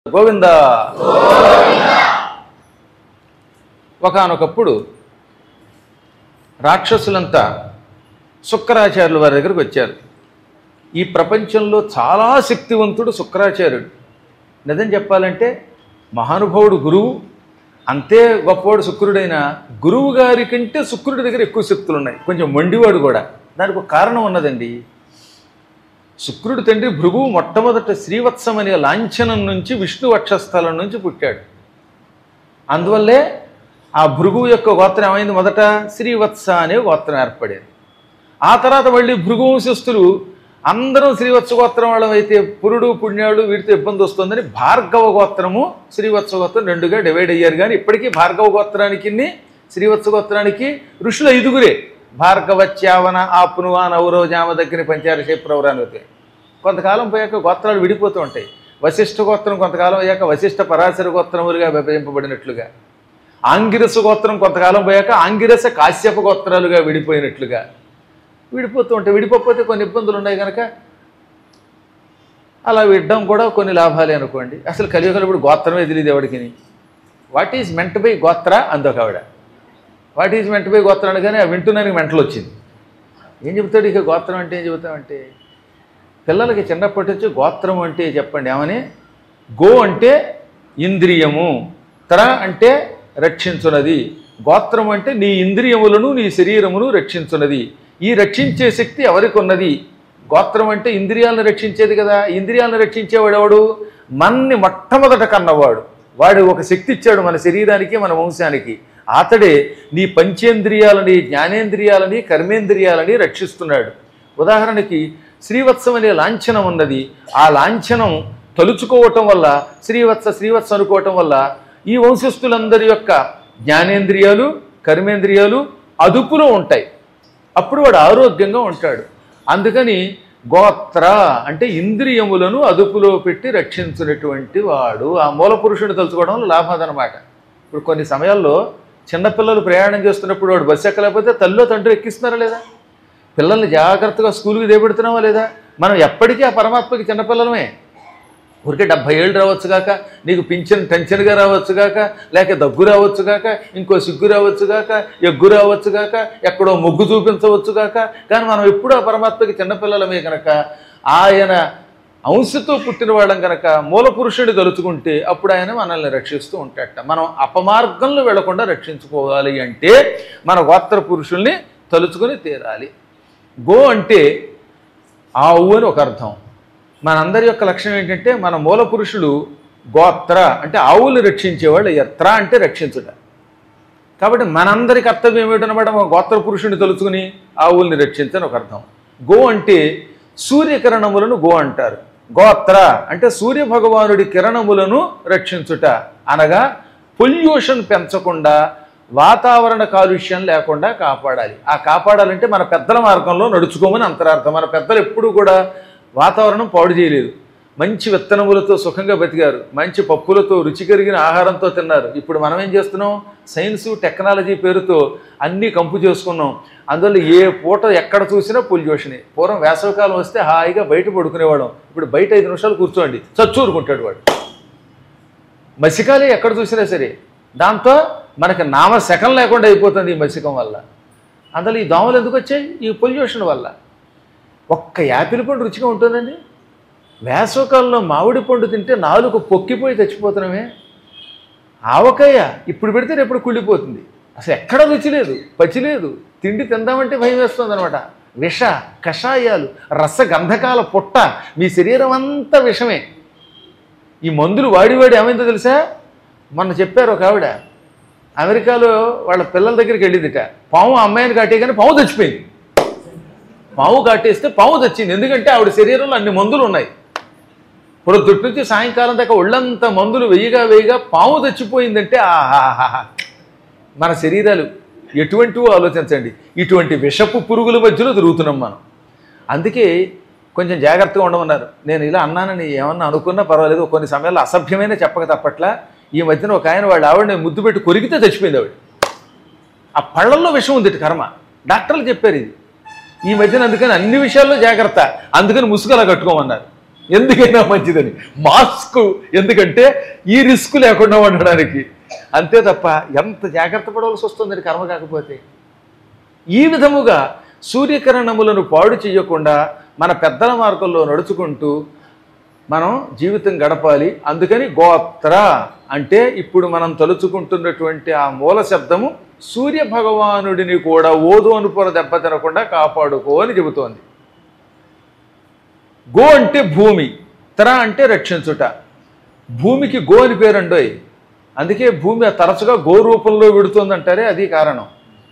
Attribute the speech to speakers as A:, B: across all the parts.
A: గోవింద ఒకానొకప్పుడు రాక్షసులంతా శుక్రాచార్యుల వారి దగ్గరికి వచ్చారు. ఈ ప్రపంచంలో చాలా శక్తివంతుడు శుక్రాచార్యుడు. నిజం చెప్పాలంటే మహానుభావుడు గురువు, అంతే గొప్పవాడు శుక్రుడైన గురువు గారి కంటే శుక్రుడి దగ్గర ఎక్కువ శక్తులు ఉన్నాయి. కొంచెం మొండివాడు కూడా. దానికి ఒక కారణం ఉన్నదండి. శుక్రుడి తండ్రి భృగువు మొట్టమొదట శ్రీవత్సం అనే లాంఛనం నుంచి విష్ణు వక్షస్థలం నుంచి పుట్టాడు. అందువల్లే ఆ భృగువు యొక్క గోత్రం ఏమైంది? మొదట శ్రీవత్స అనే గోత్రం ఏర్పడేది. ఆ తర్వాత మళ్ళీ భృగు వంశస్థులు అందరం శ్రీవత్స గోత్రం వాళ్ళం అయితే పురుడు పుణ్యాడు వీటితో ఇబ్బంది వస్తుందని భార్గవ గోత్రము శ్రీవత్స గోత్రం రెండుగా డివైడ్ అయ్యారు. కానీ ఇప్పటికీ భార్గవ గోత్రానికి శ్రీవత్స గోత్రానికి ఋషులు 5గురే. భార్గవచ్యావన ఆప్నువా నవరోజామ దగ్గర పంచారశే ప్రవరాన్ని. కొంతకాలం పోయాక గోత్రాలు విడిపోతూ ఉంటాయి. వశిష్ఠ గోత్రం కొంతకాలం అయ్యాక వశిష్ఠ పరాశర గోత్రములుగా విభజింపబడినట్లుగా, ఆంగిరస గోత్రం కొంతకాలం పోయాక ఆంగిరస కాశ్యప గోత్రాలుగా విడిపోయినట్లుగా విడిపోతూ ఉంటాయి. విడిపోతే కొన్ని ఇబ్బందులు ఉన్నాయి కనుక అలా విడడం కూడా కొన్ని లాభాలే అనుకోండి. అసలు కలియుగంలో ఇప్పుడు గోత్రమే తెలియదు ఎవడికి. వాట్ ఈజ్ మెంట్ బై గోత్ర అందొక ఆవిడ. వాట్ ఈజ్ మెంట్ బై గోత్రం అనగానే ఆ వింటున్నానికి మెంటలు వచ్చింది. ఏం చెబుతాడు ఇక గోత్రం అంటే? ఏం చెబుతామంటే పిల్లలకి చిన్నప్పటి నుంచి గోత్రం అంటే చెప్పండి ఏమని. గో అంటే ఇంద్రియము, త్ర అంటే రక్షించున్నది. గోత్రం అంటే నీ ఇంద్రియములను నీ శరీరమును రక్షించున్నది. ఈ రక్షించే శక్తి ఎవరికి ఉన్నది? గోత్రం అంటే ఇంద్రియాలను రక్షించేది కదా. ఇంద్రియాలను రక్షించేవాడు ఎవడు? మన్ని మొట్టమొదట కన్నవాడు. వాడు ఒక శక్తి ఇచ్చాడు మన శరీరానికి, మన వంశానికి. అతడే నీ పంచేంద్రియాలని, జ్ఞానేంద్రియాలని, కర్మేంద్రియాలని రక్షిస్తున్నాడు. ఉదాహరణకి శ్రీవత్సం అనే లాంఛనం ఉన్నది. ఆ లాంఛనం తలుచుకోవటం వల్ల శ్రీవత్స అనుకోవటం వల్ల ఈ వంశస్థులందరి యొక్క జ్ఞానేంద్రియాలు, కర్మేంద్రియాలు అదుపులో ఉంటాయి. అప్పుడు వాడు ఆరోగ్యంగా ఉంటాడు. అందుకని గోత్ర అంటే ఇంద్రియములను అదుపులో పెట్టి రక్షించినటువంటి వాడు. ఆ మూల పురుషుని తలుచుకోవడం వల్ల లాభం అన్నమాట. ఇప్పుడు కొన్ని సమయాల్లో చిన్నపిల్లలు ప్రయాణం చేస్తున్నప్పుడు వాడు బస్సు ఎక్కలేకపోతే తల్లిలో తండ్రి ఎక్కిస్తున్నారా లేదా? పిల్లల్ని జాగ్రత్తగా స్కూల్కి దేపెడుతున్నావా లేదా? మనం ఎప్పటికీ ఆ పరమాత్మకి చిన్నపిల్లలమే. ఊరికే 70 ఏళ్ళు రావచ్చు కాక, నీకు టెన్షన్గా రావచ్చు కాక, లేక దగ్గు రావచ్చు కాక, ఇంకో సిగ్గు రావచ్చు కాక, ఎగ్గు రావచ్చు కాక, ఎక్కడో మొగ్గు చూపించవచ్చు కాక. కానీ మనం ఎప్పుడూ ఆ పరమాత్మకి చిన్నపిల్లలమే కనుక ఆయన అంశతో పుట్టిన వాళ్ళం కనుక మూల పురుషుడిని తలుచుకుంటే అప్పుడు ఆయన మనల్ని రక్షిస్తూ ఉంటాడట. మనం అపమార్గంలో వెళ్లకుండా రక్షించుకోవాలి అంటే మన గోత్ర పురుషుల్ని తలుచుకొని తీరాలి. గో అంటే ఆవు అని ఒక అర్థం. మనందరి యొక్క లక్ష్యం ఏంటంటే మన మూల పురుషులు గోత్ర అంటే ఆవులు రక్షించేవాళ్ళు. త్ర అంటే రక్షించుట. కాబట్టి మనందరి కర్తవ్యం ఏమిటనమాట? మన గోత్ర పురుషుని తలుచుకుని ఆవుల్ని రక్షించని ఒక అర్థం. గో అంటే సూర్యకిరణములను గో అంటారు. గోత్ర అంటే సూర్య భగవానుడి కిరణములను రక్షించుట అనగా పొల్యూషన్ పెంచకుండా, వాతావరణ కాలుష్యం లేకుండా కాపాడాలి. ఆ కాపాడాలంటే మన పెద్దల మార్గంలో నడుచుకోమని అంతరార్థం. మన పెద్దలు ఎప్పుడూ కూడా వాతావరణం పాడు చేయలేదు. మంచి విత్తనములతో సుఖంగా బతికారు. మంచి పప్పులతో రుచి కరిగిన ఆహారంతో తిన్నారు. ఇప్పుడు మనం ఏం చేస్తున్నాం? సైన్సు టెక్నాలజీ పేరుతో అన్నీ కంపు చేసుకున్నాం. అందువల్ల ఏ పూట ఎక్కడ చూసినా పొల్యూషనే. పూర్వం వేసవికాలం వస్తే హాయిగా బయట పడుకునేవాళ్ళం. ఇప్పుడు బయట 5 నిమిషాలు కూర్చోండి చచ్చూరుకుంటాడు వాడు. మసికాలే ఎక్కడ చూసినా సరే. దాంతో మనకి నామశకం లేకుండా అయిపోతుంది ఈ మసికం వల్ల. అందులో ఈ దోమలు ఎందుకు వచ్చాయి? ఈ పొల్యూషన్ వల్ల. ఒక్క యాపిల్ పండు రుచిగా ఉంటుందండి. వేసవకాలంలో మామిడి పండు తింటే నాలుగు పొక్కిపోయి తెచ్చిపోతున్నామే. ఆవకాయ ఇప్పుడు పెడితే రేపు కుళ్ళిపోతుంది. అసలు ఎక్కడ రుచి లేదు, పచ్చి లేదు. తిండి తిందామంటే భయం వేస్తుంది అనమాట. విష కషాయాలు, రసగంధకాల పుట్ట, మీ శరీరం అంతా విషమే. ఈ మందులు వాడి ఏమైందో తెలుసా? మొన్న చెప్పారు ఒక ఆవిడ, అమెరికాలో వాళ్ళ పిల్లల దగ్గరికి వెళ్ళిందిట. పాము అమ్మాయిని కాటేయగానే పాము చచ్చిపోయింది. పాము కాటేస్తే పాము చచ్చింది. ఎందుకంటే ఆవిడ శరీరంలో అన్ని మందులు ఉన్నాయి. పొద్దుటి నుంచి సాయంకాలం దాకా ఒళ్ళంతా మందులు వెయ్యిగా పాము చచ్చిపోయిందంటే ఆహాహా. మన శరీరాలు ఎటువంటివో ఆలోచించండి. ఇటువంటి విషపు పురుగుల మధ్యలో తిరుగుతున్నాం మనం. అందుకే కొంచెం జాగ్రత్తగా ఉండమన్నారు. నేను ఇలా అన్నానని ఏమన్నా అనుకున్నా పర్వాలేదు. కొన్ని సమయాల్లో అసభ్యమైన చెప్పక తప్పట్లా. ఈ మధ్యన ఒక ఆయన వాళ్ళ ఆవిడని ముద్దు పెట్టి కొరికితే చచ్చిపోయింది ఆవిడ. ఆ పళ్ళల్లో విషం ఉంది కర్మ. డాక్టర్లు చెప్పారు ఇది ఈ మధ్యన. అందుకని అన్ని విషయాల్లో జాగ్రత్త. అందుకని ముసుగు అలా కట్టుకోమన్నారు. ఎందుకైనా మంచిదని. మాస్క్ ఎందుకంటే ఈ రిస్క్ లేకుండా ఉండడానికి, అంతే తప్ప ఎంత జాగ్రత్త పడవలసి వస్తుందని కర్మ కాకపోతే. ఈ విధముగా సూర్యకిరణములను పాడు చేయకుండా మన పెద్దల మార్గంలో నడుచుకుంటూ మనం జీవితం గడపాలి. అందుకని గోత్ర అంటే ఇప్పుడు మనం తలుచుకుంటున్నటువంటి ఆ మూల శబ్దము సూర్య భగవానుడిని కూడా ఓదు అనుపొర దెబ్బతినకుండా కాపాడుకో అని చెబుతోంది. గో అంటే భూమి, త్ర అంటే రక్షించుట. భూమికి గో అని పేరండోయ్. అందుకే భూమి తరచుగా గో రూపంలో విడుతుందంటారే అది కారణం.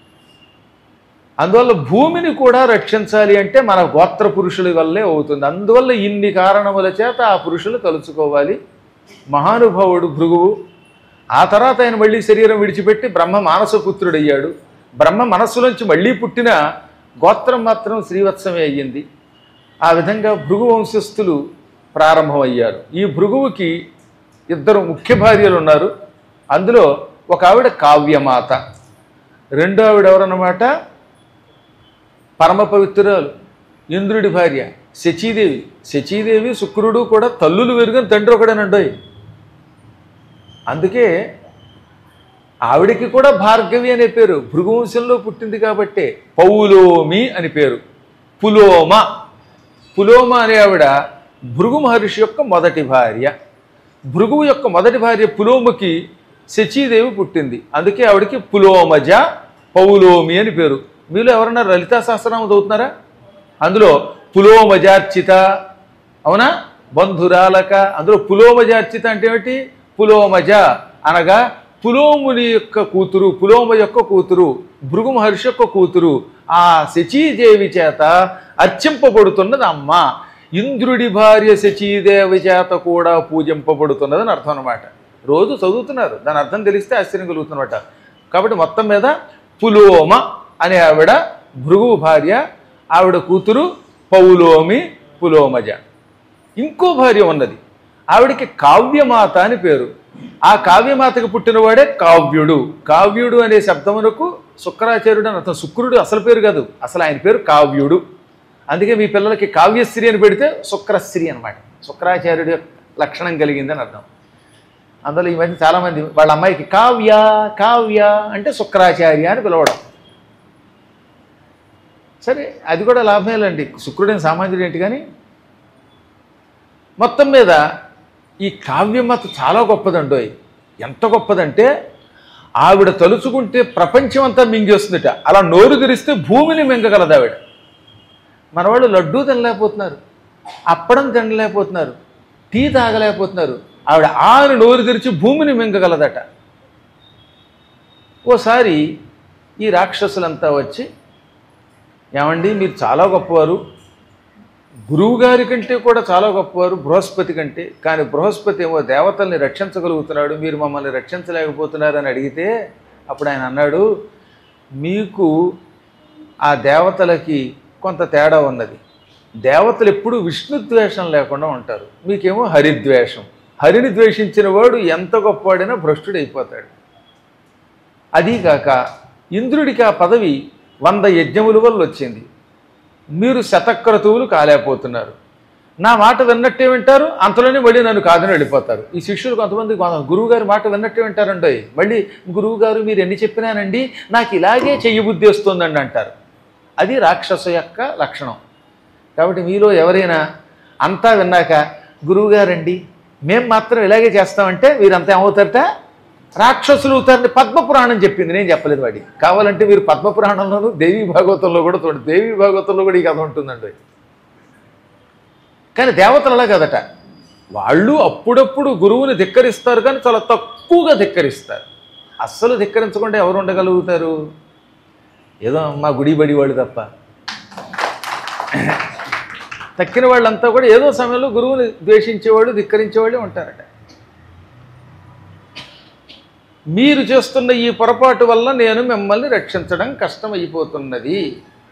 A: అందువల్ల భూమిని కూడా రక్షించాలి అంటే మన గోత్ర పురుషుల వల్లే అవుతుంది. అందువల్ల ఇన్ని కారణముల చేత ఆ పురుషులు తలుచుకోవాలి. మహానుభావుడు భృగువు, ఆ తర్వాత ఆయన మళ్ళీ శరీరం విడిచిపెట్టి బ్రహ్మ మానసపుత్రుడయ్యాడు. బ్రహ్మ మనస్సులోంచి మళ్ళీ పుట్టిన గోత్రం మాత్రం శ్రీవత్సమే అయ్యింది. ఆ విధంగా భృగు వంశస్థులు ప్రారంభమయ్యారు. ఈ భృగువుకి ఇద్దరు ముఖ్య భార్యలు ఉన్నారు. అందులో ఒక ఆవిడ కావ్యమాత, రెండో ఆవిడ ఎవరన్నమాట పరమ పవిత్రురాలు ఇంద్రుడి భార్య శచీదేవి. శచీదేవి శుక్రుడు కూడా తల్లులు వెరుగని తండ్రి ఒకడేనండోయ్. అందుకే ఆవిడికి కూడా భార్గవి అనే పేరు, భృగువంశంలో పుట్టింది కాబట్టే పౌలోమి అని పేరు. పులోమ, పులోమ అనే ఆవిడ భృగు మహర్షి యొక్క మొదటి భార్య. భృగువు యొక్క మొదటి భార్య పులోమకి శచీదేవి పుట్టింది. అందుకే ఆవిడకి పులోమజ పౌలోమి అని పేరు. మీలో ఎవరన్నా లలితా సహస్రనామం చదువుతున్నారా? అందులో పులోమజార్చిత, అవునా, బంధురాలక, అందులో పులోమజార్చిత అంటే ఏమిటి? పులోమజ అనగా పులోముని యొక్క కూతురు, పులోమ యొక్క కూతురు, భృగు మహర్షి యొక్క కూతురు. ఆ శచీదేవి చేత అర్చింపబడుతున్నది అమ్మ. ఇంద్రుడి భార్య శచీదేవి చేత కూడా పూజింపబడుతున్నదని అర్థం అన్నమాట. రోజు చదువుతున్నారు, దాని అర్థం తెలిస్తే ఆశ్చర్యం కలుగుతున్నమాట. కాబట్టి మొత్తం మీద పులోమ అనే ఆవిడ భృగువు భార్య, ఆవిడ కూతురు పౌలోమి పులోమజ. ఇంకో భార్య ఉన్నది, ఆవిడికి కావ్యమాత అని పేరు. ఆ కావ్యమాతకు పుట్టినవాడే కావ్యుడు. కావ్యుడు అనే శబ్దమునకు శుక్రాచార్యుడు అని అర్థం. శుక్రుడు అసలు పేరు కాదు, అసలు ఆయన పేరు కావ్యుడు. అందుకే మీ పిల్లలకి కావ్యశ్రీ అని పెడితే శుక్రశ్రీ అనమాట, శుక్రాచార్యుడి లక్షణం కలిగిందని అర్థం. అందులో ఈ మధ్య చాలామంది వాళ్ళ అమ్మాయికి కావ్య కావ్య అంటే శుక్రాచార్య అని పిలవడం. సరే, అది కూడా లాభమేలండి, శుక్రుడైన సామాన్యుడు ఏంటి. కానీ మొత్తం మీద ఈ కావ్యమత చాలా గొప్పదండోయ్. ఎంత గొప్పదంటే ఆవిడ తలుచుకుంటే ప్రపంచం అంతా మింగేస్తుందట. అలా నోరు తెరిస్తే భూమిని మింగగలదు ఆవిడ. మనవాళ్ళు లడ్డూ తినలేకపోతున్నారు, అప్పడం తినలేకపోతున్నారు, టీ తాగలేకపోతున్నారు. ఆవిడ ఆరు నోరు తెరిచి భూమిని మింగగలదట. ఓసారి ఈ రాక్షసులంతా వచ్చి, ఏమండి మీరు చాలా గొప్పవారు, గురువు గారి కంటే కూడా చాలా గొప్పవారు బృహస్పతి కంటే, కానీ బృహస్పతి ఏమో దేవతల్ని రక్షించగలుగుతున్నాడు, మీరు మమ్మల్ని రక్షించలేకపోతున్నారని అడిగితే అప్పుడు ఆయన అన్నాడు, మీకు ఆ దేవతలకి కొంత తేడా ఉన్నది. దేవతలు ఎప్పుడూ విష్ణుద్వేషం లేకుండా ఉంటారు, మీకేమో హరిద్వేషం. హరిని ద్వేషించిన వాడు ఎంత గొప్పవాడైనా భ్రష్టుడైపోతాడు. అదీగాక ఇంద్రుడికి ఆ పదవి 100 యజ్ఞముల వల్ల వచ్చింది. మీరు శతక్రతువులు కాలేకపోతున్నారు. నా మాట విన్నట్టే వింటారు, అంతలోనే మళ్ళీ నన్ను కాదని వెళ్ళిపోతారు. ఈ శిష్యులు కొంతమంది గురువుగారి మాట విన్నట్టే వింటారండి, మళ్ళీ గురువుగారు మీరు ఎన్ని చెప్పినానండి నాకు ఇలాగే చెయ్యబుద్ధి వస్తుందండి అంటారు. అది రాక్షస యొక్క లక్షణం. కాబట్టి మీలో ఎవరైనా అంతా విన్నాక గురువుగారండి మేము మాత్రం ఇలాగే చేస్తామంటే వీరంతా ఏమవుతారట? రాక్షసులు అవుతారని పద్మపురాణం చెప్పింది, నేను చెప్పలేదు. వాడి కావాలంటే మీరు పద్మపురాణంలోనూ దేవీ భాగవతంలో కూడా చూడండి, దేవీ భాగవతంలో కూడా ఈ కథ ఉంటుందండి. కానీ దేవతలు అలా కదట, వాళ్ళు అప్పుడప్పుడు గురువుని ధిక్కరిస్తారు, కానీ చాలా తక్కువగా ధిక్కరిస్తారు. అస్సలు ధిక్కరించకుండా ఎవరు ఉండగలుగుతారు? ఏదో మా గుడి బడి వాళ్ళు తప్ప. తక్కిన వాళ్ళంతా కూడా ఏదో సమయంలో గురువుని ద్వేషించేవాళ్ళు ధిక్కరించేవాళ్ళే ఉంటారట. మీరు చేస్తున్న ఈ పొరపాటు వల్ల నేను మిమ్మల్ని రక్షించడం కష్టమైపోతున్నది.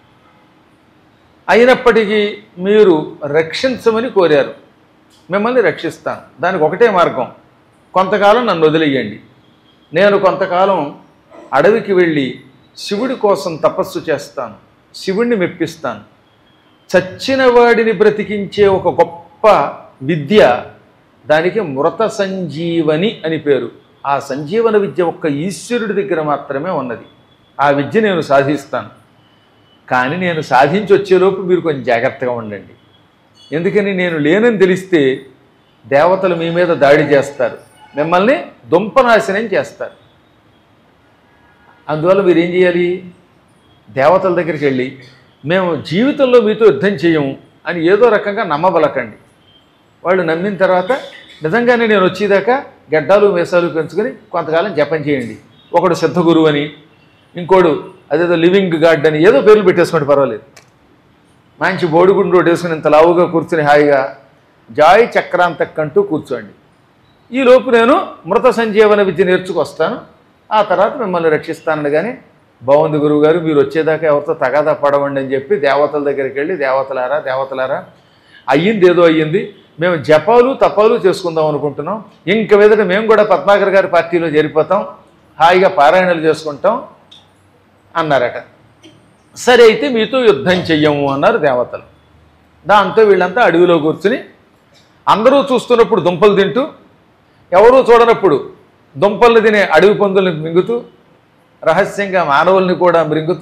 A: అయినప్పటికీ మీరు రక్షించమని కోరారు, మిమ్మల్ని రక్షిస్తాను. దానికి ఒకటే మార్గం, కొంతకాలం నన్ను వదిలేయండి. నేను కొంతకాలం అడవికి వెళ్ళి శివుడి కోసం తపస్సు చేస్తాను, శివుణ్ణి మెప్పిస్తాను. చచ్చిన వాడిని బ్రతికించే ఒక గొప్ప విద్య, దానికి మృత సంజీవని అని పేరు. ఆ సంజీవన విద్య ఒక్క ఈశ్వరుడి దగ్గర మాత్రమే ఉన్నది. ఆ విద్య నేను సాధిస్తాను. కానీ నేను సాధించి వచ్చేలోపు మీరు కొంచెం జాగ్రత్తగా ఉండండి. ఎందుకని నేను లేనని తెలిస్తే దేవతలు మీ మీద దాడి చేస్తారు, మిమ్మల్ని దుంపనాశనం చేస్తారు. అందువల్ల మీరు ఏం చేయాలి? దేవతల దగ్గరికి వెళ్ళి మేము జీవితంలో మీతో యుద్ధం చేయము అని ఏదో రకంగా నమ్మబలకండి. వాళ్ళు నమ్మిన తర్వాత నిజంగానే నేను వచ్చేదాకా గడ్డాలు మీసాలు పెంచుకొని కొంతకాలం జపం చేయండి. ఒకడు సిద్ధగురువు అని, ఇంకోడు అదేదో లివింగ్ గాడ్ అని ఏదో పేర్లు పెట్టేసుకోండి, పర్వాలేదు. మంచి బోడిగుండు రోడ్డు వేసుకుని ఇంత లావుగా కూర్చుని హాయిగా జాయ్ చక్రాంతకంటూ కూర్చోండి. ఈలోపు నేను మృత సంజీవన విద్య నేర్చుకొస్తాను, ఆ తర్వాత మిమ్మల్ని రక్షిస్తానని. కానీ బాగుంది గురువుగారు, మీరు వచ్చేదాకా ఎవరితో తగాదా పడవండి అని చెప్పి దేవతల దగ్గరికి వెళ్ళి దేవతలారా అయ్యింది ఏదో అయ్యింది, మేము జపాలు తపాలు చేసుకుందాం అనుకుంటున్నాం, ఇంక మీదట మేము కూడా పద్మాకర్ గారి పార్టీలో చేరిపోతాం, హాయిగా పారాయణలు చేసుకుంటాం అన్నారట. సరే అయితే మీతో యుద్ధం చెయ్యము అన్నారు దేవతలు. దాంతో వీళ్ళంతా అడవిలో కూర్చుని అందరూ చూస్తున్నప్పుడు దుంపలు తింటూ, ఎవరూ చూడనప్పుడు దుంపలు తినే అడవి పందుల్ని మింగుతూ, రహస్యంగా మానవుల్ని కూడా మృంగుతూ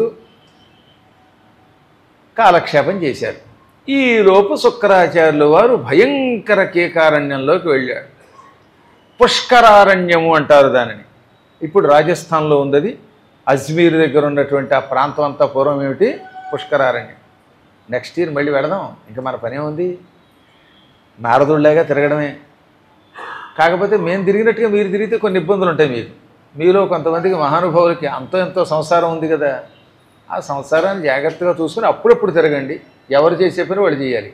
A: కాలక్షేపం చేశారు. ఈలోపు శుక్రాచార్యుల వారు భయంకర కేకారణ్యంలోకి వెళ్ళాడు. పుష్కరారణ్యము అంటారు దానిని. ఇప్పుడు రాజస్థాన్లో ఉంది. అజ్మీర్ దగ్గర ఉన్నటువంటి ఆ ప్రాంతం అంతా పూర్వం ఏమిటి? పుష్కరారణ్యం. నెక్స్ట్ ఇయర్ మళ్ళీ వెళదాం, ఇంకా మన పనే ఉంది, నారదుళ్ళగా తిరగడమే. కాకపోతే మేము తిరిగినట్టుగా మీరు తిరిగితే కొన్ని ఇబ్బందులు ఉంటాయి. మీలో కొంతమందికి మహానుభావులకి అంతో ఎంతో సంసారం ఉంది కదా, ఆ సంసారాన్ని జాగ్రత్తగా చూసుకుని అప్పుడప్పుడు తిరగండి. ఎవరు చేసే పని వాళ్ళు చేయాలి.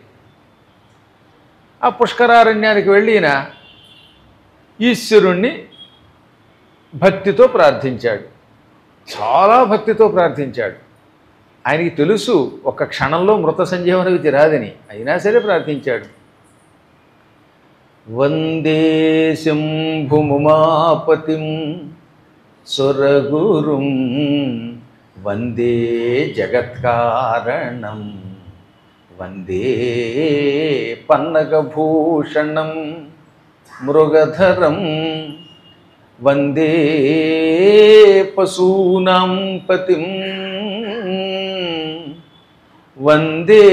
A: ఆ పుష్కరారణ్యానికి వెళ్ళిన ఈశ్వరుణ్ణి భక్తితో ప్రార్థించాడు, చాలా భక్తితో ప్రార్థించాడు. ఆయనకి తెలుసు ఒక్క క్షణంలో మృత సంజీవన విద్య రాదని, అయినా సరే ప్రార్థించాడు. వందే శంభుముమాపతిం సురగురుం వందే జగత్కారణం వందే పన్నగభూషణం మృగధరం వందే పశూనాం పతిం వందే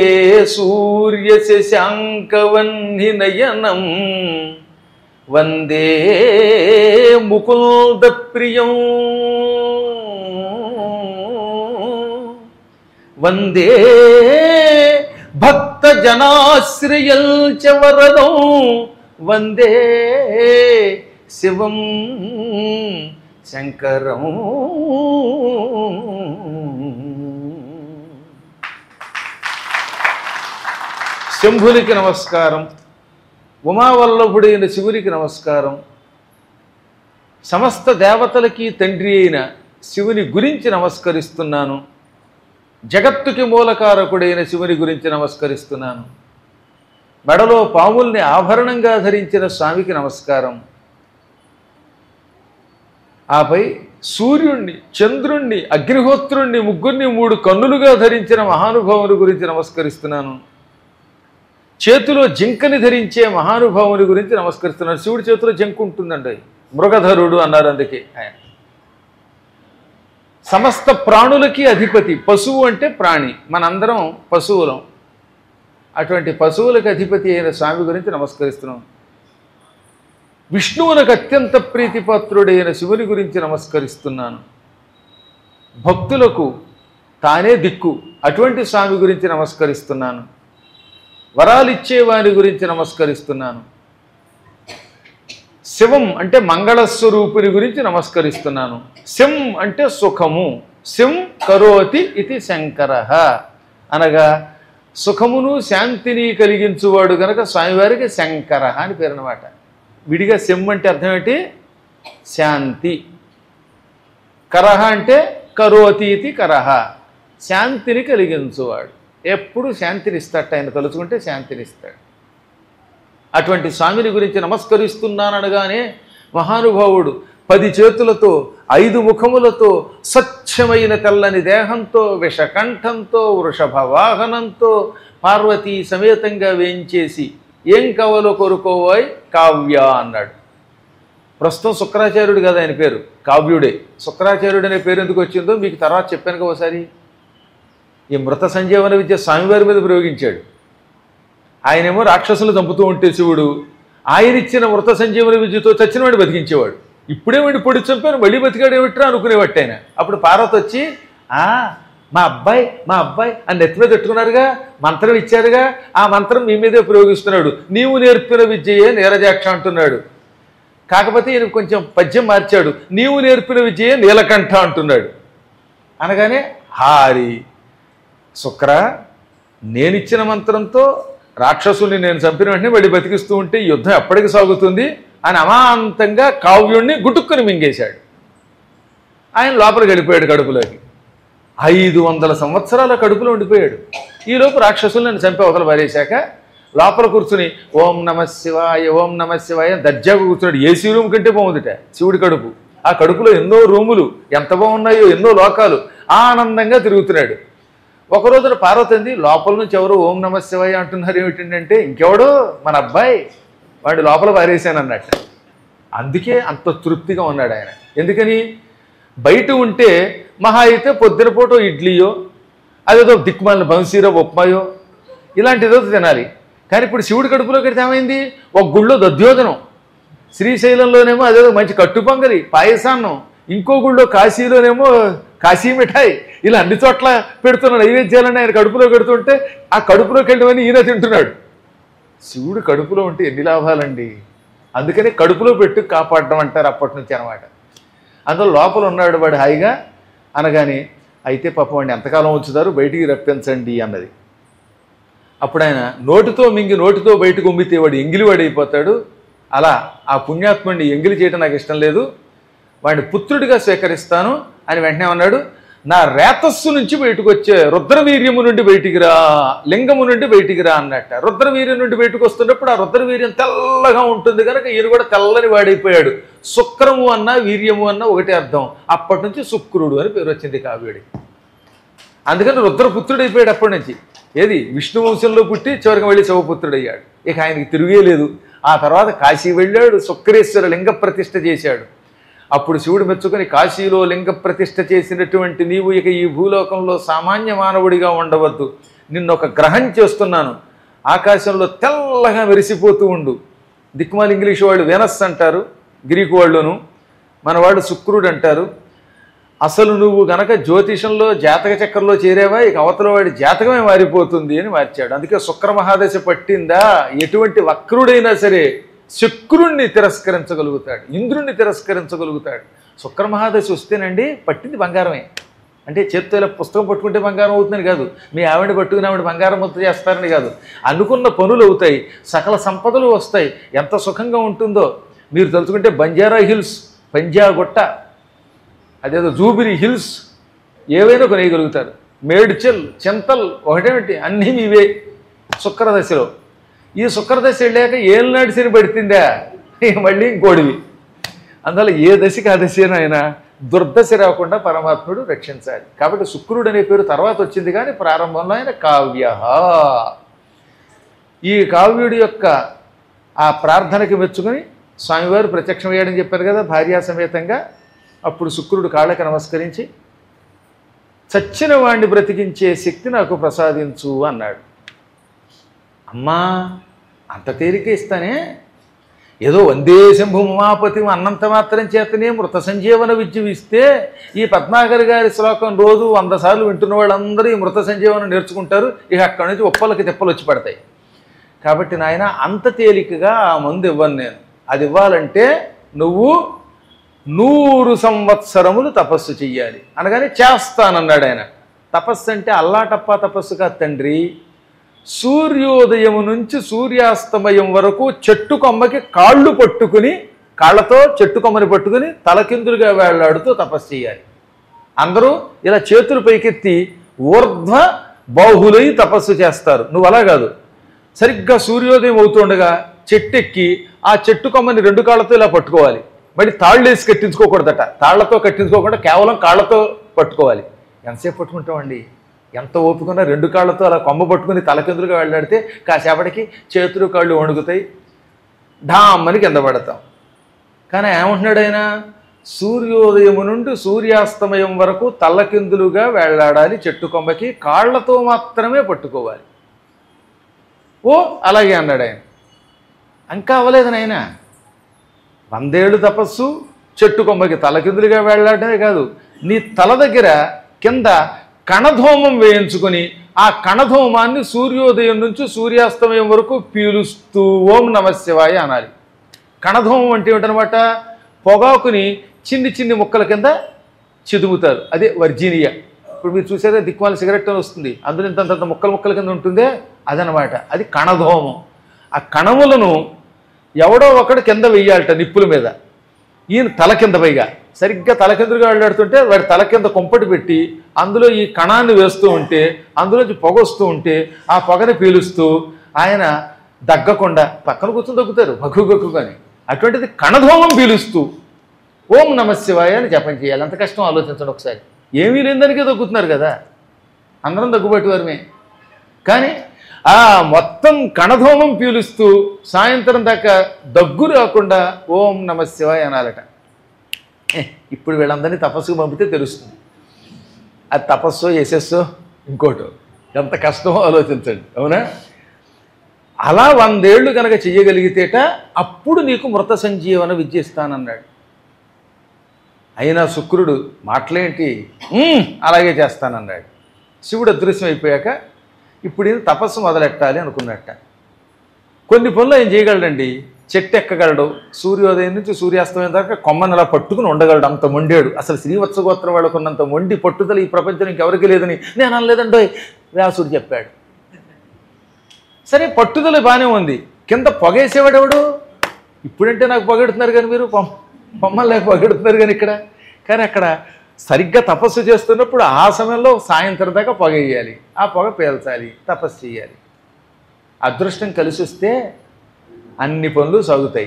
A: సూర్యశశాంకవన్నినయనం వందే ముకుందప్రియం వందే భక్తజనాశ్రయం చ వరదం వందే శివం శంకరం. శంభునికి నమస్కారం, ఉమావల్లభుడైన శివునికి నమస్కారం, సమస్త దేవతలకి తండ్రి అయిన శివుని గురించి నమస్కరిస్తున్నాను, జగత్తుకి మూలకారకుడైన శివుని గురించి నమస్కరిస్తున్నాను, మెడలో పాముల్ని ఆభరణంగా ధరించిన స్వామికి నమస్కారం, ఆపై సూర్యుణ్ణి, చంద్రుణ్ణి, అగ్నిహోత్రుణ్ణి ముగ్గురిని 3 కన్నులుగా ధరించిన మహానుభావుని గురించి నమస్కరిస్తున్నాను, చేతిలో జింకని ధరించే మహానుభావుని గురించి నమస్కరిస్తున్నాను. శివుడి చేతిలో జింక ఉంటుందండి, మృగధరుడు అన్నారు అందుకే ఆయన. సమస్త ప్రాణులకి అధిపతి, పశువు అంటే ప్రాణి, మనందరం పశువులం. అటువంటి పశువులకు అధిపతి అయిన స్వామి గురించి నమస్కరిస్తున్నాం. విష్ణువులకు అత్యంత ప్రీతిపాత్రుడైన శివుని గురించి నమస్కరిస్తున్నాను. భక్తులకు తానే దిక్కు, అటువంటి స్వామి గురించి నమస్కరిస్తున్నాను. వరాలిచ్చే వారి గురించి నమస్కరిస్తున్నాను. శివం అంటే మంగళస్వరూపుని గురించి నమస్కరిస్తున్నాను. శం అంటే సుఖము, శం కరోతి ఇది శంకర అనగా సుఖమును శాంతిని కలిగించువాడు గనక స్వామివారికి శంకర అని పేరు అన్నమాట. విడిగా శం అంటే అర్థం ఏంటి? శాంతి. కరహ అంటే కరోతి ఇది కరహ, శాంతిని కలిగించువాడు. ఎప్పుడు శాంతినిస్తాడు, ఆయన తలుచుకుంటే శాంతినిస్తాడు. అటువంటి స్వామిని గురించి నమస్కరిస్తున్నాననగానే మహానుభావుడు 10 చేతులతో 5 ముఖములతో స్వచ్ఛమైన తెల్లని దేహంతో విషకంఠంతో వృషభ వాహనంతో పార్వతీ సమేతంగా వేయించేసి ఏం కావాలో కోరుకోవాయ్ కావ్య అన్నాడు. ప్రస్తుతం శుక్రాచార్యుడు కదా ఆయన పేరు, కావ్యుడే. శుక్రాచార్యుడు అనే పేరు ఎందుకు వచ్చిందో మీకు తర్వాత చెప్పాను ఒకసారి. ఈ మృత సంజీవన విద్య స్వామివారి మీద ప్రయోగించాడు. ఆయనేమో రాక్షసులు చంపుతూ ఉంటే శివుడు ఆయన ఇచ్చిన మృత సంజీవన విద్యతో చచ్చిన వాడిని బతికించేవాడు. ఇప్పుడేమిటి పొడి చంపాను మళ్ళీ బతికాడు ఏమిట్రా అనుకునేవాటి ఆయన. అప్పుడు పార్వతి వచ్చి మా అబ్బాయి అని నెత్తి మీద పెట్టుకున్నారుగా, మంత్రం ఇచ్చారుగా, ఆ మంత్రం మీ మీదే ప్రయోగిస్తున్నాడు, నీవు నేర్పిన విద్యయే నీరజాక్ష అంటున్నాడు. కాకపోతే ఈయన కొంచెం పద్యం మార్చాడు, నీవు నేర్పిన విద్యయే నీలకంఠ అంటున్నాడు. అనగానే హారి శుక్ర, నేనిచ్చిన మంత్రంతో రాక్షసుని నేను చంపిన వెంటనే మళ్ళీ బతికిస్తూ ఉంటే యుద్ధం ఎప్పటికి సాగుతుంది అని అమాంతంగా కావ్యుణ్ణి గుటుక్కుని మింగేశాడు. ఆయన లోపలికి వెళ్ళిపోయాడు కడుపులోకి. 500 సంవత్సరాల కడుపులో ఉండిపోయాడు. ఈలోపు రాక్షసులు నన్ను చంపి అవతల పారేశాక లోపల కూర్చుని ఓం నమ శివాయ దర్జాగా కూర్చున్నాడు. ఏసీ రూమ్ కంటే బాగుందిట శివుడి కడుపు. ఆ కడుపులో ఎన్నో రూములు ఎంత బాగున్నాయో, ఎన్నో లోకాలు. ఆనందంగా తిరుగుతున్నాడు. ఒక రోజున పార్వతి అంది, లోపల నుంచి ఎవరు ఓం నమ శివాయ అంటున్నారు ఏమిటంటే ఇంకెవడో మన అబ్బాయి, వాడు లోపల పారేశాను అన్నట్టు. అందుకే అంత తృప్తిగా ఉన్నాడు ఆయన. ఎందుకని బయట ఉంటే మహా అయితే పొద్దున పూట ఇడ్లీయో అదేదో దిక్కుమాలిన బన్సీరో ఉప్మాయో ఇలాంటిదో తినాలి. కానీ ఇప్పుడు శివుడి కడుపులోకి వెళ్తే ఏమైంది, ఒక గుళ్ళో దధ్యోజనం, శ్రీశైలంలోనేమో అదేదో మంచి కట్టు పొంగలి పాయసాన్నం, ఇంకో గుళ్ళో కాశీలోనేమో కాశీ మిఠాయి, ఇలా అన్ని చోట్ల పెడుతున్న నైవేద్యాలని ఆయన కడుపులో పెడుతుంటే ఆ కడుపులోకి వెళ్ళమని ఈయన తింటున్నాడు. శివుడు కడుపులో ఉంటే ఎన్ని లాభాలండి. అందుకని కడుపులో పెట్టు కాపాడడం అంటారు అప్పటి నుంచి అనమాట. అందులో లోపల ఉన్నాడు వాడు హాయిగా. అనగానే అయితే పాపం వాడిని ఎంతకాలం ఉంచుతారు, బయటికి రప్పించండి అన్నది. అప్పుడు ఆయన నోటితో మింగి నోటితో బయటకు ఉమ్మితే వాడు ఎంగిలివాడు అయిపోతాడు. అలా ఆ పుణ్యాత్ముడిని ఎంగిలి చేయడం నాకు ఇష్టం లేదు, వాడిని పుత్రుడిగా స్వీకరిస్తాను అని వెంటనే అన్నాడు. నా రేతస్సు నుంచి బయటకు వచ్చే రుద్రవీర్యము నుండి బయటికి రా, లింగము నుండి బయటికి రా అన్నట్ట. రుద్రవీర్యం నుండి బయటకు వస్తున్నప్పుడు ఆ రుద్రవీర్యం తెల్లగా ఉంటుంది కనుక ఈయన కూడా తెల్లని వాడైపోయాడు. శుక్రము అన్నా వీర్యము అన్నా ఒకటే అర్థం. అప్పటి నుంచి శుక్రుడు అని పేరు వచ్చింది కావ్యుడి. అందుకని రుద్రపుత్రుడు అయిపోయాడు అప్పటి నుంచి. ఏది విష్ణు వంశంలో పుట్టి చివరికి వెళ్ళి శివపుత్రుడు అయ్యాడు. ఇక ఆయనకి తిరిగే లేదు. ఆ తర్వాత కాశీ వెళ్ళాడు, శుక్రేశ్వర లింగ ప్రతిష్ఠ చేశాడు. అప్పుడు శివుడు మెచ్చుకొని కాశీలో లింగ ప్రతిష్ఠ చేసినటువంటి నీవు ఇక ఈ భూలోకంలో సామాన్య మానవుడిగా ఉండవద్దు, నిన్ను ఒక గ్రహం చేస్తున్నాను, ఆకాశంలో తెల్లగా మెరిసిపోతూ ఉండు. దిక్కుమాలి ఇంగ్లీషు వాళ్ళు వెనస్ అంటారు, గ్రీకు వాళ్ళును, మన వాళ్ళు శుక్రుడు అంటారు. అసలు నువ్వు గనక జ్యోతిషంలో జాతక చక్రంలో చేరేవా ఇక అవతల వాడి జాతకమే మారిపోతుంది అని మార్చాడు. అందుకే శుక్ర మహాదశ పట్టిందా ఎటువంటి వక్రుడైనా సరే శుక్రుణ్ణి తిరస్కరించగలుగుతాడు, ఇంద్రుణ్ణి తిరస్కరించగలుగుతాడు. శుక్ర మహాదశ వస్తేనండి పట్టింది బంగారమే. అంటే చేత్తో ఇలా పుస్తకం పట్టుకుంటే బంగారం అవుతుందని కాదు, మీ ఆవిడ పట్టుకుని ఆవిడ బంగారం ముద్ద చేస్తారని కాదు. అనుకున్న పనులు అవుతాయి, సకల సంపదలు వస్తాయి, ఎంత సుఖంగా ఉంటుందో మీరు తలుచుకుంటే. బంజారా హిల్స్, పంజాగుట్ట, అదేదో జూబిలీ హిల్స్ ఏవైనా కొనేయగలుగుతారు. మేడ్చల్, చింతల్ ఒకటేమిటి అన్నీ మీవే శుక్రదశలో. ఈ శుక్రదశ వెళ్ళాక ఏళ్ళనాటి శని పడుతుందా మళ్ళీ ఇంకోడివి. అందువల్ల ఏ దశకి ఆ దశనైనా దుర్దశ రాకుండా పరమాత్ముడు రక్షించాలి. కాబట్టి శుక్రుడు అనే పేరు తర్వాత వచ్చింది, కానీ ప్రారంభంలో ఆయన కావ్య. ఈ కావ్యుడి యొక్క ఆ ప్రార్థనకి మెచ్చుకొని స్వామివారు ప్రత్యక్షమయ్యాడని చెప్పారు కదా భార్యా సమేతంగా. అప్పుడు శుక్రుడు కాళ్ళకి నమస్కరించి చచ్చిన వాణ్ణి బ్రతికించే శక్తి నాకు ప్రసాదించు అన్నాడు. అమ్మా అంత తేలిక ఇస్తానే, ఏదో వందే శంభు ఉమాపతి అన్నంత మాత్రం చేతనే మృత సంజీవన విద్య ఇస్తే ఈ పద్మాకర్ గారి శ్లోకం రోజు 100 సార్లు వింటున్న వాళ్ళందరూ ఈ మృత సంజీవనం నేర్చుకుంటారు. ఇక అక్కడి నుంచి ఉప్పలకి తిప్పలు వచ్చి పడతాయి. కాబట్టి నాయన అంత తేలికగా ఆ మందు ఇవ్వను నేను. అది ఇవ్వాలంటే నువ్వు 100 సంవత్సరములు తపస్సు చెయ్యాలి అనగానే చేస్తానన్నాడు ఆయన. తపస్సు అంటే అల్లాటప్పా తపస్సు కాదు తండ్రి. సూర్యోదయము నుంచి సూర్యాస్తమయం వరకు చెట్టు కొమ్మకి కాళ్ళు పట్టుకుని, కాళ్ళతో చెట్టు కొమ్మని పట్టుకుని తలకిందులుగా వేళ్లాడుతూ తపస్సు చేయాలి. అందరూ ఇలా చేతులు పైకెత్తి ఊర్ధ్వ బాహులై తపస్సు చేస్తారు. నువ్వు అలా కాదు, సరిగ్గా సూర్యోదయం అవుతుండగా చెట్టెక్కి ఆ చెట్టు కొమ్మని 2 కాళ్ళతో ఇలా పట్టుకోవాలి. మళ్ళీ తాళ్ళు వేసి కట్టించుకోకూడదట, తాళ్లతో కట్టించుకోకుండా కేవలం కాళ్ళతో పట్టుకోవాలి. ఎంతసేపు పట్టుకుంటామండి? ఎంత ఓపుకున్నా 2 కాళ్ళతో అలా కొమ్మ పట్టుకుని తలకిందులుగా వెళ్ళాడితే కాసేపటికి చేతులు కాళ్ళు వణుకుతాయి, ఢామ్మని కింద పడతాం. కానీ ఏమంటున్నాడు ఆయన, సూర్యోదయము నుండి సూర్యాస్తమయం వరకు తల్లకిందులుగా వెళ్ళాడాలి, చెట్టు కొమ్మకి కాళ్లతో మాత్రమే పట్టుకోవాలి. ఓ అలాగే అన్నాడు ఆయన. ఇంకా అవ్వలేదు నాయన, 100 ఏళ్ళు తపస్సు, చెట్టు కొమ్మకి తలకిందులుగా వెళ్ళాడమే కాదు, నీ తల దగ్గర కింద కణధూమం వేయించుకొని ఆ కణధూమాన్ని సూర్యోదయం నుంచి సూర్యాస్తమయం వరకు పీలుస్తూ ఓం నమశివాయ అనాలి. కణధూమం అంటే ఏమిటనమాట, పొగాకుని చిన్ని చిన్ని ముక్కల కింద చిదుముతారు, అదే వర్జీనియా. ఇప్పుడు మీరు చూసేదే దిక్కుమాల సిగరెట్ అని వస్తుంది, అందులో ఇంతంత ముక్కల కింద ఉంటుందే, అదనమాట, అది కణధూమం. ఆ కణములను ఎవడో ఒకడు కింద వెయ్యాలట నిప్పుల మీద. ఈయన తల కింద పైగా సరిగ్గా తలకిందులుగా వెళ్ళాడుతుంటే వాడి తల కింద కొంపటి పెట్టి అందులో ఈ కణాన్ని వేస్తూ ఉంటే అందులోంచి పొగ వస్తూ ఉంటే ఆ పొగని పీలుస్తూ ఆయన దగ్గకుండా పక్కన కూర్చొని దగ్గుతారు గక్కుని, అటువంటిది కణధూమం పీలుస్తూ ఓం నమశివాయ అని జపం చేయాలి. అంత కష్టం ఆలోచించండి ఒకసారి. ఏమీ లేని దానికే దగ్గుతున్నారు కదా, అందరం దగ్గుబట్టేవారమే. కానీ ఆ మొత్తం కణధూమం పీలుస్తూ సాయంత్రం దాకా దగ్గు రాకుండా ఓం నమశివాయ అనాలట. ఇప్పుడు వీళ్ళందరినీ తపస్సుకు పంపితే తెలుస్తుంది అది తపస్సో యశస్సో ఇంకోటో, ఎంత కష్టమో ఆలోచించండి. అవునా? అలా 100 ఏళ్ళు కనుక చెయ్యగలిగితేట అప్పుడు నీకు మృత సంజీవన విద్య ఇస్తానన్నాడు. అయినా శుక్రుడు మాటలేంటి, అలాగే చేస్తానన్నాడు. శివుడు అదృశ్యం అయిపోయాక ఇప్పుడు ఈయన తపస్సు మొదలెట్టాలి అనుకున్నట్ట. కొన్ని పనులు ఆయన చేయగలడండి. చెట్టు ఎక్కగలడు, సూర్యోదయం నుంచి సూర్యాస్తమయం దాకా కొమ్మని అలా పట్టుకుని ఉండగలడు, అంత మొండాడు. అసలు శ్రీవత్సగోత్రం వాళ్ళకున్నంత మొండి పట్టుదల ఈ ప్రపంచం ఇంకెవరికి లేదని నేను అనలేదండో వ్యాసుడు చెప్పాడు. సరే పట్టుదల బాగానే ఉంది, కింద పొగేసేవాడు ఎవడు? ఇప్పుడంటే నాకు పొగెడుతున్నారు కానీ మీరు పొమ్మలు లేక పొగెడుతున్నారు కానీ ఇక్కడ, కానీ అక్కడ సరిగ్గా తపస్సు చేస్తున్నప్పుడు ఆ సమయంలో సాయంత్రం దాకా పొగ వేయాలి, ఆ పొగ పేల్చాలి, తపస్సు చేయాలి. అదృష్టం కలిసి వస్తే అన్ని పనులు సాగుతాయి.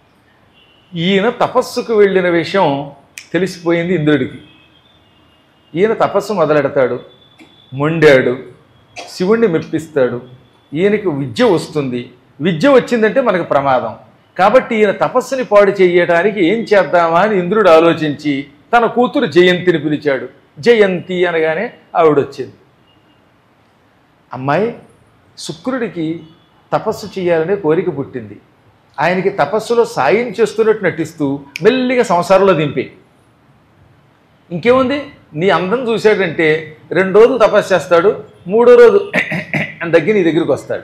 A: ఈయన తపస్సుకు వెళ్ళిన విషయం తెలిసిపోయింది ఇంద్రుడికి. ఈయన తపస్సు మొదలెడతాడు, మొండాడు, శివుణ్ణి మెప్పిస్తాడు, ఈయనకి విద్య వస్తుంది. విద్య వచ్చిందంటే మనకు ప్రమాదం. కాబట్టి ఈయన తపస్సుని పాడు చేయడానికి ఏం చేద్దామా అని ఇంద్రుడు ఆలోచించి తన కూతురు జయంతిని పిలిచాడు. జయంతి అనగానే ఆవిడొచ్చింది. అమ్మాయి, శుక్రుడికి తపస్సు చేయాలనే కోరిక పుట్టింది. ఆయనకి తపస్సులో సాయం చేస్తున్నట్టు నటిస్తూ మెల్లిగా సంసారంలో దింపే. ఇంకేముంది, నీ అందం చూశాడంటే 2 రోజులు తపస్సు చేస్తాడు, 3వ రోజు అని దగ్గర నీ దగ్గరికి వస్తాడు.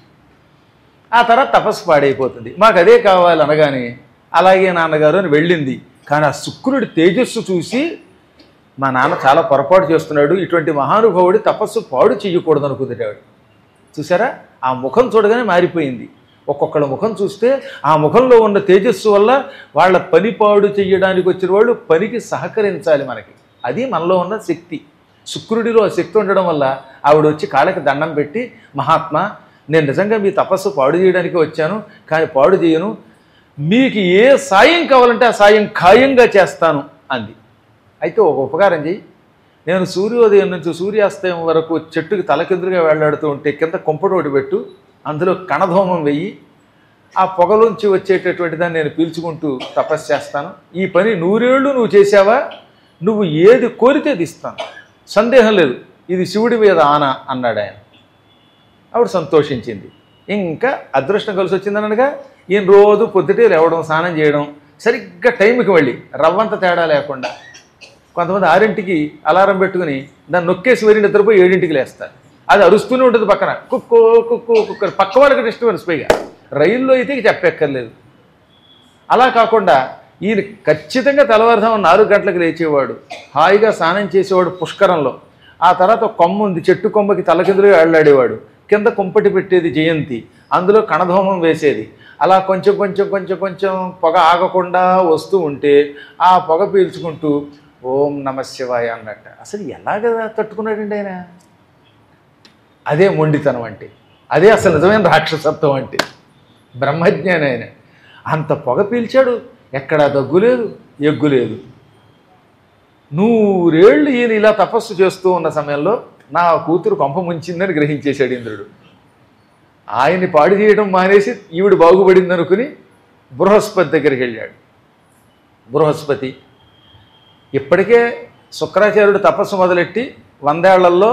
A: ఆ తర్వాత తపస్సు పాడైపోతుంది. మాకు అదే కావాలి అనగానే అలాగే నాన్నగారు అని వెళ్ళింది. కానీ ఆ శుక్రుడి తేజస్సు చూసి మా నాన్న చాలా పొరపాటు చేస్తున్నాడు, ఇటువంటి మహానుభావుడి తపస్సు పాడు చేయకూడదు అనుకుంది ఆవిడ. చూసారా, ఆ ముఖం చూడగానే మారిపోయింది. ఒక్కొక్కళ్ళ ముఖం చూస్తే ఆ ముఖంలో ఉన్న తేజస్సు వల్ల వాళ్ళ పని పాడు చేయడానికి వచ్చిన వాళ్ళు పనికి సహకరించాలి మనకి. అది మనలో ఉన్న శక్తి. శుక్రుడిలో ఆ శక్తి ఉండడం వల్ల ఆవిడ వచ్చి కాళ్ళకి దండం పెట్టి, మహాత్మా నేను నిజంగా మీ తపస్సు పాడు చేయడానికి వచ్చాను, కానీ పాడు చేయను, మీకు ఏ సాయం కావాలంటే ఆ సాయం ఖాయంగా చేస్తాను అంది. అయితే ఒక ఉపకారం చెయ్యి, నేను సూర్యోదయం నుంచి సూర్యాస్తయం వరకు చెట్టుకి తలకిందులుగా వెళ్లాడుతూ ఉంటే కింద కొంపటోటి పెట్టు, అందులో కణధూమం వెయ్యి, ఆ పొగలోంచి వచ్చేటటువంటి దాన్ని నేను పీల్చుకుంటూ తపస్సు చేస్తాను. ఈ పని 100 ఏళ్ళు నువ్వు చేసావా, నువ్వు ఏది కోరితే అది ఇస్తాను, సందేహం లేదు, ఇది శివుడి మీద ఆన అన్నాడు ఆయన. ఆవిడ సంతోషించింది. ఇంకా అదృష్టం కలిసి వచ్చిందనగా ఈయన రోజు పొద్దుటే లేవడం, స్నానం చేయడం, సరిగ్గా టైంకి వెళ్ళి రవ్వంత తేడా లేకుండా. కొంతమంది 6ంటికి అలారం పెట్టుకుని దాన్ని నొక్కేసి వెళ్ళి నిద్రపోయి 7ంటికి లేస్తారు. అది అరుస్తూనే ఉంటుంది పక్కన, కుక్కో కుక్కో కుక్కర్, పక్క వాళ్ళకి డిస్టర్బెన్స్. పైగా రైల్లో అయితే చెప్పక్కర్లేదు. అలా కాకుండా ఈయన ఖచ్చితంగా తెల్లవారుజామున 4 గంటలకు లేచేవాడు, హాయిగా స్నానం చేసేవాడు పుష్కరంలో. ఆ తర్వాత కొమ్మ ఉంది, చెట్టు కొమ్మకి తలకిందులుగా వెళ్ళాడేవాడు, కింద కుంపటి పెట్టేది జయంతి, అందులో కణధూమం వేసేది. అలా కొంచెం కొంచెం కొంచెం కొంచెం పొగ ఆగకుండా వస్తూ ఉంటే ఆ పొగ పీల్చుకుంటూ ఓం నమశివాయ అన్నట్ట. అసలు ఎలాగ తట్టుకున్నాడండి ఆయన? అదే మొండితనం అంటే, అదే అసలు నిజమైన రాక్షసత్వం అంటే. బ్రహ్మజ్ఞాని ఆయన. అంత పొగ పీల్చాడు, ఎక్కడా దగ్గు లేదు, ఎగ్గు లేదు. 100 ఏళ్ళు ఈయన ఇలా తపస్సు చేస్తూ ఉన్న సమయంలో నా కూతురు కొంప ముంచిందని గ్రహించేశాడు ఇంద్రుడు. ఆయన్ని పాడు చేయడం మానేసి ఈవిడ బాగుపడింది అనుకుని బృహస్పతి దగ్గరికి వెళ్ళాడు. బృహస్పతి ఇప్పటికే శుక్రాచార్యుడు తపస్సు మొదలెట్టి 100 ఏళ్లలో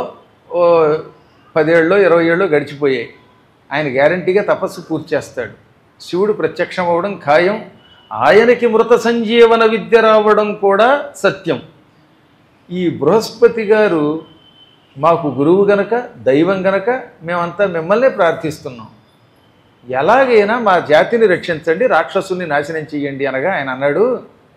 A: 10 ఏళ్ళు 20 ఏళ్ళు గడిచిపోయాయి. ఆయన గ్యారంటీగా తపస్సు పూర్తి చేస్తాడు. శివుడు ప్రత్యక్షం అవ్వడం ఖాయం. ఆయనకి మృత సంజీవన విద్య రావడం కూడా సత్యం. ఈ బృహస్పతి గారు మాకు గురువు గనక, దైవం గనక మేమంతా మిమ్మల్నే ప్రార్థిస్తున్నాం. ఎలాగైనా మా జాతిని రక్షించండి, రాక్షసుని నాశనం చెయ్యండి అనగా ఆయన అన్నాడు,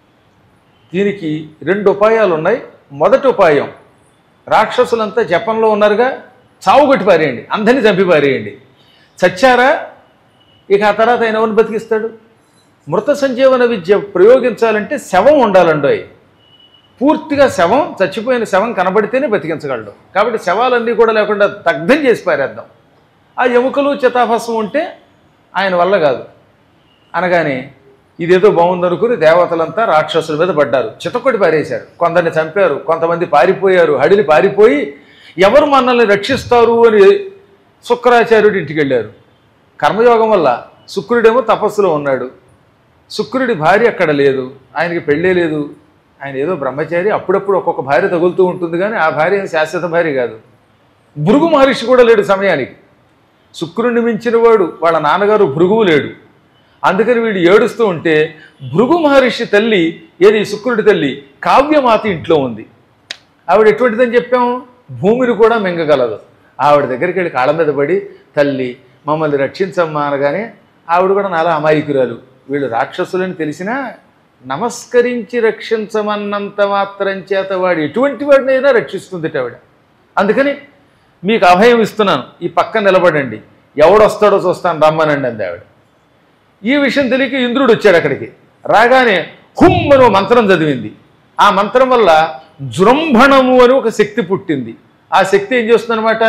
A: దీనికి 2 ఉపాయాలు ఉన్నాయి. మొదటి ఉపాయం, రాక్షసులంతా జపంలో ఉన్నారుగా, చావుగొట్టి పారేయండి, అందరినీ చంపి పారేయండి. చచ్చారా ఇక ఆ తర్వాత ఆయన ఎవరిని బతికిస్తాడు? మృత సంజీవన విద్య ప్రయోగించాలంటే శవం ఉండాలండోయ్. పూర్తిగా శవం, చచ్చిపోయిన శవం కనబడితేనే బతికించగలడు. కాబట్టి శవాలన్నీ కూడా లేకుండా దగ్ధం చేసి పారేద్దాం. ఆ ఎముకలు చితాభస్మం ఉంటే ఆయన వల్ల కాదు అనగానే ఇదేదో బాగుందనుకుని దేవతలంతా రాక్షసుల మీద పడ్డారు, చితకొట్టి పారేశారు. కొందరిని చంపారు, కొంతమంది పారిపోయారు. హడిలి పారిపోయి ఎవరు మనల్ని రక్షిస్తారు అని శుక్రాచార్యుడి ఇంటికి వెళ్ళారు. కర్మయోగం వల్ల శుక్రుడేమో తపస్సులో ఉన్నాడు. శుక్రుడి భార్య అక్కడ లేదు, ఆయనకి పెళ్ళే లేదు. ఆయన ఏదో బ్రహ్మచారి, అప్పుడప్పుడు ఒక్కొక్క భార్య తగులుతూ ఉంటుంది, కానీ ఆ భార్య శాశ్వత భార్య కాదు. భృగు మహర్షి కూడా లేడు సమయానికి. శుక్రుడిని మించిన వాడు వాళ్ళ నాన్నగారు భృగువు లేడు. అందుకని వీడు ఏడుస్తూ ఉంటే భృగు మహర్షి తల్లి, ఏది శుక్రుడి తల్లి కావ్యమాత ఇంట్లో ఉంది. ఆవిడ ఎటువంటిదని చెప్పాము, భూమిని కూడా మింగగలదు. ఆవిడ దగ్గరికి వెళ్ళి కాళ్ళ మీద పడి, తల్లి మమ్మల్ని రక్షించమ్మా అనగానే ఆవిడ కూడా నాలా అమాయకురాలు. వీళ్ళు రాక్షసులని తెలిసినా నమస్కరించి రక్షించమన్నంత మాత్రం చేత వాడు ఎటువంటి వాడినైనా రక్షిస్తుంది ఆవిడ. అందుకని మీకు అభయం ఇస్తున్నాను, ఈ పక్కన నిలబడండి, ఎవడొస్తాడో చూస్తాను రమ్మనండి అంది ఆవిడ. ఈ విషయం తెలియక ఇంద్రుడు వచ్చాడు అక్కడికి. రాగానే హుమ్ అని మంత్రం చదివింది. ఆ మంత్రం వల్ల జృంభణము అని ఒక శక్తి పుట్టింది. ఆ శక్తి ఏం చేస్తుందనమాట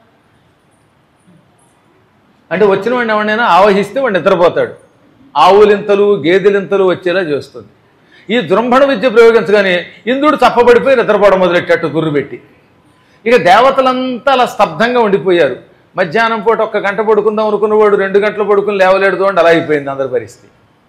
A: అంటే వచ్చిన వాడిని ఎవరినైనా ఆవహిస్తే వాడు నిద్రపోతాడు. ఆవులింతలు గేదెలింతలు వచ్చేలా చేస్తుంది. ఈ జృంభణ విద్య ప్రయోగించగానే ఇంద్రుడు తప్పబడిపోయి నిద్రపోవడం మొదలెట్టట్టు గుర్రు పెట్టి. ఇక దేవతలంతా అలా స్తబ్దంగా ఉండిపోయారు. మధ్యాహ్నం పూట 1 గంట పడుకుందాం అనుకున్నవాడు 2 గంటలు పడుకుని లేవలేడు చూడండి, అలా అయిపోయింది అందరి పరిస్థితి.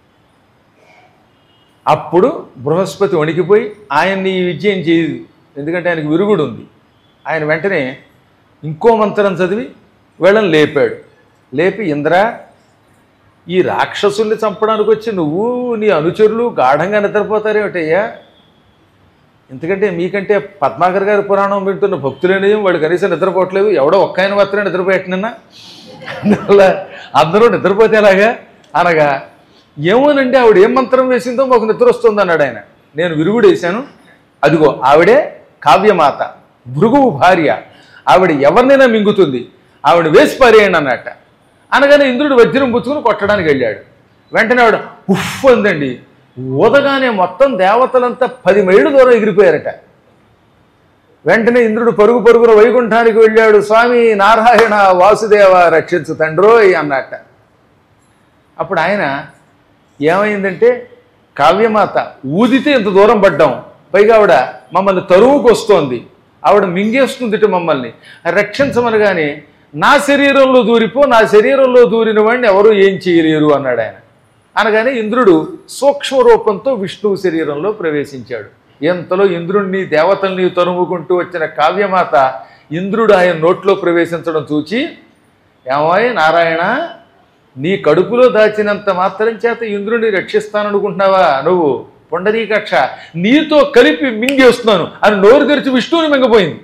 A: అప్పుడు బృహస్పతి వణికిపోయి ఆయన్ని ఈ విద్య ఏం చేయదు, ఎందుకంటే ఆయనకు విరుగుడు ఉంది. ఆయన వెంటనే ఇంకో మంత్రం చదివి వీళ్ళని లేపాడు. లేపి, ఇంద్ర ఈ రాక్షసుల్ని చంపడానికి వచ్చి నువ్వు నీ అనుచరులు గాఢంగా నిద్రపోతారేమిటయ్యా? ఎందుకంటే మీకంటే పద్మాకర్ గారి పురాణం వింటున్న భక్తులేనియం వాడు కనీసం నిద్రపోవట్లేదు, ఎవడో ఒక్క ఆయన మాత్రమే నిద్రపోయేటనన్నా, అందువల్ల అందరూ నిద్రపోతే ఎలాగా అనగా, ఏమోనండి ఆవిడ ఏం మంత్రం వేసిందో మాకు నిద్ర వస్తుంది అన్నాడు ఆయన. నేను విరుగుడు వేశాను, అదిగో ఆవిడే కావ్యమాత, భృగువు భార్య, ఆవిడ ఎవరినైనా మింగుతుంది, ఆవిడ వేసి పారేయండి అన్నట్ట. అనగానే ఇంద్రుడు వజ్రం పుచ్చుకుని కొట్టడానికి వెళ్ళాడు. వెంటనే ఆవిడ ఉఫ్ అందండి. ఊదగానే మొత్తం దేవతలంతా 10 మైళ్ళు దూరం ఎగిరిపోయారట. వెంటనే ఇంద్రుడు పరుగు పరుగున వైకుంఠానికి వెళ్ళాడు. స్వామి నారాయణ వాసుదేవ రక్షించు తండ్రోయ్ అన్నట్ట. అప్పుడు ఆయన ఏమైందంటే, కావ్యమాత ఊదితే ఇంత దూరం పడ్డాం, పైగా ఆవిడ మమ్మల్ని తరువుకు వస్తోంది, ఆవిడ మింగేస్తుంది మమ్మల్ని రక్షించమనగానే, నా శరీరంలో దూరిపో, నా శరీరంలో దూరిన వాడిని ఎవరు ఏం చేయలేరు అన్నాడు ఆయన. అనగానే ఇంద్రుడు సూక్ష్మ రూపంతో విష్ణువు శరీరంలో ప్రవేశించాడు. ఎంతలో ఇంద్రుణ్ణి దేవతల్ని తరుముకుంటూ వచ్చిన కావ్యమాత ఇంద్రుడు ఆయన నోట్లో ప్రవేశించడం చూచి, ఏమాయ్ నారాయణ, నీ కడుపులో దాచినంత మాత్రం చేత ఇంద్రుడిని రక్షిస్తాననుకుంటున్నావా నువ్వు? పుండరీకాక్ష, నీతో కలిపి మింగేస్తున్నాను అని నోరు తెరిచి విష్ణువుని మింగపోయింది.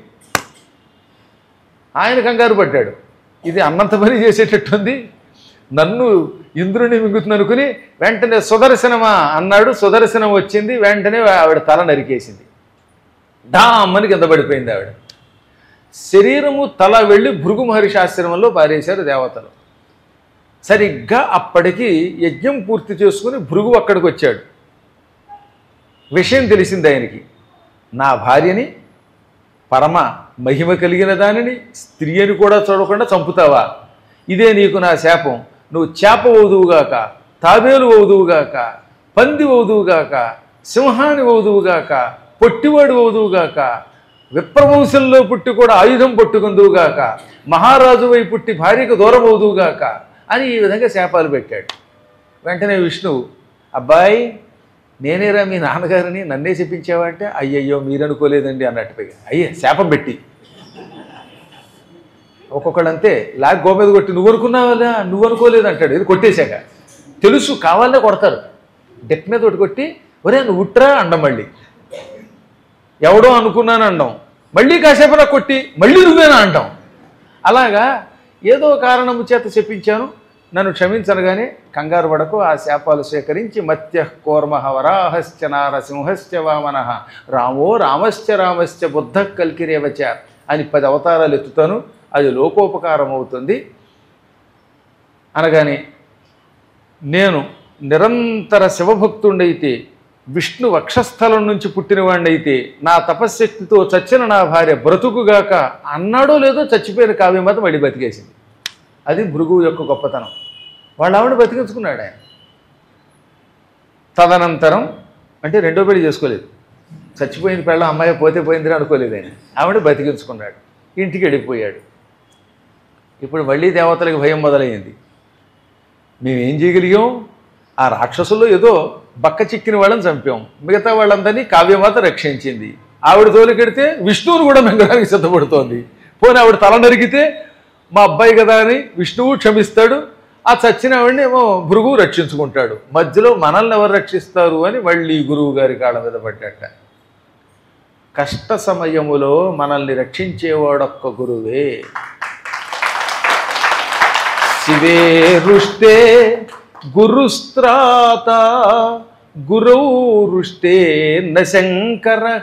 A: ఆయన కంగారు పడ్డాడు, ఇది అన్నంత పని చేసేటట్టుంది, నన్ను ఇంద్రుని మింగుతుంది అనుకుని వెంటనే సుదర్శనమా అన్నాడు. సుదర్శనం వచ్చింది, వెంటనే ఆవిడ తల నరికేసింది. డామ్మని కింద పడిపోయింది ఆవిడ. శరీరము తల వెళ్ళి భృగు మహర్షి ఆశ్రమంలో పారేశారు దేవతలు. సరిగ్గా అప్పటికి యజ్ఞం పూర్తి చేసుకుని భృగు అక్కడికి వచ్చాడు. విషయం తెలిసింది ఆయనకి, నా భార్యని, పరమ మహిమ కలిగిన దానిని, స్త్రీ అని కూడా చూడకుండా చంపుతావా? ఇదే నీకు నా శాపం. నువ్వు చేప అవుదువుగాక, తాబేలు అవుదువుగాక, పంది అవుదువుగాక, సింహాన్ని అవుదువుగాక, పొట్టివాడు అవుదువుగాక, విప్రవంశంలో పుట్టి కూడా ఆయుధం పట్టుకుందువుగాక, మహారాజు వై పుట్టి భార్యకు దూరం అవుదువుగాక అని ఈ విధంగా శాపాలు పెట్టాడు. వెంటనే విష్ణువు, అబ్బాయి నేనేరా మీ నాన్నగారిని నన్నే చెప్పించావా అంటే, అయ్యయ్యో మీరనుకోలేదండి అన్నట్టు పైగా శాపం పెట్టి. ఒక్కొక్కడంతే లాగ్ గోమీద కొట్టి నువ్వు అనుకున్నావా నువ్వు అనుకోలేదు అంటాడు. ఇది కొట్టేశాక తెలుసు కావాలనే కొడతారు. డెక్ మీద ఒకటి కొట్టి ఒరే నువ్వు ఉట్రా అండం, మళ్ళీ ఎవడో అనుకున్నాను అండం, మళ్ళీ కాసేపు కొట్టి మళ్ళీ నువ్వేనా అంటాం. అలాగా ఏదో కారణము చేత చెప్పించాను నన్ను క్షమించనగానే కంగారు పడకు, ఆ శాపాలు స్వీకరించి మత్య కూర్మః వరాహశ్చ నారసింహశ్చ వామనః రామో రామశ్చ రామశ్చ బుద్ధ కల్కిరేవచ అని 10 అవతారాలు ఎత్తుతాను, అది లోకోపకారం అవుతుంది అనగానే, నేను నిరంతర శివభక్తుండైతే విష్ణు వక్షస్థలం నుంచి పుట్టినవాడినైతే నా తపశ్శక్తితో చచ్చిన నా భార్య బ్రతుకుగాక అన్నాడో లేదో చచ్చిపోయిన కావ్యమాత మళ్ళీ బతికేసింది. అది భృగువు యొక్క గొప్పతనం. వాళ్ళ ఆవిడ బతికించుకున్నాడు ఆయన. తదనంతరం అంటే రెండో పెళ్లి చేసుకోలేదు, చచ్చిపోయింది పెళ్ళ అమ్మాయి పోతే పోయిందని అనుకోలేదు ఆయన, ఆవిడ బతికించుకున్నాడు, ఇంటికి వెళ్ళిపోయాడు. ఇప్పుడు మళ్ళీ దేవతలకు భయం మొదలైంది. మేమేం చేయగలిగాం, ఆ రాక్షసుల్లో ఏదో బక్క చిక్కిన వాళ్ళని చంపాం, మిగతా వాళ్ళందరినీ కావ్యమాత రక్షించింది. ఆవిడ తోలికెడితే విష్ణువును కూడా మింగడానికి సిద్ధపడుతోంది. పోనీ ఆవిడ తల నరికితే మా అబ్బాయి కదా అని విష్ణువు క్షమిస్తాడు, ఆ చచ్చిన ఆవిడని ఏమో భృగువు రక్షించుకుంటాడు. మధ్యలో మనల్ని ఎవరు రక్షిస్తారు అని మళ్ళీ గురువు గారి కాళ్ళ మీద పడ్డట. కష్ట సమయములో మనల్ని రక్షించేవాడొక్క గురువే. శివే రుష్టే గురుస్త్రాత గురౌ రుష్టే నశంకరః.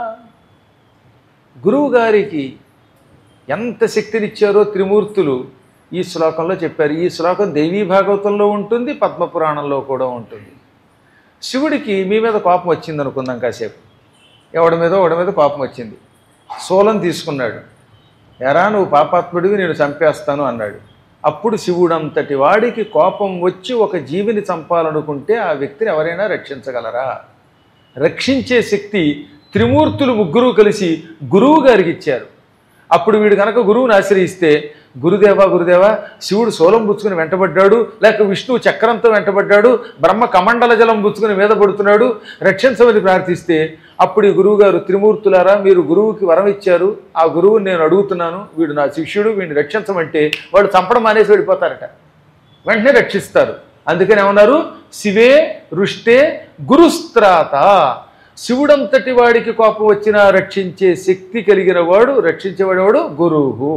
A: గురువు గారికి ఎంత శక్తినిచ్చారో త్రిమూర్తులు ఈ శ్లోకంలో చెప్పారు. ఈ శ్లోకం దేవీ భాగవతంలో ఉంటుంది, పద్మపురాణంలో కూడా ఉంటుంది. శివుడికి మీ మీద కోపం వచ్చింది అనుకుందాం కాసేపు, ఎవడి మీద కోపం వచ్చింది, శూలం తీసుకున్నాడు, ఎరా నువ్వు పాపాత్ముడివి నేను చంపేస్తాను అన్నాడు. అప్పుడు శివుడంతటి వాడికి కోపం వచ్చి ఒక జీవిని చంపాలనుకుంటే ఆ వ్యక్తిని ఎవరైనా రక్షించగలరా? రక్షించే శక్తి త్రిమూర్తులు ముగ్గురు కలిసి గురువు గారికి ఇచ్చారు. అప్పుడు వీడు కనుక గురువుని ఆశ్రయిస్తే, గురుదేవా శివుడు శూలం పుచ్చుకుని వెంటబడ్డాడు, లేక విష్ణువు చక్రంతో వెంటబడ్డాడు, బ్రహ్మ కమండల జలం పుచ్చుకుని మీద పడుతున్నాడు, రక్షించమని ప్రార్థిస్తే, అప్పుడు ఈ గురువుగారు, త్రిమూర్తులారా మీరు గురువుకి వరం ఇచ్చారు, ఆ గురువుని నేను అడుగుతున్నాను, వీడు నా శిష్యుడు, వీడిని రక్షించమంటే వాడు చంపడం మానేసి వెళ్ళిపోతారట, వెంటనే రక్షిస్తారు. అందుకని ఏమన్నారు, శివే రుష్టే గురుస్త్రాత. శివుడంతటి వాడికి కోపం వచ్చినా రక్షించే శక్తి కలిగిన వాడు, రక్షించేవాడు గురువు.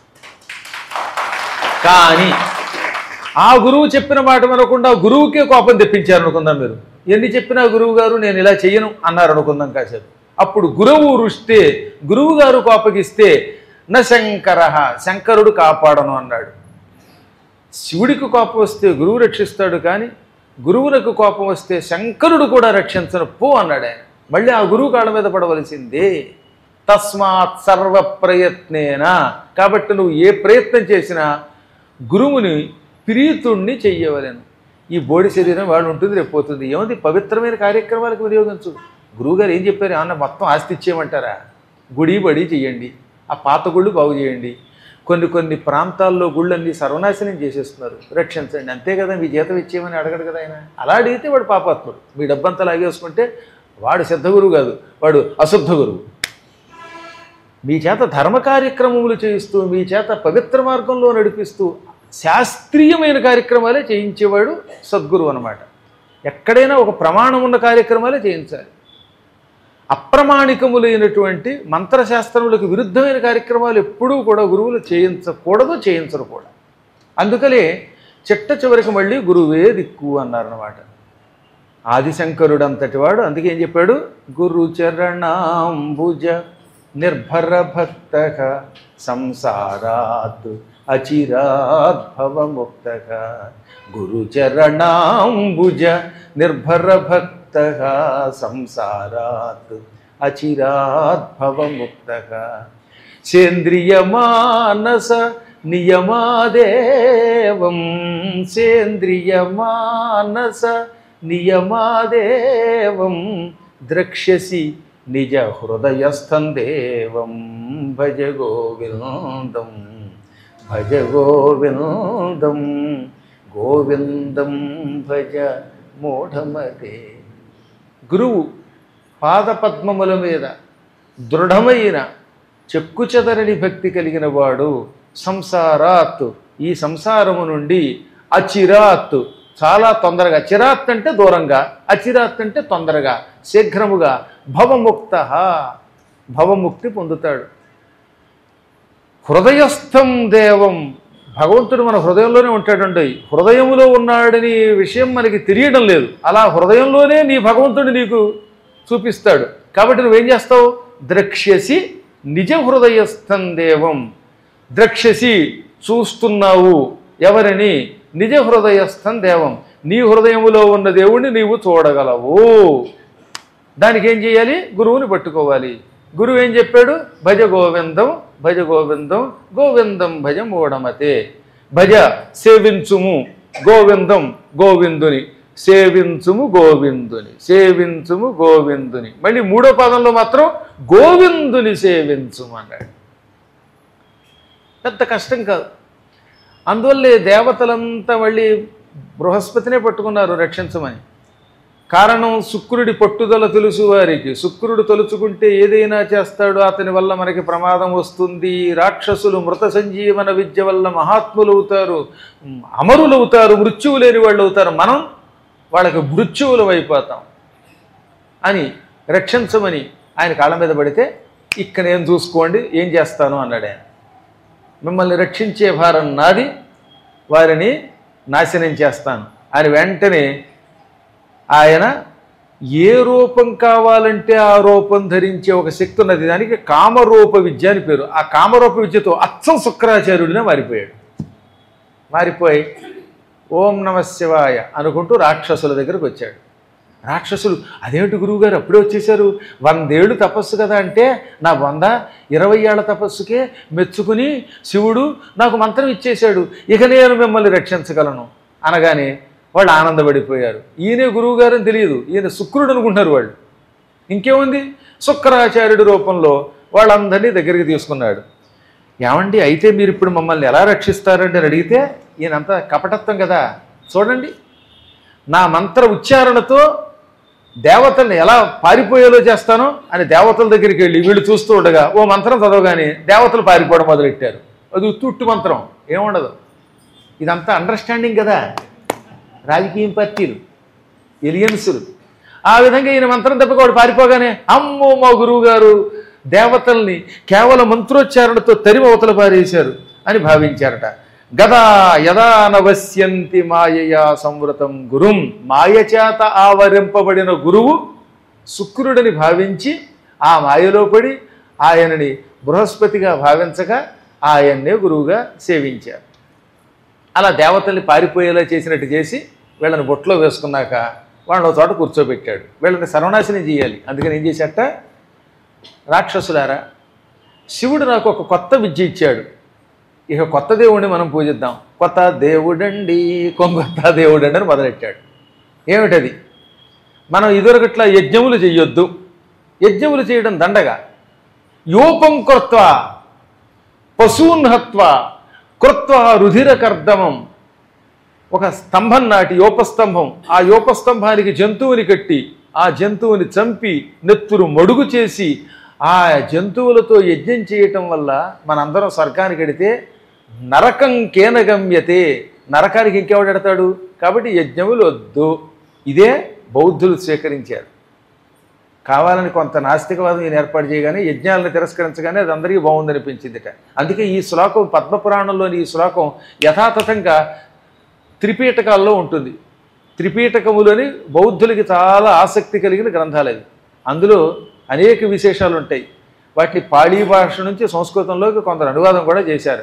A: కానీ ఆ గురువు చెప్పిన మాట వినకుండా గురువుకే కోపం తెప్పించారు అనుకుందాం. మీరు ఎన్ని చెప్పినా గురువు గారు నేను ఇలా చెయ్యను అన్నారు అనుకుందాం కాసేపు. అప్పుడు గురువు రుష్టే, గురువు గారు కోపగిస్తే న శంకర, శంకరుడు కాపాడను అన్నాడు. శివుడికి కోపం వస్తే గురువు రక్షిస్తాడు, కానీ గురువులకు కోపం వస్తే శంకరుడు కూడా రక్షించను పో అన్నాడు ఆయన. మళ్ళీ ఆ గురువు కాళ్ళ మీద పడవలసిందే. తస్మాత్ సర్వ ప్రయత్నేన, కాబట్టి నువ్వు ఏ ప్రయత్నం చేసినా గురువుని ప్రీతుణ్ణి చెయ్యవలేను. ఈ బోడి శరీరం వాళ్ళు ఉంటుంది, రేపు పోతుంది, ఏముంది పవిత్రమైన కార్యక్రమాలకు వినియోగించు. గురువుగారు ఏం చెప్పారు, ఏమన్నా మొత్తం ఆస్తి ఇచ్చేయమంటారా? గుడి బడి చెయ్యండి, ఆ పాత గుళ్ళు బాగు చేయండి. కొన్ని ప్రాంతాల్లో గుళ్ళన్నీ సర్వనాశనం చేసేస్తున్నారు, రక్షించండి, అంతే కదా, మీ జీతం ఇచ్చేయమని అడగడు కదా ఆయన. అలా అడిగితే వాడు పాపాత్ముడు. మీ డబ్బంతా లాగేసుకుంటే వాడు సిద్ధ గురువు కాదు, వాడు అశుద్ధ గురువు. మీ చేత ధర్మ కార్యక్రమములు చేయిస్తూ, మీ చేత పవిత్ర మార్గంలో నడిపిస్తూ శాస్త్రీయమైన కార్యక్రమాలే చేయించేవాడు సద్గురువు అన్నమాట. ఎక్కడైనా ఒక ప్రమాణం ఉన్న కార్యక్రమాలే చేయించాలి. అప్రమాణికములైనటువంటి మంత్రశాస్త్రములకు విరుద్ధమైన కార్యక్రమాలు ఎప్పుడూ కూడా గురువులు చేయించకూడదు, చేయించరు కూడా. అందుకనే చిట్ట చివరికి మళ్ళీ గురువే దిక్కు అన్నారన్నమాట. ఆదిశంకరుడు అంతటి వాడు అందుకే ఏం చెప్పాడు, గురుచరణాంబుజ నిర్భర భక్త సంసారాత్ అచిరాద్భవముక్త. గురుచరణాంబుజ నిర్భర భక్త సంసారాత్ అచిరాద్భవముక్త. సేంద్రియమానస నియమాదేవం, సేంద్రియమానస నియమాదేవం ద్రక్ష్యసి నిజ హృదయస్థం దేవం భజ గోవిందం భజ గోవిందం గోవిందం భజ మూఢమతే. గురువు పాదపద్మముల మీద దృఢమైన చెక్కుచెదరని భక్తి కలిగిన వాడు సంసారాత్, ఈ సంసారము నుండి అచిరాత్, చాలా తొందరగా, చిరాత్ అంటే దూరంగా, అచిరాత్ అంటే తొందరగా, శీఘ్రముగా, భవముక్త, భవముక్తి పొందుతాడు. హృదయస్థం దేవం, భగవంతుడు మన హృదయంలోనే ఉంటాడండి. హృదయములో ఉన్నాడని విషయం మనకి తెలియడం లేదు. అలా హృదయంలోనే నీ భగవంతుడు నీకు చూపిస్తాడు. కాబట్టి నువ్వేం చేస్తావు? ద్రక్ష్యసి నిజ హృదయస్థం దేవం. ద్రక్ష్యసి చూస్తున్నావు ఎవరిని? నిజ హృదయస్థం దేవం, నీ హృదయములో ఉన్న దేవుణ్ణి నీవు చూడగలవు. దానికి ఏం చేయాలి? గురువుని పట్టుకోవాలి. గురువు ఏం చెప్పాడు? భజ గోవిందం భజ గోవిందం గోవిందం భజ మూఢమతే. భజ సేవించుము గోవిందం, గోవిందుని సేవించుము, గోవిందుని సేవించుము, గోవిందుని. మళ్ళీ మూడో పాదంలో మాత్రం గోవిందుని సేవించుము అన్నాడు. పెద్ద కష్టం కాదు. అందువల్లే దేవతలంతా మళ్ళీ బృహస్పతినే పట్టుకున్నారు రక్షించమని. కారణం శుక్రుడి పట్టుదల తెలుసు వారికి. శుక్రుడు తలుచుకుంటే ఏదైనా చేస్తాడు, అతని వల్ల మనకి ప్రమాదం వస్తుంది. రాక్షసులు మృత సంజీవన విద్య వల్ల మహాత్ములు అవుతారు, అమరులవుతారు, మృత్యువు లేని వాళ్ళు అవుతారు. మనం వాళ్ళకి మృత్యువులు అయిపోతాం అని రక్షించమని ఆయన కాళ్ళ మీద పడితే, ఇక్కడ నేను చూసుకోండి ఏం చేస్తాను అన్నాడు ఆయన. మిమ్మల్ని రక్షించే భారం నాది, వారిని నాశనం చేస్తాను అని వెంటనే ఆయన ఏ రూపం కావాలంటే ఆ రూపం ధరించే ఒక శక్తి ఉన్నది. దానికి కామరూప విద్య అని పేరు. ఆ కామరూప విద్యతో అచ్చం శుక్రాచార్యుడినే మారిపోయాడు. మారిపోయి ఓం నమ శివాయ అనుకుంటూ రాక్షసుల దగ్గరకు వచ్చాడు. రాక్షసులు అదేమిటి గురువుగారు అప్పుడే వచ్చేసారు, 100 ఏళ్ళు తపస్సు కదా అంటే, నా 120 ఏళ్ల తపస్సుకే మెచ్చుకుని శివుడు నాకు మంత్రం ఇచ్చేశాడు, ఇక నేను మిమ్మల్ని రక్షించగలను అనగానే వాళ్ళు ఆనందపడిపోయారు. ఈయనే గురువుగారు అని తెలియదు, ఈయన శుక్రుడు అనుకుంటున్నారు వాళ్ళు. ఇంకేముంది, శుక్రాచార్యుడి రూపంలో వాళ్ళందరినీ దగ్గరికి తీసుకున్నాడు. ఏమండి అయితే మీరు ఇప్పుడు మమ్మల్ని ఎలా రక్షిస్తారండి అని అడిగితే, ఈయనంతా కపటత్వం కదా, చూడండి నా మంత్ర ఉచ్చారణతో దేవతల్ని ఎలా పారిపోయేలో చేస్తానో అని దేవతల దగ్గరికి వెళ్ళి వీళ్ళు చూస్తూ ఉండగా ఓ మంత్రం చదవగానే దేవతలు పారిపోవడం మొదలెట్టారు. అది ఉత్తుట్టు మంత్రం, ఏముండదు. ఇదంతా అండర్స్టాండింగ్ కదా, రాజకీయ పార్టీలు, ఎలియన్సులు. ఆ విధంగా ఈయన మంత్రం తప్పక వాడు పారిపోగానే అమ్మో మా గురువు గారు దేవతల్ని కేవలం మంత్రోచ్చారణతో తరిమవతల పారేశారు అని భావించారట. గదా యదా నవస్యంతి మాయయా సంవృతం గురుం, మాయ చేత ఆవరింపబడిన గురువు శుక్రుడిని భావించి ఆ మాయలో పడి ఆయనని బృహస్పతిగా భావించగా ఆయన్నే గురువుగా సేవించారు. అలా దేవతల్ని పారిపోయేలా చేసినట్టు చేసి వీళ్ళని బొట్లో వేసుకున్నాక వాళ్ళని చోట కూర్చోబెట్టాడు. వీళ్ళని సర్వనాశనం చేయాలి. అందుకని ఏం చేశాట, రాక్షసులారా శివుడు నాకు ఒక కొత్త విద్య ఇచ్చాడు, ఇక కొత్త దేవుడిని మనం పూజిద్దాం. కొత్త దేవుడండి కొంగొత్త దేవుడండి అని మొదలెట్టాడు. ఏమిటది, మనం ఇదివరకట్లా యజ్ఞములు చెయ్యొద్దు, యజ్ఞములు చేయడం దండగా. యోపం కృత్వ పశూన్హత్వ కృత్వ రుధిరకర్దమం, ఒక స్తంభం నాటి యోపస్తంభం, ఆ యోపస్తంభానికి జంతువుని కట్టి ఆ జంతువుని చంపి నెత్తురు మడుగు చేసి ఆ జంతువులతో యజ్ఞం చేయటం వల్ల మనందరం స్వర్గానికి వెడితే నరకం కేనగమ్యతే, నరకానికి ఇంకెవడెడతాడు. కాబట్టి యజ్ఞములు వద్దు. ఇదే బౌద్ధులు స్వీకరించారు. కావాలని కొంత నాస్తికవాదం ఈయన ఏర్పాటు చేయగానే యజ్ఞాలను తిరస్కరించగానే అది అందరికీ బాగుందనిపించిందిట. అందుకే ఈ శ్లోకం పద్మపురాణంలోని ఈ శ్లోకం యథాతథంగా త్రిపీఠకాల్లో ఉంటుంది. త్రిపీఠకములని బౌద్ధులకి చాలా ఆసక్తి కలిగిన గ్రంథాలు అవి. అందులో అనేక విశేషాలు ఉంటాయి. వాటిని పాళీ భాష నుంచి సంస్కృతంలోకి కొందరు అనువాదం కూడా చేశారు.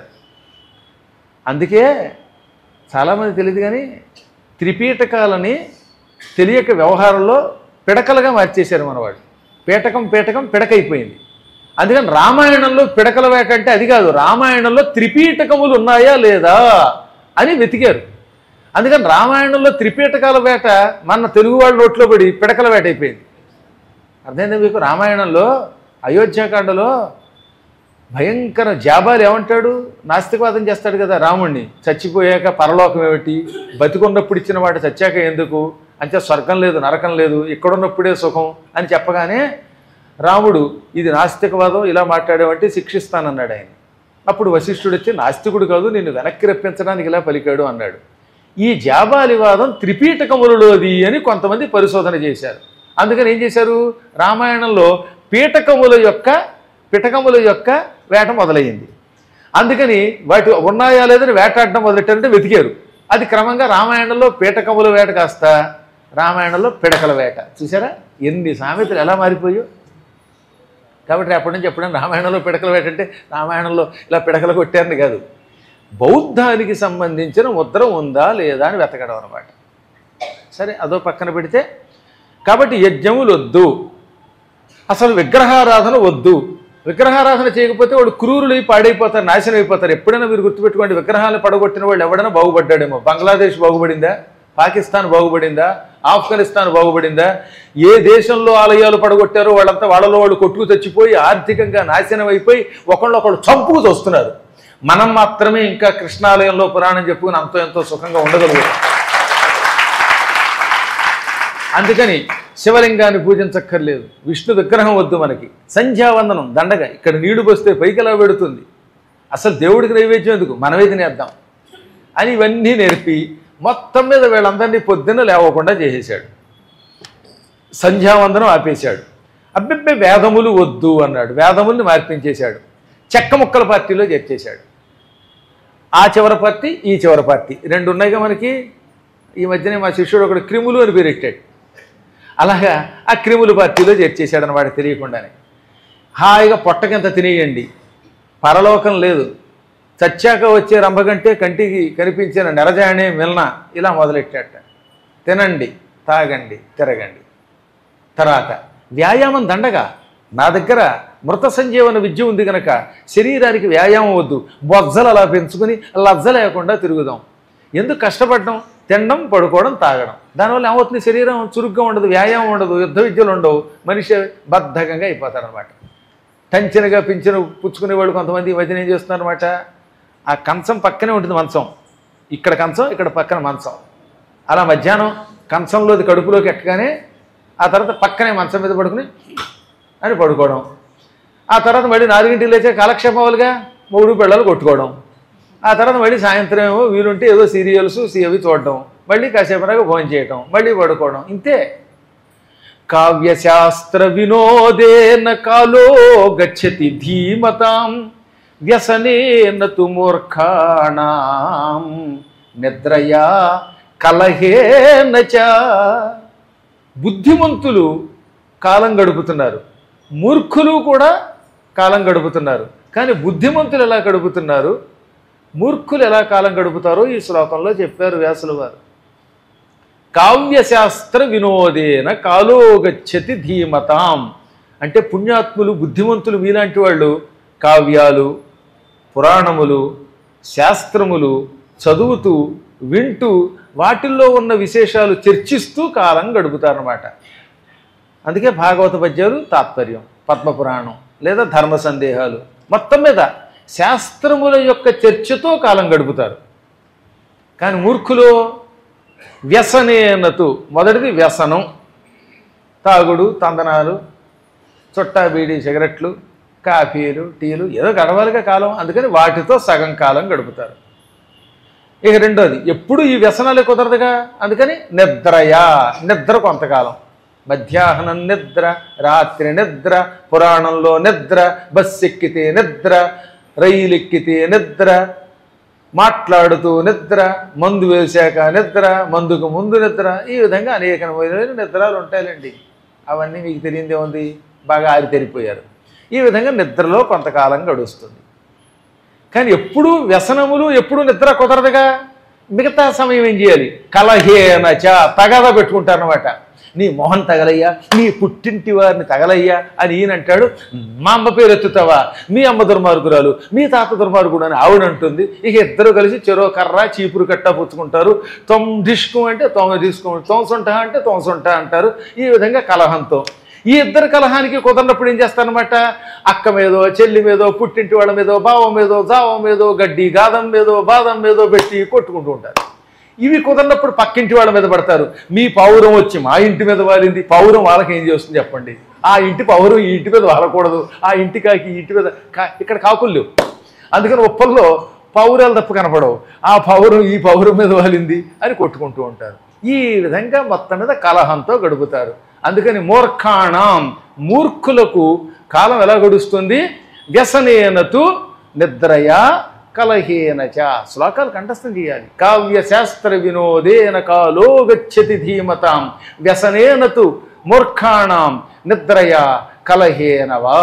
A: అందుకే చాలామంది తెలియదు కానీ త్రిపీఠకాలని తెలియక వ్యవహారంలో పిడకలుగా మార్చేశారు మనవాడు. పీఠకం పిడకైపోయింది. అందుకని రామాయణంలో పిడకల వేట అంటే అది కాదు, రామాయణంలో త్రిపీఠకములు ఉన్నాయా లేదా అని వెతికారు. అందుకని రామాయణంలో త్రిపీఠకాల వేట మన తెలుగు వాళ్ళ నోట్లో పడి పిడకల వేట అయిపోయింది. అర్థమైందా మీకు? రామాయణంలో అయోధ్యాకాండలో భయంకర జాబాలు ఏమంటాడు? నాస్తికవాదం చేస్తాడు కదా రాముణ్ణి. చచ్చిపోయాక పరలోకం ఏమిటి, బతికున్నప్పుడు ఇచ్చిన వాడు చచ్చాక ఎందుకు, అంటే స్వర్గం లేదు నరకం లేదు, ఇక్కడున్నప్పుడే సుఖం అని చెప్పగానే రాముడు ఇది నాస్తికవాదం, ఇలా మాట్లాడేవంటే శిక్షిస్తానన్నాడు ఆయన. అప్పుడు వశిష్ఠుడు వచ్చి నాస్తికుడు కాదు, నిన్ను వెనక్కి రప్పించడానికి ఇలా పలికాడు అన్నాడు. ఈ జాబాలివాదం త్రిపీఠకములలోది అని కొంతమంది పరిశోధన చేశారు. అందుకని ఏం చేశారు, రామాయణంలో పిటకముల యొక్క వేట మొదలయ్యింది. అందుకని వాటి ఉన్నాయా లేదని వేటాడడం మొదలెట్టారంటే వెతికారు. అది క్రమంగా రామాయణంలో పీటకముల వేట కాస్త రామాయణంలో పిడకల వేట. చూసారా ఎన్ని సామెతలు ఎలా మారిపోయో. కాబట్టి అప్పటి నుంచి ఎప్పుడైనా రామాయణంలో పిడకల వేట అంటే రామాయణంలో ఇలా పిడకలు కొట్టారని కాదు, బౌద్ధానికి సంబంధించిన ముద్ర ఉందా లేదా అని వెతకడం అనమాట. సరే అదో పక్కన పెడితే, కాబట్టి యజ్ఞములు వద్దు, అసలు విగ్రహారాధన వద్దు. విగ్రహారాధన చేయకపోతే వాడు క్రూరులు పాడైపోతారు, నాశనం అయిపోతారు. ఎప్పుడైనా మీరు గుర్తుపెట్టుకోండి, విగ్రహాలను పడగొట్టిన వాళ్ళు ఎవడైనా బాగుపడ్డాడేమో. బంగ్లాదేశ్ బాగుపడిందా, పాకిస్తాన్ బాగుపడిందా, ఆఫ్ఘనిస్తాన్ బాగుపడిందా? ఏ దేశంలో ఆలయాలు పడగొట్టారో వాళ్ళంతా వాళ్ళలో వాళ్ళు కొట్టుకు తెచ్చిపోయి ఆర్థికంగా నాశనం అయిపోయి ఒకళ్ళొకళ్ళు చంపుకు వస్తున్నారు. మనం మాత్రమే ఇంకా కృష్ణాలయంలో పురాణం చెప్పుకుని అంతో ఎంతో సుఖంగా ఉండగలుగుతాం. అందుకని శివలింగాన్ని పూజించక్కర్లేదు, విష్ణు విగ్రహం వద్దు మనకి. సంధ్యావందనం దండగా, ఇక్కడ నీళ్లు పోస్తే పైకి ఎలా పెడుతుంది, అసలు దేవుడికి నైవేద్యం ఎందుకు, మనమే తినేద్దాం అని ఇవన్నీ నేర్పి మొత్తం మీద వీళ్ళందరినీ పొద్దున్న లేవకుండా చేసేశాడు. సంధ్యావందనం ఆపేశాడు. అబ్బెబ్బే వేదములు వద్దు అన్నాడు, వేదముల్ని మార్పించేశాడు. చెక్క ముక్కల పార్టీలో చేర్చేశాడు. ఆ చివరి పార్టీ ఈ చివరి పార్టీ రెండు ఉన్నాయిగా మనకి. ఈ మధ్యనే మా శిష్యుడు ఒకడు క్రిములు అని పేరెట్టాడు. అలాగా ఆ క్రిములు పార్టీలో చేర్చేశాడు అన్నమాట తెలియకుండానే. హాయిగా పొట్టకింత తినేయండి, పరలోకం లేదు, చచ్చాక వచ్చే రంభగంటే కంటికి కనిపించిన నెరజానే మిల్న, ఇలా మొదలెట్టాట. తినండి, తాగండి, తిరగండి. తర్వాత వ్యాయామం దండగా. నా దగ్గర మృత సంజీవన విద్య ఉంది కనుక శరీరానికి వ్యాయామం వద్దు, బొజ్జలు అలా పెంచుకుని లజ్జ లేకుండా తిరుగుదాం. ఎందుకు కష్టపడడం, తినడం, పడుకోవడం, తాగడం. దానివల్ల ఏమవుతుంది, శరీరం చురుగ్గా ఉండదు, వ్యాయామం ఉండదు, యుద్ధ విద్యలు ఉండవు, మనిషి బద్ధకంగా అయిపోతారనమాట. టంచనగా పింఛను పుచ్చుకునేవాళ్ళు కొంతమంది ఈ మధ్యన ఏం చేస్తున్నారనమాట, ఆ కంచం పక్కనే ఉంటుంది మంచం, ఇక్కడ కంచం ఇక్కడ పక్కన మంచం, అలా మధ్యాహ్నం కంచంలోది కడుపులోకి ఎక్కగానే ఆ తర్వాత పక్కనే మంచం మీద పడుకుని అని పడుకోవడం. ఆ తర్వాత మళ్ళీ 4 లేచే కాలక్షేపాలుగా మూడు పిల్లలు కొట్టుకోవడం. ఆ తర్వాత మళ్ళీ సాయంత్రం ఏమో వీలుంటే ఏదో సీరియల్స్ అవి చూడడం, మళ్ళీ కాసేపరాగా భోజనం చేయటం, మళ్ళీ పడుకోవడం. ఇంతే. కావ్యశాస్త్ర వినోదేన కాలో గచ్చతి ధీమతాం వ్యసనేన తు మూర్ఖాణాం నిద్రయా కలహేన చ. బుద్ధిమంతులు కాలం గడుపుతున్నారు, మూర్ఖులు కూడా కాలం గడుపుతున్నారు. కానీ బుద్ధిమంతులు ఎలా గడుపుతున్నారు, మూర్ఖులు ఎలా కాలం గడుపుతారో ఈ శ్లోకంలో చెప్పారు వ్యాసుల వారు. కావ్యశాస్త్ర వినోదేన కాలో గచ్చతి ధీమతాం అంటే పుణ్యాత్ములు బుద్ధిమంతులు మీలాంటి వాళ్ళు కావ్యాలు, పురాణములు, శాస్త్రములు చదువుతూ వింటూ వాటిల్లో ఉన్న విశేషాలు చర్చిస్తూ కాలం గడుపుతారన్నమాట. అందుకే భాగవత పద్యాలు తాత్పర్యం, పద్మపురాణం లేదా ధర్మ సందేహాలు, మొత్తం మీద శాస్త్రముల యొక్క చర్చతో కాలం గడుపుతారు. కానీ మూర్ఖులు వ్యసనేనతు, మొదటిది వ్యసనం, తాగుడు, తందనాలు, చుట్టా బీడీ సిగరెట్లు, కాఫీలు, టీలు, ఏదో గడవాలిగా కాలం, అందుకని వాటితో సగం కాలం గడుపుతారు. ఇక రెండోది, ఎప్పుడు ఈ వ్యసనాలే కుదరదుగా, అందుకని నిద్రయా, నిద్ర కొంతకాలం, మధ్యాహ్నం నిద్ర, రాత్రి నిద్ర, పురాణంలో నిద్ర, బస్సు ఎక్కితే నిద్ర, రైలు ఎక్కితే నిద్ర, మాట్లాడుతూ నిద్ర, మందు వేశాక నిద్ర, మందుకు ముందు నిద్ర, ఈ విధంగా అనేకమైన నిద్రలు ఉంటాయండి. అవన్నీ మీకు తెలియదే ఉంది, బాగా ఆరితెరిపోయారు. ఈ విధంగా నిద్రలో కొంతకాలం గడుస్తుంది. కానీ ఎప్పుడు వ్యసనములు, ఎప్పుడు నిద్ర కుదరదుగా. మిగతా సమయం ఏం చేయాలి, కలహేనచ, తగద పెట్టుకుంటారనమాట. నీ మొహం తగలయ్యా, నీ పుట్టింటి వారిని తగలయ్యా అని ఈయనంటాడు. మా అమ్మ పేరు ఎత్తుతావా, మీ అమ్మ దుర్మార్గురాలు, మీ తాత దుర్మార్గుడు అని ఆవిడంటుంది. ఇక ఇద్దరు కలిసి చెరో కర్ర చీపురు కట్ట పుచ్చుకుంటారు. తొమ్మిదిష్కు అంటే తొమ్మిది తీసుకుంటారు, తొంసొంట అంటే తొంసొంట అంటారు. ఈ విధంగా కలహంతో ఈ ఇద్దరు కలహానికి కుదరినప్పుడు ఏం చేస్తారనమాట, అక్క మీదో చెల్లి మీదో పుట్టింటి వాళ్ళ మీదో బావం మీదో జావం మీదో గడ్డి గాదం మీదో బాదం మీదో పెట్టి కొట్టుకుంటూ ఉంటారు. ఇవి కుదరినప్పుడు పక్కింటి వాళ్ళ మీద పడతారు. మీ పౌరం వచ్చి మా ఇంటి మీద వాలింది, పౌరం వాళ్ళకి ఏం చేస్తుంది చెప్పండి? ఆ ఇంటి పౌరం ఈ ఇంటి మీద వాలకూడదు, ఆ ఇంటి కాకి ఈ ఇంటి మీద ఇక్కడ కాకులు లేవు, అందుకని ఉప్పల్లో పౌరాలు తప్ప కనపడవు. ఆ పౌరం ఈ పౌరం మీద వాలింది అని కొట్టుకుంటూ ఉంటారు. ఈ విధంగా మొత్తం మీద కలహంతో గడుపుతారు. అందుకని మూర్ఖాణం, మూర్ఖులకు కాలం ఎలా గడుస్తుంది? వ్యసనేనతు నిద్రయా కలహేనచ. శ్లోకాలు కంఠస్థం చేయాలి. కావ్య శాస్త్ర వినోదేన కాలో గచ్చతి ధీమతాం వ్యసనేనతు మూర్ఖాణం నిద్రయా కలహేనవా.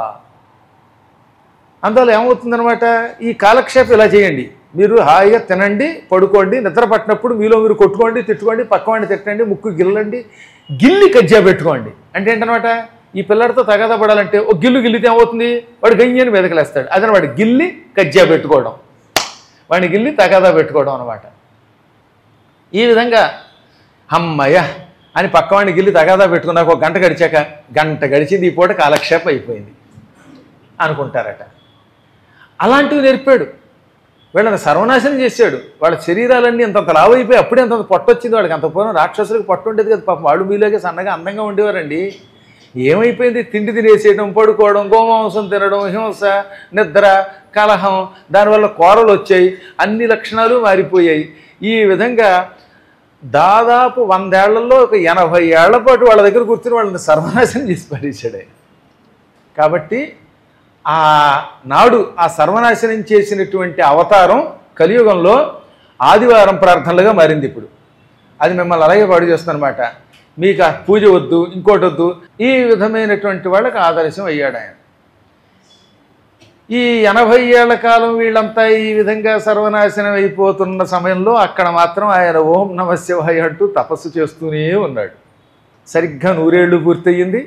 A: అందువల్ల ఏమవుతుందనమాట, ఈ కాలక్షేపం ఇలా చేయండి. మీరు హాయిగా తినండి, పడుకోండి, నిద్ర పట్టినప్పుడు మీలో మీరు కొట్టుకోండి, తిట్టుకోండి, పక్కవాడిని తిట్టండి, ముక్కు గిల్లండి, గిల్లి కజ్జా పెట్టుకోండి. అంటే ఏంటనమాట, ఈ పిల్లడితో తగాదా పడాలంటే ఒక గిల్లు గిల్లితే ఏమవుతుంది, వాడు గయ్యని మెదకలేస్తాడు. అదే వాడు గిల్లి కజ్జా పెట్టుకోవడం, వాడిని గిల్లి తగాదా పెట్టుకోవడం అనమాట. ఈ విధంగా అమ్మయ్య అని పక్కవాడిని గిల్లి తగాదా పెట్టుకున్నాక ఒక గంట గడిచాక, గంట గడిచింది, ఈ పూట కాలక్షేపం అయిపోయింది అనుకుంటారట. అలాంటివి నేర్పాడు. వీళ్ళని సర్వనాశనం చేశాడు. వాళ్ళ శరీరాలన్నీ అంతంత లావైపోయి అప్పుడే అంతంత పొట్టొచ్చింది వాడికి. అంత పూర్వం రాక్షసులకు పొట్టు ఉండేది కదా పాపం. వాళ్ళు మీలోకి సన్నగా అందంగా ఉండేవారండి. ఏమైపోయింది, తిండి తినేసేయడం, పడుకోవడం, గోమాంసం తినడం, హింస, నిద్ర, కలహం, దానివల్ల కోరలు వచ్చాయి, అన్ని లక్షణాలు మారిపోయాయి. ఈ విధంగా దాదాపు 100 ఏళ్లలో ఒక 80 ఏళ్ల పాటు వాళ్ళ దగ్గర కూర్చుని వాళ్ళని సర్వనాశనం చేసి పడేశాడు. కాబట్టి ఆ నాడు ఆ సర్వనాశనం చేసినటువంటి అవతారం కలియుగంలో ఆదివారం ప్రార్థనలుగా మారింది. ఇప్పుడు అది మిమ్మల్ని అలాగే పాడు చేస్తుందన్నమాట. మీకు ఆ పూజ వద్దు, ఇంకోటి వద్దు, ఈ విధమైనటువంటి వాళ్ళకి ఆదర్శం అయ్యాడు ఆయన. ఈ 80 ఏళ్ల కాలం వీళ్ళంతా ఈ విధంగా సర్వనాశనం అయిపోతున్న సమయంలో అక్కడ మాత్రం ఆయన ఓం నమ శివాయ అంటూ తపస్సు చేస్తూనే ఉన్నాడు. సరిగ్గా 100 ఏళ్ళు పూర్తయింది.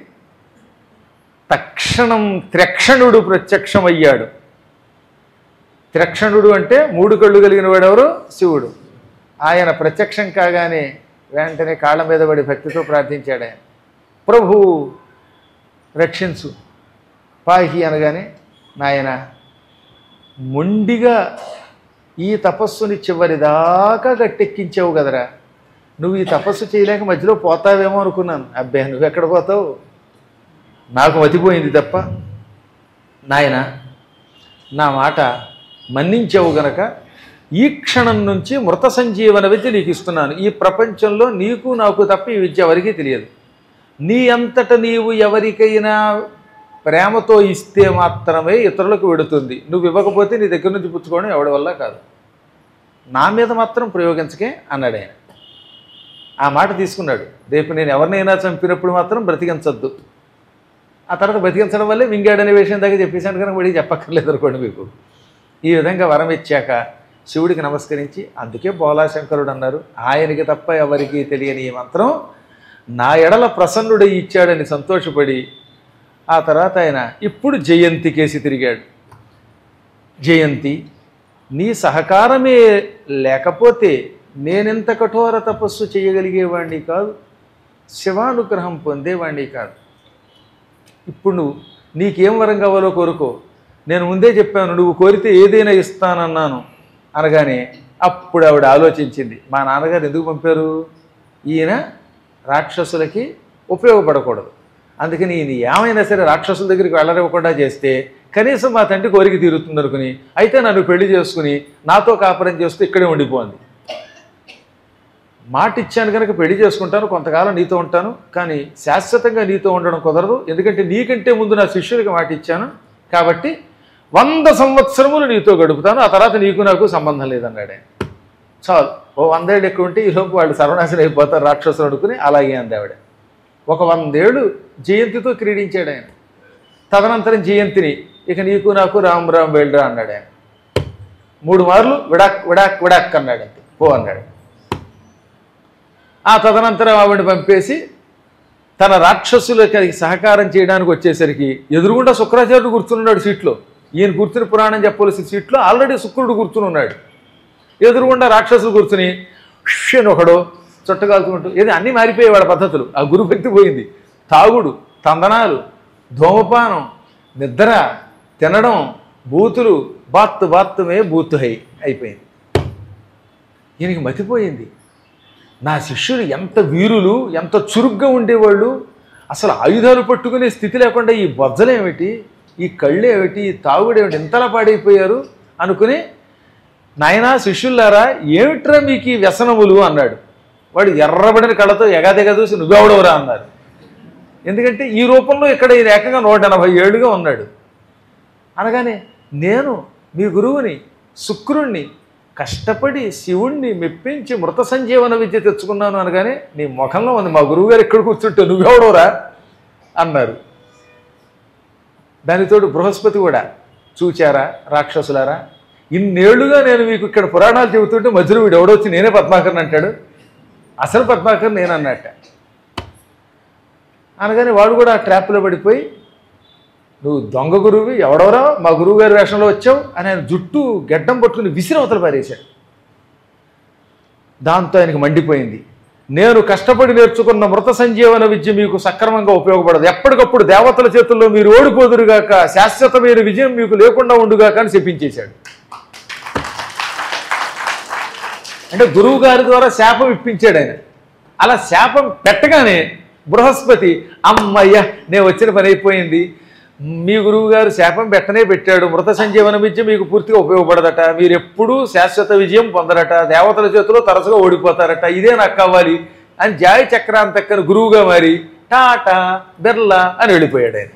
A: తక్షణం త్రిక్షణుడు ప్రత్యక్షమయ్యాడు. త్రిక్షణుడు అంటే 3 కళ్ళు కలిగిన వాడెవరు? శివుడు. ఆయన ప్రత్యక్షం కాగానే వెంటనే కాళ్ళ మీద పడి భక్తితో ప్రార్థించాడు ఆయన, ప్రభు రక్షించు పాహి అనగానే, నాయన మొండిగా ఈ తపస్సుని చివరిదాకా గట్టెక్కించావు కదరా, నువ్వు ఈ తపస్సు చేయలేక మధ్యలో పోతావేమో అనుకున్నాను. అబ్బే నువ్వెక్కడ పోతావు, నాకు మతిపోయింది తప్ప. నాయన నా మాట మన్నించావు గనక ఈ క్షణం నుంచి మృత సంజీవన విద్య నీకు ఇస్తున్నాను. ఈ ప్రపంచంలో నీకు నాకు తప్ప ఈ విద్య ఎవరికీ తెలియదు. నీ అంతట నీవు ఎవరికైనా ప్రేమతో ఇస్తే మాత్రమే ఇతరులకు వెడుతుంది. నువ్వు ఇవ్వకపోతే నీ దగ్గర నుంచి పుచ్చుకోవడం ఎవడి వల్ల కాదు. నా మీద మాత్రం ప్రయోగించకే అన్నాడు ఆయన. ఆ మాట తీసుకున్నాడు. రేపు నేను ఎవరినైనా చంపినప్పుడు మాత్రం బ్రతికించద్దు. ఆ తర్వాత బ్రతికించడం వల్లే మింగాడనే విషయం దగ్గర చెప్పేశాను కనుక మళ్ళీ చెప్పక్కర్లేదు అనుకోండి మీకు. ఈ విధంగా వరం ఇచ్చాక శివుడికి నమస్కరించి, అందుకే బోలాశంకరుడు అన్నారు, ఆయనకి తప్ప ఎవరికి తెలియని ఈ మంత్రం నా ఎడల ప్రసన్నుడై ఇచ్చాడని సంతోషపడి ఆ తర్వాత ఆయన ఇప్పుడు జయంతి కేసి తిరిగాడు. జయంతి, నీ సహకారమే లేకపోతే నేనెంత కఠోర తపస్సు చేయగలిగేవాడిని కాదు, శివానుగ్రహం పొందేవాడిని కాదు. ఇప్పుడు నువ్వు నీకేం వరం కావాలో కోరుకో, నేను ముందే చెప్పాను నువ్వు కోరితే ఏదైనా ఇస్తానన్నాను అనగానే అప్పుడు ఆవిడ ఆలోచించింది, మా నాన్నగారు ఎందుకు పంపారు, ఈయన రాక్షసులకి ఉపయోగపడకూడదు, అందుకని ఈయన ఏమైనా సరే రాక్షసుల దగ్గరికి వెళ్ళనివ్వకుండా చేస్తే కనీసం మా తండ్రి కోరిక తీరుతుంది అనుకుని, అయితే నన్ను పెళ్లి చేసుకుని నాతో కాపురం చేస్తూ ఇక్కడే ఉండిపోంది. మాట ఇచ్చాను కనుక పెళ్లి చేసుకుంటాను, కొంతకాలం నీతో ఉంటాను, కానీ శాశ్వతంగా నీతో ఉండడం కుదరదు, ఎందుకంటే నీకంటే ముందు నా శిష్యులకి మాట ఇచ్చాను కాబట్టి 100 సంవత్సరములు నీతో గడుపుతాను, ఆ తర్వాత నీకు నాకు సంబంధం లేదన్నాడు ఆయన. చాలు, ఓ 100 ఏళ్ళు ఎక్కువ ఉంటే ఈలోపు వాళ్ళు సర్వనాశనం అయిపోతారు రాక్షసులు అనుకుని అలాగే అంది ఆవిడ. ఒక 100 ఏళ్ళు జయంతితో క్రీడించాడు ఆయన. తదనంతరం జయంతిని ఇక నీకు నాకు రామ్ రామ్ వెళ్ళరా అన్నాడు ఆయన. 3 మార్లు విడాక్ విడాక్ విడాక్ అన్నాడు, అంతే పో అన్నాడు. ఆ తదనంతరం ఆవిడని పంపేసి తన రాక్షసులకి సహకారం చేయడానికి వచ్చేసరికి ఎదురుగుండా శుక్రాచార్యుడు కూర్చున్నాడు సీట్లో. ఈయన కూర్చుని పురాణం చెప్పవలసిన సీట్లో ఆల్రెడీ శుక్రుడు కూర్చుని ఉన్నాడు. ఎదురుగుండా రాక్షసులు కూర్చుని షని ఒకడు చుట్టగాల్చుకుంటూ, ఏది అన్నీ మారిపోయే వాళ్ళ పద్ధతులు. ఆ గురుభక్తి పోయింది, తాగుడు, తందనాలు, ధూమపానం, నిద్ర, తినడం, బూతులు, బాత్తుమే బూతు అయిపోయింది. ఈయనకి మతిపోయింది. నా శిష్యులు ఎంత వీరులు, ఎంత చురుగ్గా ఉండేవాళ్ళు, అసలు ఆయుధాలు పట్టుకునే స్థితి లేకుండా ఈ బొజ్జలేమిటి, ఈ కళ్ళేమిటి, ఈ తాగుడేమిటి, ఇంతలా పాడైపోయారు అనుకుని, నాయనా శిష్యులారా ఏమిట్రా మీకు ఈ వ్యసనములు అన్నాడు. వాడు ఎర్రబడిన కళ్ళతో ఎగాదిగా చూసి నువ్వెవడవరా అన్నారు. ఎందుకంటే ఈ రూపంలో ఇక్కడ ఈ ఏకంగా 180 ఏళ్ళుగా ఉన్నాడు. అనగానే నేను మీ గురువుని శుక్రుణ్ణి కష్టపడి శివుణ్ణి మెప్పించి మృత సంజీవన విద్య తెచ్చుకున్నాను అనగానే నీ ముఖంలో ఉంది మా గురువు గారు ఎక్కడ కూర్చుంటే నువ్వెవడవరా అన్నారు. దానితోడు బృహస్పతి కూడా చూచారా రాక్షసులారా, ఇన్నేళ్లుగా నేను మీకు ఇక్కడ పురాణాలు చెబుతుంటే మధ్యలో వీడు ఎవడొచ్చి నేనే పద్మాకర్ని అంటాడు, అసలు పద్మాకర్ నేను అన్నట్ట. అనగానే వాడు కూడా ఆ ట్రాప్లో పడిపోయి నువ్వు దొంగ గురువువి, ఎవడెవరో మా గురువు గారి వేషంలో వచ్చావు అని ఆయన జుట్టు గెడ్డం పట్టుకుని విసిరవతలు పారేశాడు. దాంతో ఆయనకు మండిపోయింది. నేను కష్టపడి నేర్చుకున్న మృత సంజీవన విద్య మీకు సక్రమంగా ఉపయోగపడదు, ఎప్పటికప్పుడు దేవతల చేతుల్లో మీరు ఓడిపోదురుగాక, శాశ్వతమైన విజయం మీకు లేకుండా ఉండుగాక అని చెప్పించేశాడు. అంటే గురువు గారి ద్వారా శాపం ఇప్పించాడు ఆయన. అలా శాపం పెట్టగానే బృహస్పతి అమ్మయ్య నేను వచ్చిన పని అయిపోయింది, మీ గురువు గారు శాపం పెట్టనే పెట్టాడు, మృత సంజీవన విద్య మీకు పూర్తిగా ఉపయోగపడదట, మీరు ఎప్పుడూ శాశ్వత విజయం పొందరట, దేవతల చేతిలో తరచుగా ఓడిపోతారట, ఇదే నాకు కావాలి అని జాయి చక్రాంతక్కని గురువుగా మారి టాటా బిర్లా అని వెళ్ళిపోయాడు ఆయన.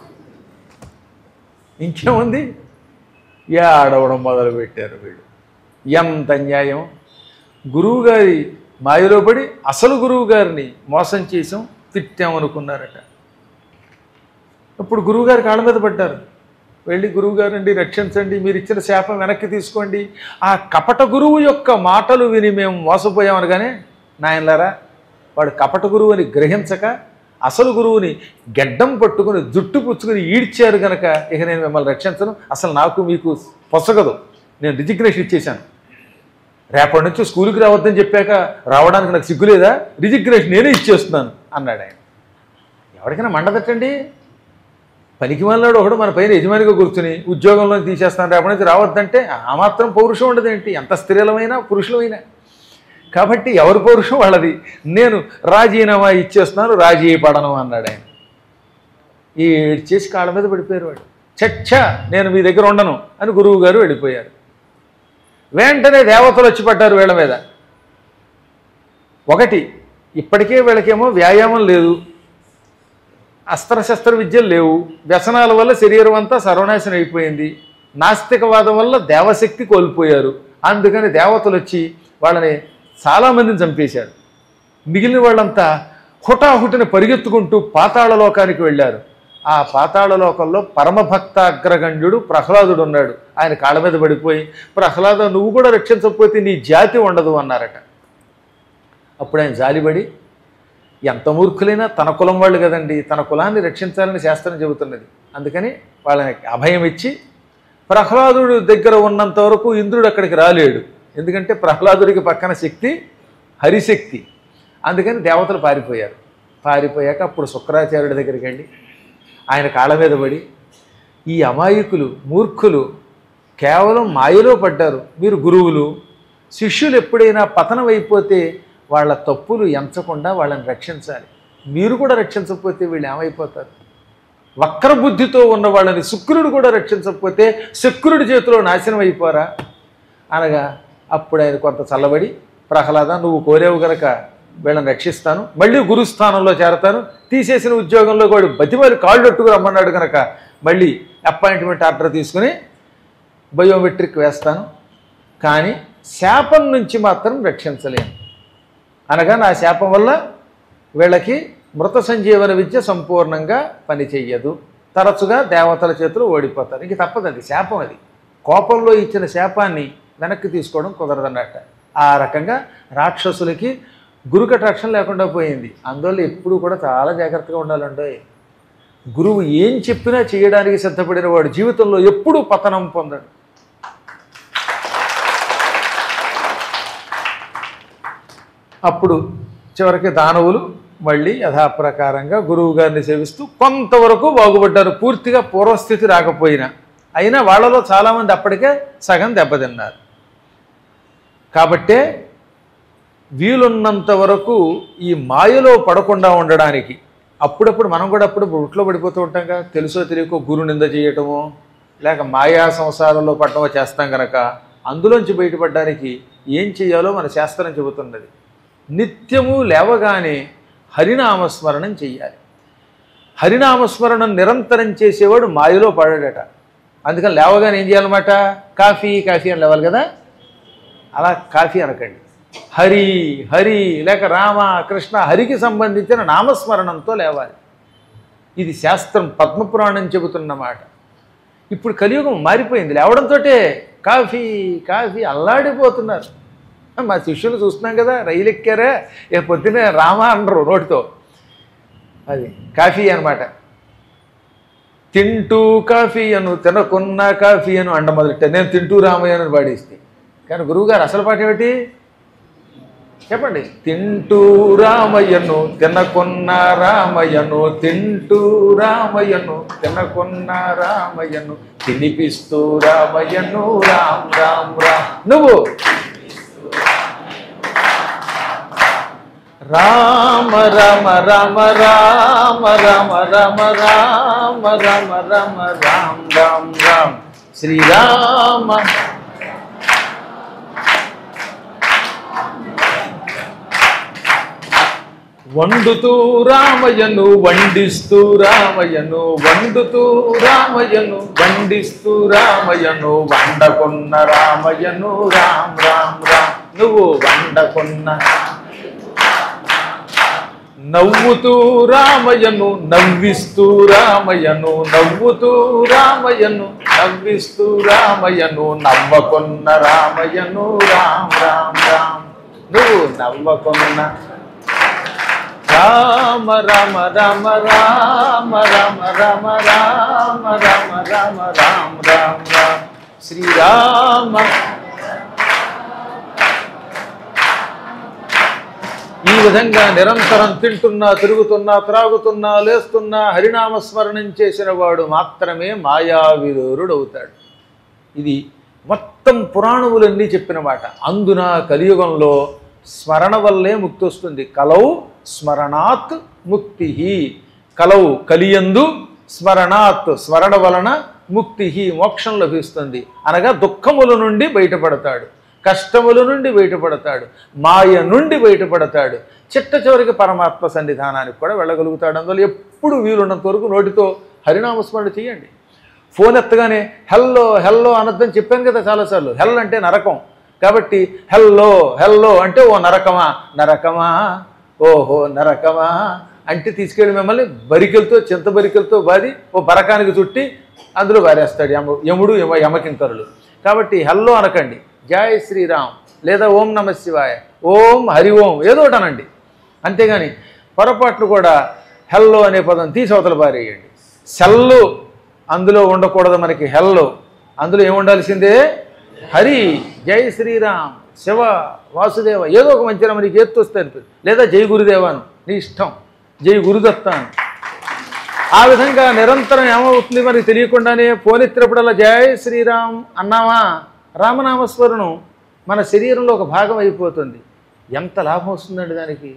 A: ఇంకేముంది, ఆడవడం మొదలుపెట్టారు వీళ్ళు. ఎంత అన్యాయం! గురువుగారి మాయలో పడి అసలు గురువు గారిని మోసం చేసాం, తిట్టామనుకున్నారట. ఇప్పుడు గురువుగారి కాళ్ళ మీద పడ్డారు. వెళ్ళి గురువుగారండి రక్షించండి, మీరు ఇచ్చిన శాపం వెనక్కి తీసుకోండి. ఆ కపట గురువు యొక్క మాటలు విని మేము మోసపోయామనగానే నాయనలారా వాడు కపట గురువు అని గ్రహించక అసలు గురువుని గెడ్డం పట్టుకుని జుట్టు పుచ్చుకుని ఈడ్చారు కనుక ఇక నేను మిమ్మల్ని రక్షించను, అసలు నాకు మీకు పొసగదు, నేను రిజిగ్నేషన్ ఇచ్చేశాను, రేపటి నుంచి స్కూల్కి రావద్దని చెప్పాక రావడానికి నాకు సిగ్గులేదా, రిజిగ్నేషన్ నేనే ఇచ్చేస్తున్నాను అన్నాడు ఆయన. ఎవరికైనా మండదట్టండి, పనికి మళ్ళాడు ఒకడు మన పైన యజమానిగా కూర్చుని ఉద్యోగంలో తీసేస్తాను రేపటి నుంచి రావద్దంటే ఆ మాత్రం పౌరుషం ఉండదేంటి, ఎంత స్త్రీలమైనా పురుషులమైనా. కాబట్టి ఎవరి పౌరుషం వాళ్ళది, నేను రాజీనామా ఇచ్చేస్తున్నాను, రాజీ పడను అన్నాడు ఆయన. ఈ ఏడ్చేసి కాళ్ళ మీద పడిపోయారు వాడు. చచ్చా నేను మీ దగ్గర ఉండను అని గురువు గారు వెళ్ళిపోయారు. వెంటనే దేవతలు వచ్చి పడ్డారు వీళ్ళ మీద. ఒకటి, ఇప్పటికే వీళ్ళకేమో వ్యాయామం లేదు, అస్త్రశస్త్ర విద్యలు లేవు, వ్యసనాల వల్ల శరీరం అంతా సర్వనాశనం అయిపోయింది, నాస్తికవాదం వల్ల దేవశక్తి కోల్పోయారు, అందుకని దేవతలు వచ్చి వాళ్ళని చాలామందిని చంపేశారు. మిగిలిన వాళ్ళంతా హుటాహుటిన పరిగెత్తుకుంటూ పాతాళలోకానికి వెళ్ళారు. ఆ పాతాళలోకంలో పరమభక్త అగ్రగణ్యుడు ప్రహ్లాదుడు ఉన్నాడు. ఆయన కాళ్ళ మీద పడిపోయి ప్రహ్లాద నువ్వు కూడా రక్షించకపోతే నీ జాతి ఉండదు అన్నారట. అప్పుడు ఆయన జాలిపడి, ఎంత మూర్ఖులైనా తన కులం వాళ్ళు కదండి, తన కులాన్ని రక్షించాలని శాస్త్రం చెబుతున్నది, అందుకని వాళ్ళని అభయం ఇచ్చి ప్రహ్లాదుడు దగ్గర ఉన్నంత వరకు ఇంద్రుడు అక్కడికి రాలేడు, ఎందుకంటే ప్రహ్లాదుడికి పక్కన శక్తి హరిశక్తి, అందుకని దేవతలు పారిపోయారు. పారిపోయాక అప్పుడు శుక్రాచార్యుడి దగ్గరికి వెళ్ళి ఆయన కాళ్ళ మీద పడి, ఈ అమాయకులు మూర్ఖులు కేవలం మాయలో పడ్డారు, మీరు గురువులు, శిష్యులు ఎప్పుడైనా పతనం అయిపోతే వాళ్ళ తప్పులు ఎంచకుండా వాళ్ళని రక్షించాలి, మీరు కూడా రక్షించకపోతే వీళ్ళు ఏమైపోతారు, వక్రబుద్ధితో ఉన్న వాళ్ళని శుక్రుడు కూడా రక్షించకపోతే శుక్రుడి చేతిలో నాశనం అయిపోరా అనగా అప్పుడు ఆయన కొంత చల్లబడి, ప్రహ్లాద నువ్వు కోరేవు గనక వీళ్ళని రక్షిస్తాను, మళ్ళీ గురుస్థానంలో చేరతాను, తీసేసిన ఉద్యోగంలో వాడు బతిమాలి కాళ్ళొట్టుకు రమ్మన్నాడు కనుక మళ్ళీ అపాయింట్మెంట్ ఆర్డర్ తీసుకుని బయోమెట్రిక్ వేస్తాను, కానీ శాపం నుంచి మాత్రం రక్షించలేను అనగా నా శాపం వల్ల వీళ్ళకి మృత సంజీవన విద్య సంపూర్ణంగా పనిచెయ్యదు, తరచుగా దేవతల చేతులు ఓడిపోతారు, ఇంక తప్పదు, అది శాపం, అది కోపంలో ఇచ్చిన శాపాన్ని వెనక్కి తీసుకోవడం కుదరదన్నట్ట. ఆ రకంగా రాక్షసులకి గురుకటాక్షం లేకుండా పోయింది. అందువల్ల ఎప్పుడు కూడా చాలా జాగ్రత్తగా ఉండాలండి. గురువు ఏం చెప్పినా చేయడానికి సిద్ధపడిన వాడు జీవితంలో ఎప్పుడూ పతనం పొందడు. అప్పుడు చివరికి దానవులు మళ్ళీ యథాప్రకారంగా గురువు గారిని సేవిస్తూ కొంతవరకు బాగుపడ్డారు. పూర్తిగా పూర్వస్థితి రాకపోయినా, అయినా వాళ్ళలో చాలామంది అప్పటికే సగం దెబ్బతిన్నారు. కాబట్టే వీలున్నంత వరకు ఈ మాయలో పడకుండా ఉండడానికి అప్పుడప్పుడు మనం కూడా అప్పుడప్పుడు ఉట్లో పడిపోతూ ఉంటాం కదా, తెలుసో తెలియకో గురు నింద చేయటమో లేక మాయా సంసారంలో పడటమో చేస్తాం కనుక అందులోంచి బయటపడడానికి ఏం చేయాలో మన శాస్త్రం చెబుతున్నది. నిత్యము లేవగానే హరినామస్మరణం చెయ్యాలి. హరినామస్మరణం నిరంతరం చేసేవాడు మాయలో పడాడట. అందుకని లేవగానే ఏం చేయాలన్నమాట, కాఫీ కాఫీ అని లేవాలి కదా, అలా కాఫీ అనకండి. హరి హరి లేక రామ కృష్ణ హరికి సంబంధించిన నామస్మరణంతో లేవాలి. ఇది శాస్త్రం పద్మపురాణం చెబుతున్నమాట. ఇప్పుడు కలియుగం మారిపోయింది. లేవడంతో కాఫీ కాఫీ అల్లాడిపోతున్నారు. మా శిష్యులు చూస్తున్నాం కదా, రైలు ఎక్కారా ఇక పొద్దునే రామ అనరు నోటితో, అది కాఫీ అనమాట. తింటూ కాఫీ అను తినకున్న కాఫీ అను అండ మొదలెట్టాను. నేను తింటూ రామయ్యను పాడేస్తే, కానీ గురువుగారు అసలు పాట ఏమిటి చెప్పండి. తింటూ రామయ్యను తినకున్న రామయ్యను, తింటూ రామయ్యను తినకున్న రామయ్యను, తినిపిస్తూ రామయ్యను రామ్ రామ్ రామ్. నువ్వు రామ రామ రామ రామ రామ రామ రామ రామ రామ రామ్ రామ్ రామ్ శ్రీరామ. వండుతూ రామయ్యను వండిస్తూ రామయ్యను, వండుతూ రామయ్యను వండిస్తూ రామయ్యను, వండకున్న రామయ్యను రామ్ రామ్ రామ్. నువ్వు వండకున్న. నవ్వుతూ రామయ్యను నవ్విస్తూ రామయ్యను, నవ్వుతూ రామయ్యను నవ్విస్తూ రామయ్యను, నవ్వకున్న రామయ్యను రామ్ రామ్ రామ్. నువ్వు నవ్వకున్న. రామ రామ రామ రామ రామ రామ రామ రామ రామ రామ రామ రామ శ్రీరామ. ఈ విధంగా నిరంతరం తింటున్నా తిరుగుతున్నా త్రాగుతున్నా లేస్తున్నా హరినామస్మరణం చేసిన వాడు మాత్రమే మాయావిదూరుడు అవుతాడు. ఇది మొత్తం పురాణములన్నీ చెప్పిన మాట. అందున కలియుగంలో స్మరణ వల్లే ముక్తి వస్తుంది. కలౌ స్మరణాత్ ముక్తి. కలౌ కలియందు స్మరణాత్ స్మరణ వలన ముక్తి మోక్షం లభిస్తుంది. అనగా దుఃఖముల నుండి బయటపడతాడు, కష్టముల నుండి బయటపడతాడు, మాయ నుండి బయటపడతాడు, చిట్ట చివరికి పరమాత్మ సన్నిధానానికి కూడా వెళ్ళగలుగుతాడు. అందువల్ల ఎప్పుడు వీలున్నంత వరకు నోటితో హరినామస్మరణ చేయండి. ఫోన్ ఎత్తగానే హెల్లో హెల్లో అనొద్దని చెప్పాను కదా చాలాసార్లు. హెల్ అంటే నరకం కాబట్టి హెల్లో హెల్లో అంటే ఓ నరకమా నరకమా ఓహో నరకమా అంటే తీసుకెళ్ళి మిమ్మల్ని బరికెలతో చింత బరికెలతో బాది ఓ బరకానికి చుట్టి అందులో వారేస్తాడు యముడు యమకింకరులు. కాబట్టి హెల్లో అనకండి, జై శ్రీరామ్ లేదా ఓం నమ శివాయ ఓం హరి ఓం ఏదో ఒకటి అనండి. అంతేగాని పొరపాట్లు కూడా హెల్లో అనే పదం తీసి అవతల పారేయండి. సెల్లు అందులో ఉండకూడదు మనకి. హెల్లో అందులో ఏముండాల్సిందే హరి, జై శ్రీరామ్, శివ, వాసుదేవ ఏదో ఒక మంచి మనకి ఎత్తొస్తే లేదా జై గురుదేవాను నీ ఇష్టం, జై గురుదత్తాను. ఆ విధంగా నిరంతరం ఏమవుతుంది మనకి తెలియకుండానే పోనెత్తినప్పుడల్లా జై శ్రీరామ్ అన్నామా రామనామస్మరణం మన శరీరంలో ఒక భాగం అయిపోతుంది. ఎంత లాభం వస్తుందండి దానికి.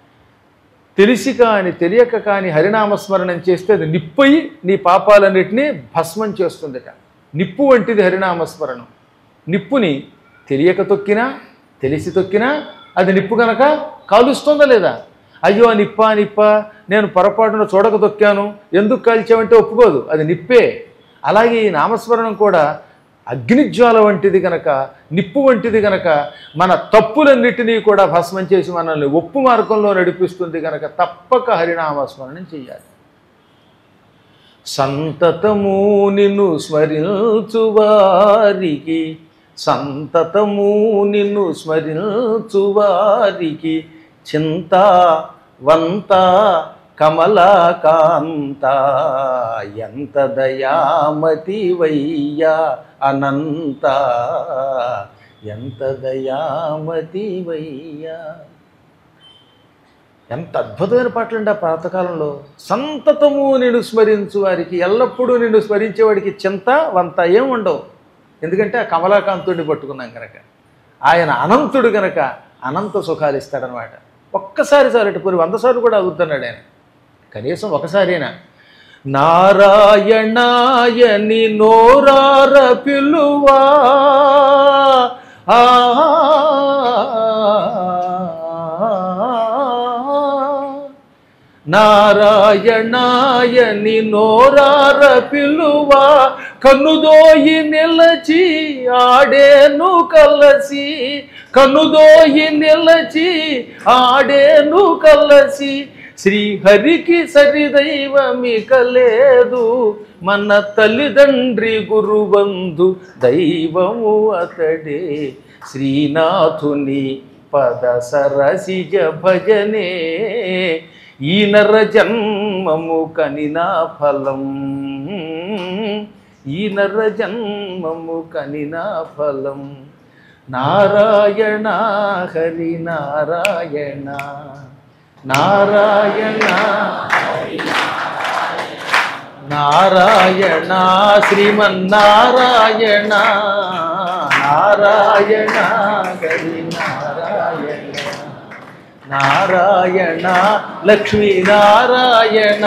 A: తెలిసి కానీ తెలియక కానీ హరినామస్మరణం చేస్తే అది నిప్పయి నీ పాపాలన్నిటినీ భస్మం చేస్తుందట. నిప్పు వంటిది హరినామస్మరణం. నిప్పుని తెలియక తొక్కినా తెలిసి తొక్కినా అది నిప్పు కనుక కాలుస్తుందా లేదా? అయ్యో నిప్ప నిప్ప నేను పొరపాటున చూడక తొక్కాను ఎందుకు కాల్చామంటే ఒప్పుకోదు, అది నిప్పే. అలాగే ఈ నామస్మరణం కూడా అగ్నిజ్వాల వంటిది కనుక, నిప్పు వంటిది కనుక మన తప్పులన్నిటినీ కూడా భస్మం చేసి మనల్ని ఒప్పు మార్గంలో నడిపిస్తుంది కనుక తప్పక హరినామస్మరణం చెయ్యాలి. సంతతము నిన్ను స్మరించువారికి, సంతతము నిన్ను స్మరించువారికి చింత వంత కమలాకాంత ఎంత దయామతి వయ్యా అనంత ఎంత దయామతి వయ్యా. ఎంత అద్భుతమైన పాటలండి ఆ పాతకాలంలో. సంతతము నిన్ను స్మరించు వారికి, ఎల్లప్పుడూ నిన్ను స్మరించేవాడికి చింత వంత ఏం ఉండవు. ఎందుకంటే ఆ కమలాకాంతుడిని పట్టుకున్నాం కనుక. ఆయన అనంతుడు కనుక అనంత సుఖాలు ఇస్తాడనమాట. ఒక్కసారి చాలట, పోయి 100 సార్లు కూడా అవుతున్నాడు ఆయన. కనీసం ఒకసారైనా నారాయణాయని నోరార పిలువా నారాయణాయని నోరార పిలువా కన్నుదోయి నిలచి ఆడేను కలసి కన్నుదోయి నిలచి ఆడేను కలసి శ్రీహరికి సరిదైవమిక లేదు మన తల్లిదండ్రి గురుబంధు దైవము అతడే శ్రీనాథుని పద సరసిజ భజనే ఈ నర జన్మము కనినా ఫలం ఈ నర జన్మము కనినా ఫలం నారాయణ హరి నారాయణ నారాయణ నారాయణ శ్రీమన్నారాయణ నారాయణ హరి నారాయణ నారాయణ లక్ష్మీ నారాయణ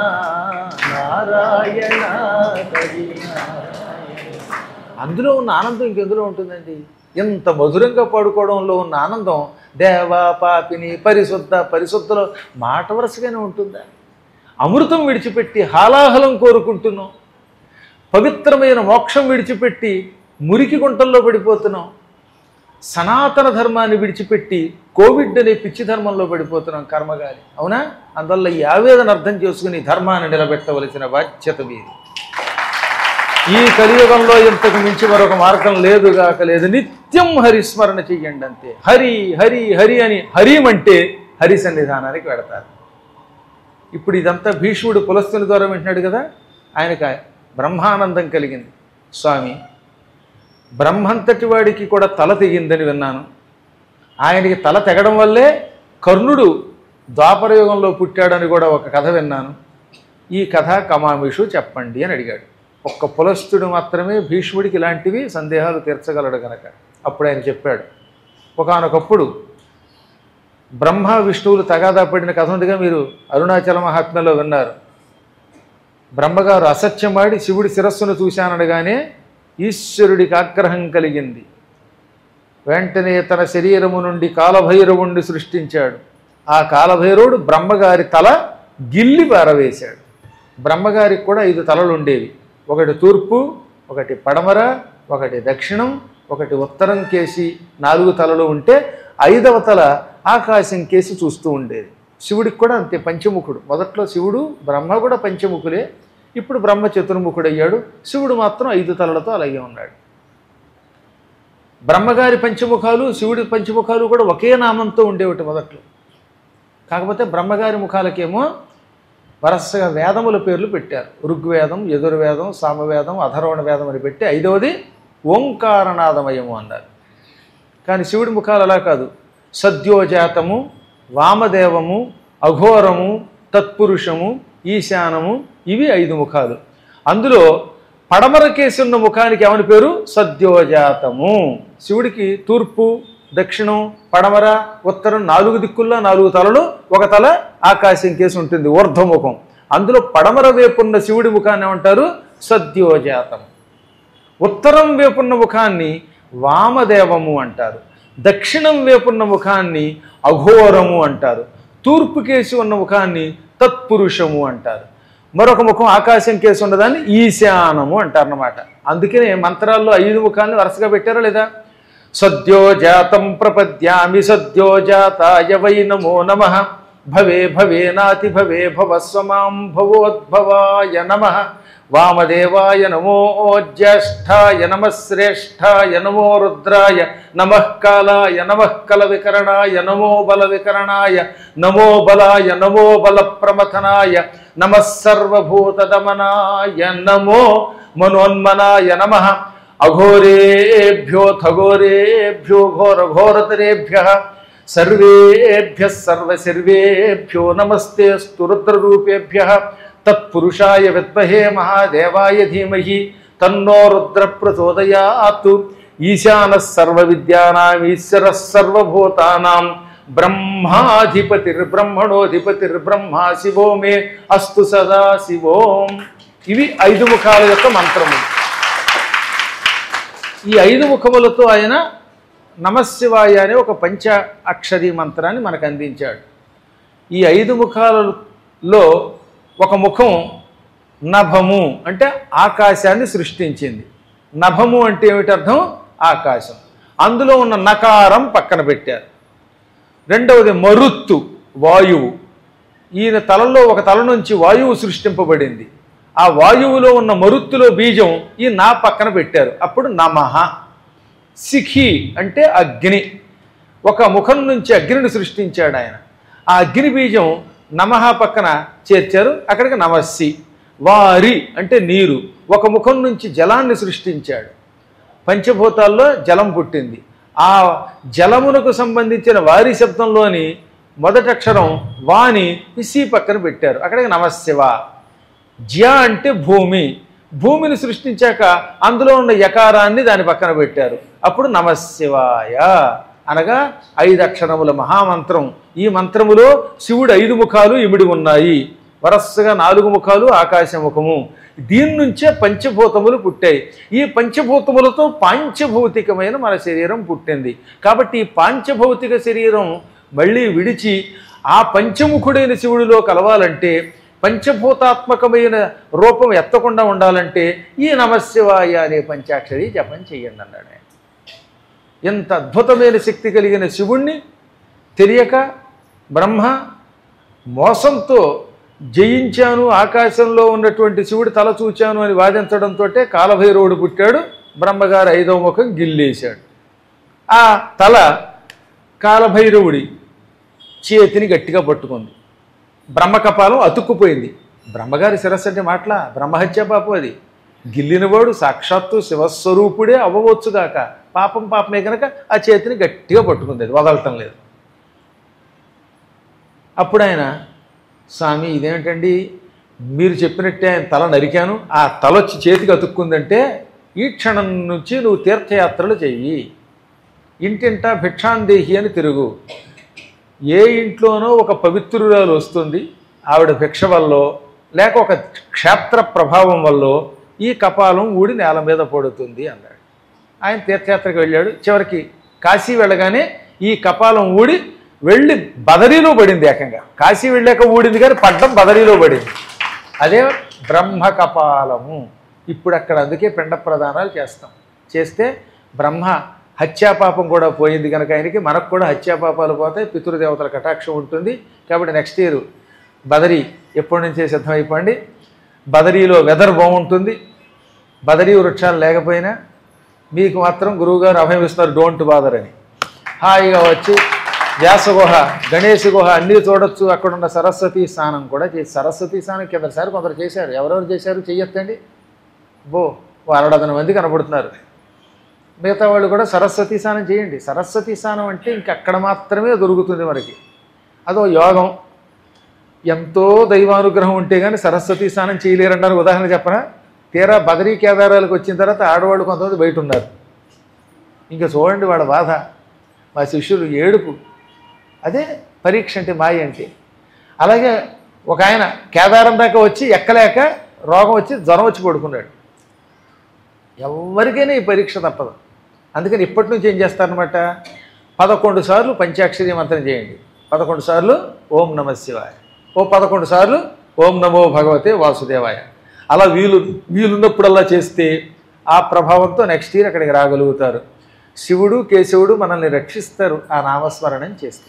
A: నారాయణ హరి నారాయణ. అందులో ఉన్న ఆనందం ఇంకెందులో ఉంటుందండి? ఎంత మధురంగా పాడుకోవడంలో ఉన్న ఆనందం దేవా పాపిని పరిశుద్ధలో మాట వరుసగానే ఉంటుందా? అమృతం విడిచిపెట్టి హాలాహలం కోరుకుంటున్నాం, పవిత్రమైన మోక్షం విడిచిపెట్టి మురికి గుంటల్లో పడిపోతున్నాం, సనాతన ధర్మాన్ని విడిచిపెట్టి కోవిడ్ అనే పిచ్చి ధర్మంలో పడిపోతున్నాం కర్మగాలి. అవునా? అందువల్ల ఈ ఆవేదన అర్థం చేసుకుని ధర్మాన్ని నిలబెట్టవలసిన బాధ్యత మీది. ఈ కలియుగంలో ఇంతకు మించి మరొక మార్గం లేదుగాక లేదు. నిత్యం హరిస్మరణ చెయ్యండి అంతే. హరి హరి హరి అని హరిం అంటే హరి సన్నిధానానికి వెడతారు. ఇప్పుడు ఇదంతా భీష్ముడు పులస్తుని ద్వారా వింటున్నాడు కదా, ఆయనకు బ్రహ్మానందం కలిగింది. స్వామి, బ్రహ్మంతటి వాడికి కూడా తల తెగిందని విన్నాను. ఆయనకి తల తెగడం వల్లే కర్ణుడు ద్వాపరయుగంలో పుట్టాడని కూడా ఒక కథ విన్నాను. ఈ కథ కమామిషు చెప్పండి అని అడిగాడు. ఒక్క పులస్తుడు మాత్రమే భీష్ముడికి ఇలాంటివి సందేహాలు తీర్చగలడు కనుక అప్పుడు ఆయన చెప్పాడు. ఒకానొకప్పుడు బ్రహ్మ విష్ణువులు తగాదా పడిన కథ ఉందిగా, మీరు అరుణాచల మహాత్మ్యంలో విన్నారు. బ్రహ్మగారు అసత్యమాడి శివుడి శిరస్సును చూశాననగానే ఈశ్వరుడికి ఆగ్రహం కలిగింది. వెంటనే తన శరీరము నుండి కాలభైరవుణ్ణి సృష్టించాడు. ఆ కాలభైరవుడు బ్రహ్మగారి తల గిల్లి పారవేశాడు. బ్రహ్మగారికి కూడా 5 తలలు ఉండేవి. ఒకటి తూర్పు, ఒకటి పడమర, ఒకటి దక్షిణం, ఒకటి ఉత్తరం కేసి 4 తలలు ఉంటే 5వ తల ఆకాశం కేసి చూస్తూ ఉండేది. శివుడికి కూడా అంతే, పంచముఖుడు. మొదట్లో శివుడు బ్రహ్మ కూడా పంచముఖులే, ఇప్పుడు బ్రహ్మ చతుర్ముఖుడయ్యాడు. శివుడు మాత్రం 5 తలలతో అలాగే ఉన్నాడు. బ్రహ్మగారి పంచముఖాలు శివుడి పంచముఖాలు కూడా ఒకే నామంతో ఉండేవిటి మొదట్లో. కాకపోతే బ్రహ్మగారి ముఖాలకేమో వరసగా వేదముల పేర్లు పెట్టారు. ఋగ్వేదం, యజుర్వేదం, సామవేదం, అథర్వణ వేదం అని పెట్టి 5వది ఓంకారనాదమయము అన్నారు. కానీ శివుడి ముఖాలు అలా కాదు. సద్యోజాతము, వామదేవము, అఘోరము, తత్పురుషము, ఈశానము, ఇవి 5 ముఖాలు. అందులో పడమర కేసి ఉన్న ముఖానికి ఏమని పేరు? సద్యోజాతము. శివుడికి తూర్పు, దక్షిణం, పడమర, ఉత్తరం 4 దిక్కుల్లో 4 తలలు, ఒక తల ఆకాశం కేసి ఉంటుంది, ఊర్ధ్వముఖం. అందులో పడమర వేపున్న శివుడి ముఖాన్ని ఏమంటారు? సద్యోజాతం. ఉత్తరం వేపున్న ముఖాన్ని వామదేవము అంటారు. దక్షిణం వేపున్న ముఖాన్ని అఘోరము అంటారు. తూర్పు కేసి ఉన్న ముఖాన్ని తత్పురుషము అంటారు. మరొక ముఖం ఆకాశం కేసి ఉన్నదాన్ని ఈశానము అంటారన్నమాట. అందుకనే మంత్రాల్లో 5 ముఖాన్ని వరుసగా పెట్టారా లేదా? సద్యోజాతం ప్రపద్యామి సద్యోజాతాయ వై నమో నమః భవే భవేనాతి భవే భవస్వమాం భవోద్భవాయ నమః వామదేవాయ నమో జ్యేష్ఠాయ నమః శ్రేష్ఠాయ నమో రుద్రాయ నమః కాలాయ నమః కల వికరణాయ నమో బల వికరణాయ నమో బలాయ నమో బల ప్రమథనాయ నమః సర్వభూత దమనాయ నమో మనోన్మనాయ నమః అఘోరేభ్యో థఘోరేభ్యో ఘోరఘోరతరేభ్యః సర్వేభ్యః సర్వసర్వేభ్యో నమస్తేస్తు రుద్రరూపేభ్యః తత్పురుషాయ విద్మహే మహాదేవాయ ధీమహి తన్నో రుద్ర ప్రచోదయాత్. ఈశానः సర్వవిద్యానాం ఈశ్వరः సర్వభూతానాం బ్రహ్మాధిపతిర్బ్రహ్మణోధిపతిర్బ్రహ్మ శివో మే అస్తు సదా శివోం. ఇవి 5 ముఖాల యొక్క మంత్రములు. ఈ 5 ముఖములతో ఆయన నమశివాయ అనే ఒక పంచ అక్షరీ మంత్రాన్ని మనకు అందించాడు. ఈ 5 ముఖాలలో ఒక ముఖం నభము అంటే ఆకాశాన్ని సృష్టించింది. నభము అంటే ఏమిటి అర్థం? ఆకాశం. అందులో ఉన్న నకారం పక్కన పెట్టారు. రెండవది మరుత్తు, వాయువు. ఈయన తలలో ఒక తల నుంచి వాయువు సృష్టింపబడింది. ఆ వాయువులో ఉన్న మరుత్తులో బీజం ఈ నా పక్కన పెట్టారు. అప్పుడు నమః. శిఖి అంటే అగ్ని. ఒక ముఖం నుంచి అగ్నిని సృష్టించాడు ఆయన. ఆ అగ్ని బీజం నమః పక్కన చేర్చారు. అక్కడికి నమస్సి. వారి అంటే నీరు. ఒక ముఖం నుంచి జలాన్ని సృష్టించాడు. పంచభూతాల్లో జలం పుట్టింది. ఆ జలమునకు సంబంధించిన వారి శబ్దంలోని మొదటి అక్షరం వాని ఇసి పక్కన పెట్టారు. అక్కడికి నమశివ. జ్య అంటే భూమి. భూమిని సృష్టించాక అందులో ఉన్న యకారాన్ని దాని పక్కన పెట్టారు. అప్పుడు నమశివాయ అనగా 5 అక్షరముల మహామంత్రం. ఈ మంత్రములో శివుడు 5 ముఖాలు ఇమిడి ఉన్నాయి. వరసగా 4 ముఖాలు ఆకాశముఖము. దీని నుంచే పంచభూతములు పుట్టాయి. ఈ పంచభూతములతో పాంచభౌతికమైన మన శరీరం పుట్టింది. కాబట్టి ఈ పాంచభౌతిక శరీరం మళ్ళీ విడిచి ఆ పంచముఖుడైన శివుడిలో కలవాలంటే, పంచభూతాత్మకమైన రూపం ఎత్తకుండా ఉండాలంటే ఈ నమశివాయ అనే పంచాక్షరి జపం చెయ్యండి అన్నాడు. ఎంత అద్భుతమైన శక్తి కలిగిన శివుణ్ణి తెలియక బ్రహ్మ మోసంతో జయించాను, ఆకాశంలో ఉన్నటువంటి శివుడి తల చూచాను అని వాదించడంతో కాలభైరవుడు పుట్టాడు. బ్రహ్మగారు 5వ ముఖం గిల్లేశాడు. ఆ తల కాలభైరవుడి చేతిని గట్టిగా పట్టుకుంది. బ్రహ్మకపాలం అతుక్కుపోయింది. బ్రహ్మగారి శిరస్సు అంటే మాటలా? బ్రహ్మహత్య పాపం అది. గిల్లినవాడు సాక్షాత్తు శివస్వరూపుడే అవ్వవచ్చుగాక. పాపం పాపమే కనుక ఆ చేతిని గట్టిగా పట్టుకుంది. అది వదలటం లేదు. అప్పుడు ఆయన, స్వామి ఇదేమిటండి, మీరు చెప్పినట్టే ఆయన తల నరికాను, ఆ తల వచ్చి చేతికి అతుక్కుందంటే ఈ క్షణం నుంచి నువ్వు తీర్థయాత్రలు చెయ్యి, ఇంటింటా భిక్షాందేహి అని తిరుగు. ఏ ఇంట్లోనో ఒక పవిత్రురాలు వస్తుంది, ఆవిడ భిక్ష వల్ల లేక ఒక క్షేత్ర ప్రభావం వల్ల ఈ కపాలం ఊడి నేల మీద పడుతుంది అన్నాడు. ఆయన తీర్థయాత్రకు వెళ్ళాడు. చివరికి కాశీ వెళ్ళగానే ఈ కపాలం ఊడి వెళ్ళి బదరీలో పడింది. ఏకంగా కాశీ వెళ్ళాక ఊడింది కానీ పడ్డం బదరీలో పడింది. అదే బ్రహ్మ కపాలము. ఇప్పుడు అక్కడ అందుకే పిండ ప్రదానాలు చేస్తాం. చేస్తే బ్రహ్మ హత్యాపాపం కూడా పోయింది కనుక ఆయనకి, మనకు కూడా హత్యాపాపాలు పోతాయి, పితృదేవతల కటాక్షం ఉంటుంది. కాబట్టి నెక్స్ట్ ఇయర్ బదరీ ఎప్పటి నుంచే సిద్ధమైపోండి. బదరీలో వెదర్ బాగుంటుంది. బదరీ వృక్షాలు లేకపోయినా మీకు మాత్రం గురువుగారు అభయం ఇస్తున్నారు, డోంట్ బాదర్ అని. హాయిగా వచ్చి వ్యాసగుహ, గణేశ గుహ అన్నీ చూడొచ్చు. అక్కడున్న సరస్వతి స్నానం కూడా చేసి, సరస్వతి స్నానం కిందసారి కొందరు చేశారు. ఎవరెవరు చేశారు చెయ్యొద్దండి. ఓ 6 మంది కనబడుతున్నారు. మిగతా వాళ్ళు కూడా సరస్వతి స్నానం చేయండి. సరస్వతి స్నానం అంటే ఇంకక్కడ మాత్రమే దొరుకుతుంది మనకి. అదో యోగం. ఎంతో దైవానుగ్రహం ఉంటే కానీ సరస్వతి స్నానం చేయలేరన్నారు. ఉదాహరణ చెప్పనా? తీరా బదరీ కేదారాలకు వచ్చిన తర్వాత ఆడవాళ్ళు కొంతమంది బయట ఉన్నారు. ఇంకా చూడండి వాళ్ళ బాధ, మా శిష్యులు ఏడుపు. అదే పరీక్ష అంటే, మాయ అంటే. అలాగే ఒక ఆయన కేదారం దాకా వచ్చి ఎక్కలేక రోగం వచ్చి జ్వరం వచ్చి పడుకున్నాడు. ఎవరికైనా ఈ పరీక్ష తప్పదు. అందుకని ఇప్పటి నుంచి ఏం చేస్తారనమాట, 11 సార్లు పంచాక్షరి మంత్రం చేయండి. 11 సార్లు ఓం నమ శివాయ, ఓ 11 సార్లు ఓం నమో భగవతే వాసుదేవాయ. అలా వీలున్నప్పుడల్లా చేస్తే ఆ ప్రభావంతో నెక్స్ట్ ఇయర్ అక్కడికి రాగలుగుతారు. శివుడు కేశవుడు మనల్ని రక్షిస్తారు ఆ నామస్మరణం చేస్తే.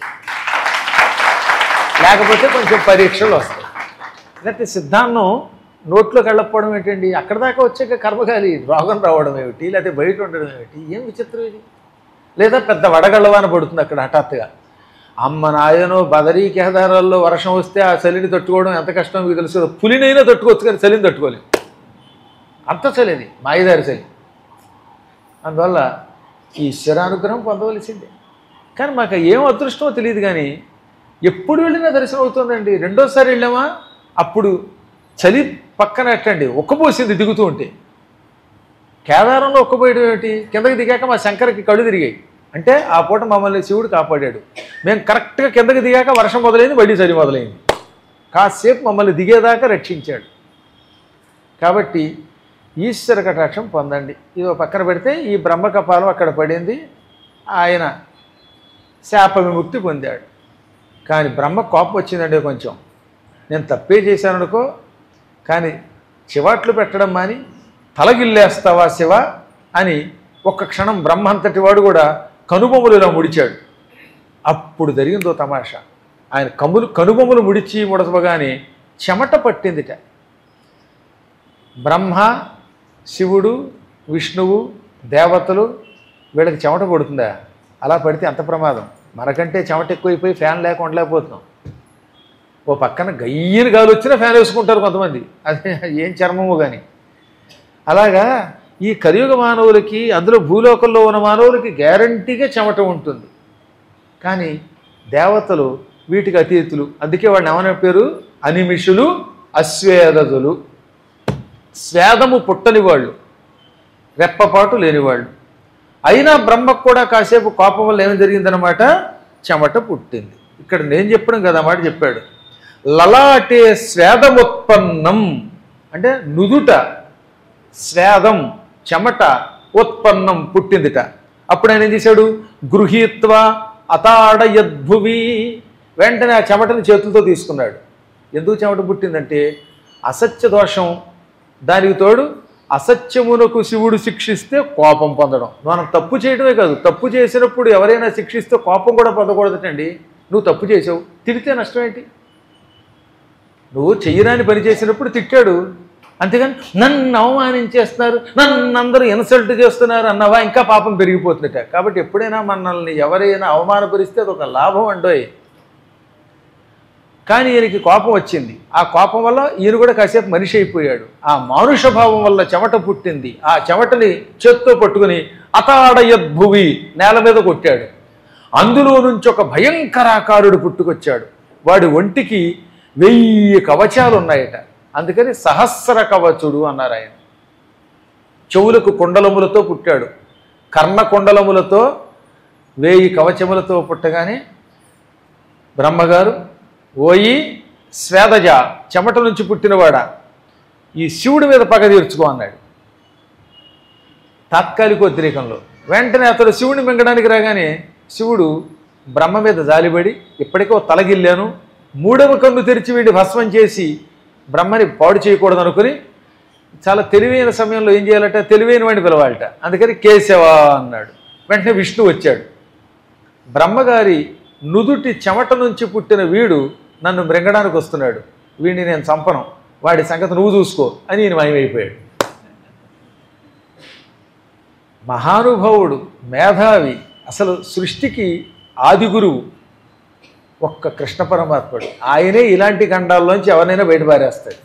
A: లేకపోతే కొంచెం పరీక్షలు వస్తాయి. లేకపోతే సిద్ధాంతం నోట్లోకి వెళ్ళకపోవడం ఏంటండి, అక్కడ దాకా వచ్చాక కర్మగాలి రోగం రావడం ఏమిటి, లేకపోతే బయట ఉండడం ఏమిటి, ఏం విచిత్రం ఇది. లేదా పెద్ద వడగళ్ళవాన పడుతుంది అక్కడ హఠాత్తుగా. అమ్మ నాయనో బదరీ కేదారాల్లో వర్షం వస్తే ఆ చలిని తట్టుకోవడం ఎంత కష్టం మీకు తెలుసు. పులినైనా తట్టుకోవచ్చు కానీ చలిని తట్టుకోలేదు. అంత చలిది మాయదారి చలి. అందువల్ల ఈశ్వరానుగ్రహం పొందవలసిందే. కానీ మాకు ఏం అదృష్టమో తెలియదు కానీ ఎప్పుడు వెళ్ళినా దర్శనం అవుతుందండి. రెండోసారి వెళ్ళామా అప్పుడు చలి పక్కన ఎట్టండి ఒక్కపోసింది దిగుతూ ఉంటే. కేదారంలో ఒక్కపోయడం ఏమిటి, కిందకి దిగాక మా శంకర్కి కళ్ళు తిరిగాయి. అంటే ఆ పూట మమ్మల్ని శివుడు కాపాడాడు. మేము కరెక్ట్గా కిందకి దిగాక వర్షం మొదలైంది, మళ్ళీ చలి మొదలైంది. కాసేపు మమ్మల్ని దిగేదాకా రక్షించాడు. కాబట్టి ఈశ్వర కటాక్షం పొందండి. ఇది పక్కన పెడితే ఈ బ్రహ్మకపాలం అక్కడ పడింది, ఆయన శాప విముక్తి పొందాడు. కానీ బ్రహ్మ కోపం వచ్చిందండి కొంచెం. నేను తప్పే చేశాననుకో, కానీ చివాట్లు పెట్టడం మాని తలగిల్లేస్తావా శివ అని ఒక్క క్షణం బ్రహ్మ అంతటి వాడు కూడా కనుబొమ్మలు ఇలా ముడిచాడు. అప్పుడు జరిగిందో తమాషా. ఆయన కనుబొమ్మలు ముడిచి ముడసవగానే చెమట పట్టిందిట. బ్రహ్మ, శివుడు, విష్ణువు, దేవతలు వీళ్ళకి చెమట పడుతుందా? అలా పడితే అంత ప్రమాదం. మనకంటే చెమట ఎక్కువైపోయి ఫ్యాన్ లేక ఉండలేకపోతున్నాం. ఓ పక్కన గయ్యని గాలి వచ్చినా ఫ్యాన్ వేసుకుంటారు కొంతమంది, అదే ఏం చర్మము కానీ. అలాగా ఈ కలియుగ మానవులకి, అందులో భూలోకంలో ఉన్న మానవులకి గ్యారంటీగా చెమట ఉంటుంది. కానీ దేవతలు వీటికి అతీతులు. అందుకే వాళ్ళు ఏమనే పేరు అనిమిషులు, అస్వేదదులు. స్వేదము పుట్టని వాళ్ళు, రెప్పపాటు లేనివాళ్ళు. అయినా బ్రహ్మకు కూడా కాసేపు కోపం వల్ల ఏమి జరిగిందనమాట, చెమట పుట్టింది. ఇక్కడ నేను చెప్పడం కదా మాట చెప్పాడు. లలాటే స్వేదముత్పన్నం అంటే నుదుట స్వేదం చెమట ఉత్పన్నం పుట్టిందిట. అప్పుడు ఆయన ఏం చేశాడు, గృహీత్వ అతాడయద్భువి, వెంటనే ఆ చెమటని చేతులతో తీసుకున్నాడు. ఎందుకు చెమట పుట్టిందంటే అసత్య దోషం, దానికి తోడు అసత్యమునకు శివుడు శిక్షిస్తే కోపం పొందడం. మనం తప్పు చేయడమే కాదు, తప్పు చేసినప్పుడు ఎవరైనా శిక్షిస్తే కోపం కూడా పొందకూడదటండి. నువ్వు తప్పు చేసావు, తిడితే నష్టం ఏంటి? నువ్వు చెయ్యరాని పని చేసినప్పుడు తిట్టాడు, అంతేగాని నన్ను అవమానించేస్తున్నారు, నన్ను అందరూ ఇన్సల్ట్ చేస్తున్నారు అన్నవా ఇంకా పాపం పెరిగిపోతుందట. కాబట్టి ఎప్పుడైనా మనల్ని ఎవరైనా అవమానపరిస్తే అది ఒక లాభం అండోయ్. కానీ ఈయనకి కోపం వచ్చింది. ఆ కోపం వల్ల ఈయన కూడా కాసేపు మనిషి అయిపోయాడు. ఆ మానుష భావం వల్ల చెమట పుట్టింది. ఆ చెమటని చేత్తో పట్టుకుని అతాడయద్భువి నేల మీద కొట్టాడు. అందులో నుంచి ఒక భయంకరాకారుడు పుట్టుకొచ్చాడు. వాడి ఒంటికి 1000 కవచాలు ఉన్నాయట. అందుకని సహస్ర కవచుడు అన్నారు ఆయన. చెవులకు కుండలములతో పుట్టాడు, కర్ణ కుండలములతో 1000 కవచములతో పుట్టగానే బ్రహ్మగారు, ఓయి స్వేదజ, చెమట నుంచి పుట్టినవాడా, ఈ శివుడి మీద పగ తీర్చుకో అన్నాడు తాత్కాలికోద్రేకంలో. వెంటనే అతడు శివుడిని మింగడానికి రాగానే శివుడు బ్రహ్మ మీద జాలిపడి, ఇప్పటికో తలగిల్లాను, 3వ కన్ను తెరిచి వీడి భస్మం చేసి బ్రహ్మని పాడు చేయకూడదు అనుకుని చాలా తెలివైన సమయంలో ఏం చేయాలట, తెలివైన వాడిని పిలవాలట. అందుకని కేశవ అన్నాడు. వెంటనే విష్ణు వచ్చాడు. బ్రహ్మగారి నుదుటి చెమట నుంచి పుట్టిన వీడు నన్ను మృంగడానికి వస్తున్నాడు, వీడిని నేను చంపను, వాడి సంగతి నువ్వు చూసుకో అని ఈయన మాయమైపోయాడు. మహానుభావుడు, మేధావి, అసలు సృష్టికి ఆది గురువు ఒక్క కృష్ణ పరమాత్ముడు. ఆయనే ఇలాంటి ఖండాల్లోంచి ఎవరినైనా బయటపారేస్తాడు.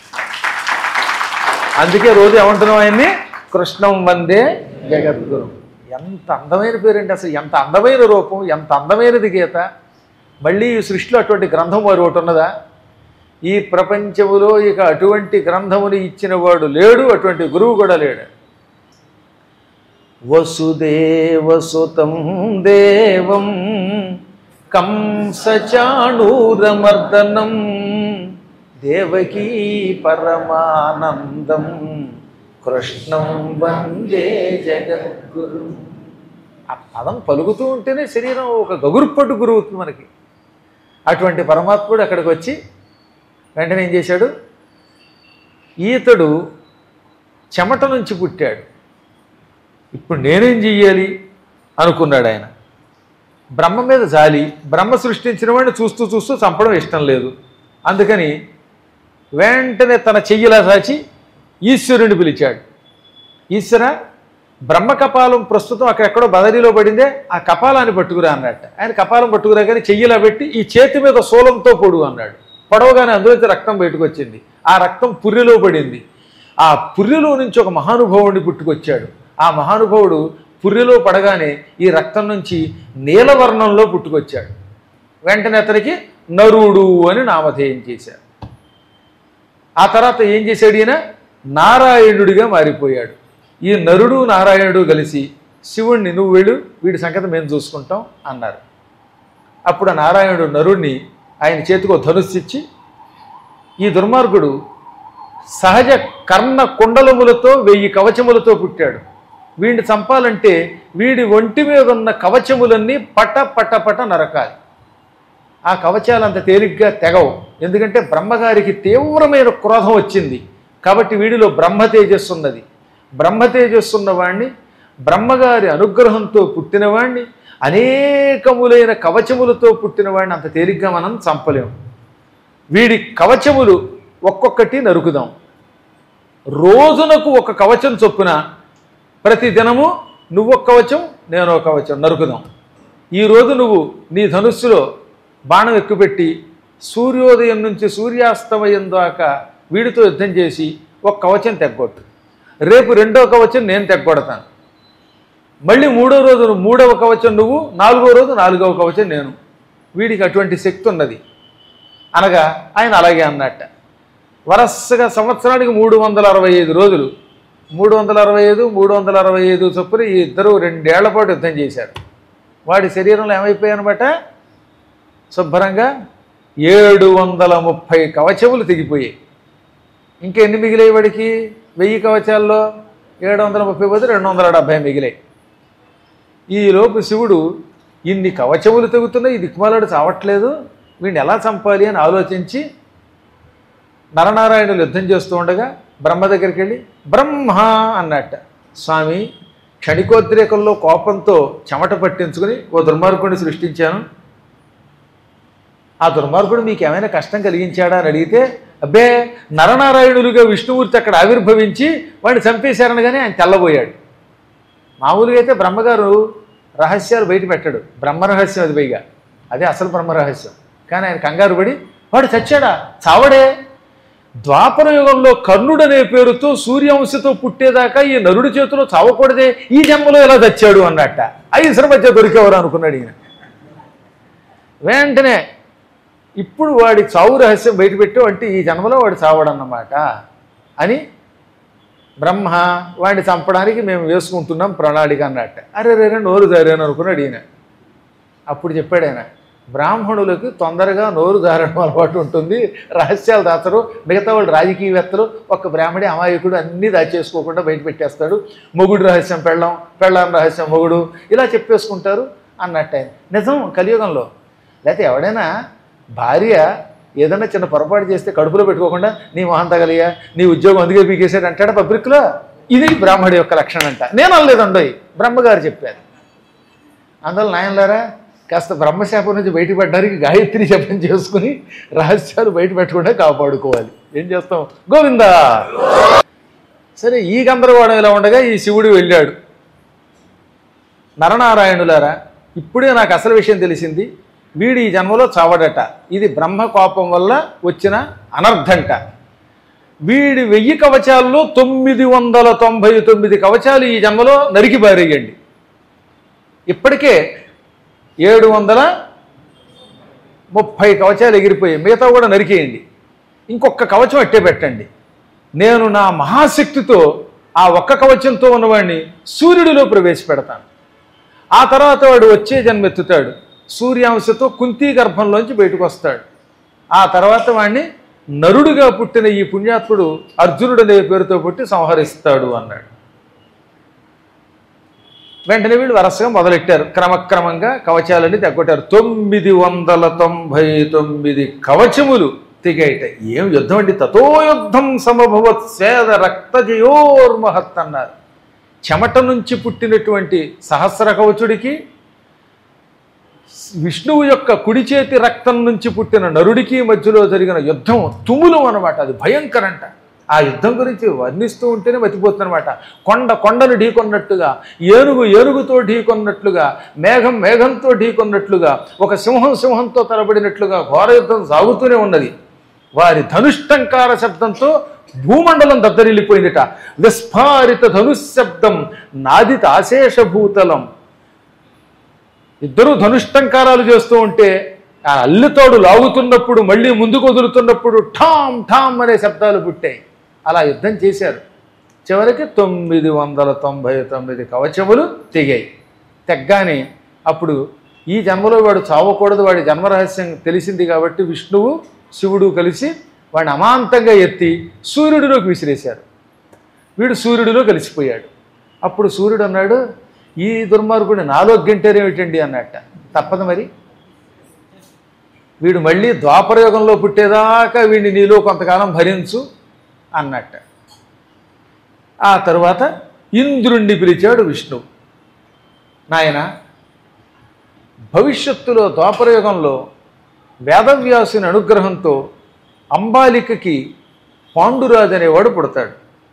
A: అందుకే రోజు ఏమంటున్నాం ఆయన్ని, కృష్ణం వందే జగద్గురు. ఎంత అందమైన పేరండి, అసలు ఎంత అందమైన రూపం, ఎంత అందమైనది గీత. మళ్ళీ ఈ సృష్టిలో అటువంటి గ్రంథం వారు ఒకటి ఉన్నదా? ఈ ప్రపంచములో ఇక అటువంటి గ్రంథముని ఇచ్చిన వాడు లేడు, అటువంటి గురువు కూడా లేడు. వసుదేవసుతం దేవం కంసచాణూరమర్దనం దేవకీ పరమానందం కృష్ణం వందే జగద్గురు. ఆ పదం పలుకుతూ ఉంటేనే శరీరం ఒక గగుర్పట్టు గురువుతుంది మనకి. అటువంటి పరమాత్ముడు అక్కడికి వచ్చి వెంటనే ఏం చేశాడు, ఈతడు చెమట నుంచి పుట్టాడు, ఇప్పుడు నేనేం చెయ్యాలి అనుకున్నాడు ఆయన. బ్రహ్మ మీద జాలి, బ్రహ్మ సృష్టించిన వాడిని చూస్తూ చూస్తూ చంపడం ఇష్టం లేదు. అందుకని వెంటనే తన చెయ్యిలా సాచి ఈశ్వరుని పిలిచాడు. ఈశ్వర, బ్రహ్మ కపాలం ప్రస్తుతం అక్కడెక్కడో బదరీలో పడిందే, ఆ కపాలాన్ని పట్టుకురా అన్నట్ట. ఆయన కపాలం పట్టుకురా కానీ చెయ్యిలా పెట్టి ఈ చేతి మీద శూలంతో పొడువు అన్నాడు. పొడవగానే అందులోంచి రక్తం బయటకు వచ్చింది. ఆ రక్తం పుర్రెలో పడింది. ఆ పుర్రెలో నుంచి ఒక మహానుభావుడిని పుట్టుకొచ్చాడు. ఆ మహానుభావుడు పుర్రెలో పడగానే ఈ రక్తం నుంచి నీలవర్ణంలో పుట్టుకొచ్చాడు. వెంటనే అతనికి నరుడు అని నామధేయం చేశారు. ఆ తర్వాత ఏం చేశాడు? ఈయన నారాయణుడిగా మారిపోయాడు. ఈ నరుడు నారాయణుడు కలిసి శివుణ్ణి నువ్వు వెళ్ళు, వీడి సంగతి మేము చూసుకుంటాం అన్నారు. అప్పుడు ఆ నారాయణుడు నరుడిని ఆయన చేతికి ధనుస్సు ఇచ్చి, ఈ దుర్మార్గుడు సహజ కర్ణ కుండలములతో 1000 కవచములతో పుట్టాడు, వీడిని చంపాలంటే వీడి ఒంటి మీద ఉన్న కవచములన్నీ పట పట పట నరకాలి. ఆ కవచాలు అంత తేలిగ్గా తెగవు, ఎందుకంటే బ్రహ్మగారికి తీవ్రమైన క్రోధం వచ్చింది కాబట్టి వీడిలో బ్రహ్మ తేజస్సు ఉన్నది. బ్రహ్మ తేజస్సు ఉన్నవాణ్ణి, బ్రహ్మగారి అనుగ్రహంతో పుట్టినవాణ్ణి, అనేకములైన కవచములతో పుట్టినవాడిని అంత తేలిగ్గా మనం చంపలేము. వీడి కవచములు ఒక్కొక్కటి నరుకుదాం. రోజునకు ఒక కవచం చొప్పున ప్రతి దినము నువ్వొక కవచం నేను ఒక కవచం నరుకుదాం. ఈరోజు నువ్వు నీ ధనుస్సులో బాణం ఎక్కుపెట్టి సూర్యోదయం నుంచి సూర్యాస్తమయం దాకా వీడితో యుద్ధం చేసి ఒక కవచం తెగ్గొట్టు. రేపు రెండో కవచం నేను తెగ్గొడతాను. మళ్ళీ మూడో రోజు మూడవ కవచం నువ్వు, నాలుగో రోజు నాలుగవ కవచం నేను. వీడికి అటువంటి శక్తి ఉన్నది అనగా ఆయన అలాగే అన్నట్ట. వరసగా సంవత్సరానికి 365 రోజులు, 365 365 చొప్పున ఈ ఇద్దరు 2 ఏళ్ల పాటు యుద్ధం చేశారు. వాడి శరీరంలో ఏమైపోయాయనమాట, శుభ్రంగా 730 కవచములు తెగిపోయాయి. ఇంకెన్ని మిగిలాయి వాడికి? 1000 కవచాల్లో 730 పోతే 270 మిగిలాయి. ఈలోపు శివుడు ఇన్ని కవచములు తెగుతున్నాయి, ఈ దిక్మాలాడు చావట్లేదు, వీడిని ఎలా చంపాలి అని ఆలోచించి నరనారాయణులు యుద్ధం చేస్తూ ఉండగా బ్రహ్మ దగ్గరికి వెళ్ళి బ్రహ్మ అన్నట్ట. స్వామి, క్షణికోద్రేకంలో కోపంతో చెమట పట్టించుకుని ఓ దుర్మార్గుడిని సృష్టించాను. ఆ దుర్మార్గుడు మీకు ఏమైనా కష్టం కలిగించాడా అని అడిగితే, అబ్బే నరనారాయణులుగా విష్ణుమూర్తి అక్కడ ఆవిర్భవించి వాడిని చంపేశారనగానే ఆయన తెల్లబోయాడు. మామూలుగా అయితే బ్రహ్మగారు రహస్యాలు బయట పెట్టాడు, బ్రహ్మరహస్యం అది పైగా, అదే అసలు బ్రహ్మరహస్యం. కానీ ఆయన కంగారు పడి వాడు చచ్చాడా? చావడే. ద్వాపర యుగంలో కర్ణుడు అనే పేరుతో సూర్యవంశతో పుట్టేదాకా ఈ నరుడి చేతిలో చావకూడదే, ఈ జన్మలో ఎలా చచ్చాడు అన్నట్ట. 5 మధ్య దొరికేవారు అనుకున్నాడు ఈయన. వెంటనే ఇప్పుడు వాడి చావు రహస్యం బయటపెట్టావు అంటే ఈ జన్మలో వాడు చావడన్నమాట అని బ్రహ్మ వాడిని చంపడానికి మేము వేసుకుంటున్నాం ప్రణాళిక అన్నట్ట. అరే రే నోరు జారాను అనుకున్నాడు ఈయన. అప్పుడు చెప్పాడు ఆయన, బ్రాహ్మణులకు తొందరగా నోరు జారడం అలవాటు ఉంటుంది, రహస్యాలు దాచరు. మిగతా వాళ్ళు రాజకీయవేత్తలు, ఒక్క బ్రాహ్మడి అమాయకుడు అన్నీ దాచేసుకోకుండా బయట పెట్టేస్తాడు. మొగుడు రహస్యం పెళ్ళాం, పెళ్ళాం రహస్యం మొగుడు, ఇలా చెప్పేసుకుంటారు అన్నట్టు ఆయన. నిజం కలియుగంలో. లేకపోతే ఎవడైనా భార్య ఏదైనా చిన్న పొరపాటు చేస్తే కడుపులో పెట్టుకోకుండా నీ మొహం తగలియా, నీ ఉద్యోగం అందుకే పీకేసాడు అంటాడు పబ్లిక్లో. ఇది బ్రాహ్మడి యొక్క లక్షణం అంట. నేను అనలేదండోయ్, బ్రహ్మగారు చెప్పారు. అందువల్ల నాయనలారా, కాస్త బ్రహ్మశాపం నుంచి బయటపడడానికి గాయత్రి జపం చేసుకుని రహస్యాలు బయట పెట్టకుండా కాపాడుకోవాలి. ఏం చేస్తాం, గోవిందా. సరే, ఈ గందరగోళం ఇలా ఉండగా ఈ శివుడు వెళ్ళాడు. నరనారాయణులారా, ఇప్పుడే నాకు అసలు విషయం తెలిసింది, వీడు ఈ జన్మలో చావడట. ఇది బ్రహ్మ కోపం వల్ల వచ్చిన అనర్థంట. వీడి 1000 కవచాల్లో 999 కవచాలు ఈ జన్మలో నరికి పారేయండి. ఇప్పటికే 730 కవచాలు ఎగిరిపోయాయి, మిగతా కూడా నరికేయండి. ఇంకొక కవచం అట్టే పెట్టండి. నేను నా మహాశక్తితో ఆ ఒక్క కవచంతో ఉన్నవాడిని సూర్యుడిలో ప్రవేశపెడతాను. ఆ తర్వాత వాడు వచ్చే జన్మెత్తుతాడు, సూర్యాంశతో కుంతీ గర్భంలోంచి బయటకు వస్తాడు. ఆ తర్వాత వాడిని నరుడుగా పుట్టిన ఈ పుణ్యాత్ముడు అర్జునుడు అనే పేరుతో పుట్టి సంహరిస్తాడు అన్నాడు. వెంటనే వీళ్ళు వరసగా మొదలెట్టారు, క్రమక్రమంగా కవచాలన్నీ తగ్గొట్టారు. 999 కవచములు తెగాయిట. ఏం యుద్ధం అండి! తతో యుద్ధం సమభవత్ స్వేద రక్తజయోర్మహత్ అన్నారు. చెమట నుంచి పుట్టినటువంటి సహస్ర కవచుడికి, విష్ణువు యొక్క కుడి చేతి రక్తం నుంచి పుట్టిన నరుడికి మధ్యలో జరిగిన యుద్ధం తుములు అన్నమాట. అది భయంకరంట. ఆ యుద్ధం గురించి వర్ణిస్తూ ఉంటేనే మతిపోతుందన్నమాట. కొండ కొండను ఢీకొన్నట్టుగా, ఏనుగు ఏనుగుతో ఢీకొన్నట్లుగా, మేఘం మేఘంతో ఢీకొన్నట్లుగా, ఒక సింహం సింహంతో తలబడినట్లుగా ఘోర యుద్ధం సాగుతూనే ఉన్నది. వారి ధనుష్టంకార శబ్దంతో భూమండలం దద్దరిల్లిపోయిందిట. విస్ఫారిత ధనుశబ్దం నాదిత ఆశేషభూతలం. ఇద్దరూ ధనుష్టంకారాలు చేస్తూ ఉంటే ఆ అల్లితోడు లాగుతున్నప్పుడు మళ్ళీ ముందుకు వదులుతున్నప్పుడు ఠామ్ ఠామ్ అనే శబ్దాలు పుట్టాయి. అలా యుద్ధం చేశారు. చివరికి 999 కవచములు తెగాయి. తెగ్గానే అప్పుడు ఈ జన్మలో వాడు చావకూడదు, వాడి జన్మరహస్యం తెలిసింది కాబట్టి విష్ణువు శివుడు కలిసి వాడిని అమాంతంగా ఎత్తి సూర్యుడిలోకి విసిరేశారు. వీడు సూర్యుడిలో కలిసిపోయాడు. అప్పుడు సూర్యుడు అన్నాడు, ఈ దుర్మార్గుడిని నాలో గెంటారేమిటండి అన్నట్ట. తప్పదు మరి, వీడు మళ్ళీ ద్వాపరయుగంలో పుట్టేదాకా వీడిని నీలో కొంతకాలం భరించు అన్నట్ట. ఆ తరువాత ఇంద్రుణ్ణి పిలిచాడు విష్ణువు. నాయన, భవిష్యత్తులో ద్వాపరయుగంలో వేదవ్యాసుని అనుగ్రహంతో అంబాలికకి పాండురాజు అనేవాడు పుడతాడు.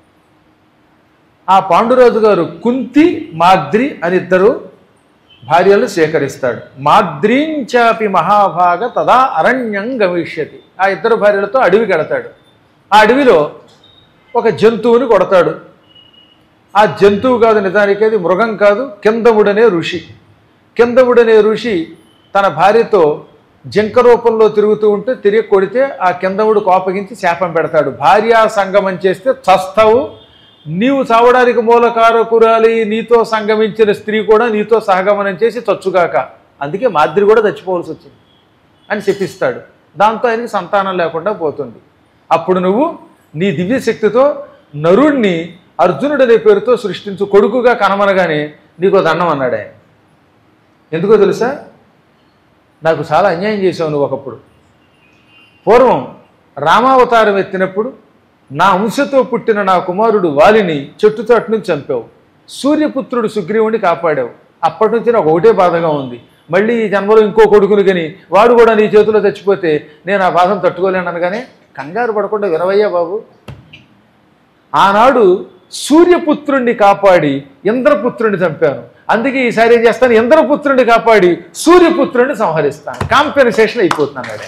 A: ఆ పాండురాజు గారు కుంతి మాద్రి అని ఇద్దరు భార్యలు స్వీకరిస్తాడు. మాద్రీంచాపి మహాభాగ తదా అరణ్యం గమిష్యతి. ఆ ఇద్దరు భార్యలతో అడవికి వెడతాడు. ఆ అడవిలో ఒక జంతువుని కొడతాడు. ఆ జంతువు కాదు, నిజానికి అది మృగం కాదు, కిందముడనే ఋషి. కిందముడనే ఋషి తన భార్యతో జింక రూపంలో తిరుగుతూ ఉంటే తిరిగి కొడితే ఆ కిందముడు కోపగించి శాపం పెడతాడు. భార్యా సంగమం చేస్తే చస్తావు, నీవు చావడానికి మూలకారకురాలి నీతో సంగమించిన స్త్రీ కూడా నీతో సహగమనం చేసి చచ్చుగాక, అందుకే మాద్రి కూడా చచ్చిపోవాల్సి వచ్చింది అని చెప్పిస్తాడు. దాంతో ఆయనకి సంతానం లేకుండా పోతుంది. అప్పుడు నువ్వు నీ దివ్యశక్తితో నరుణ్ణి అర్జునుడు అనే పేరుతో సృష్టించు, కొడుకుగా కనమనగానే నీకు దండం అన్నాడు ఆయన. ఎందుకో తెలుసా? నాకు చాలా అన్యాయం చేసావు నువ్వు ఒకప్పుడు. పూర్వం రామావతారం ఎత్తినప్పుడు నా అంశతో పుట్టిన నా కుమారుడు వాలిని చెట్టుచాటు నుంచి చంపావు. సూర్యపుత్రుడు సుగ్రీవుని కాపాడావు. అప్పటి నుంచి నాకు ఒకటే బాధగా ఉంది. మళ్ళీ ఈ జన్మలో ఇంకో కొడుకుని కానీ వాడు కూడా నీ చేతిలో చచ్చిపోతే నేను ఆ బాధను తట్టుకోలేను అనగానే, కంగారు పడకుండా వినవయ్యా బాబు, ఆనాడు సూర్యపుత్రుణ్ణి కాపాడి ఇంద్రపుత్రుణ్ణి చంపాను, అందుకే ఈసారి ఏం చేస్తాను, ఇంద్రపుత్రుణ్ణి కాపాడి సూర్యపుత్రుణ్ణి సంహరిస్తాను, కాంపెన్సేషన్ అయిపోతున్నాను ఆయన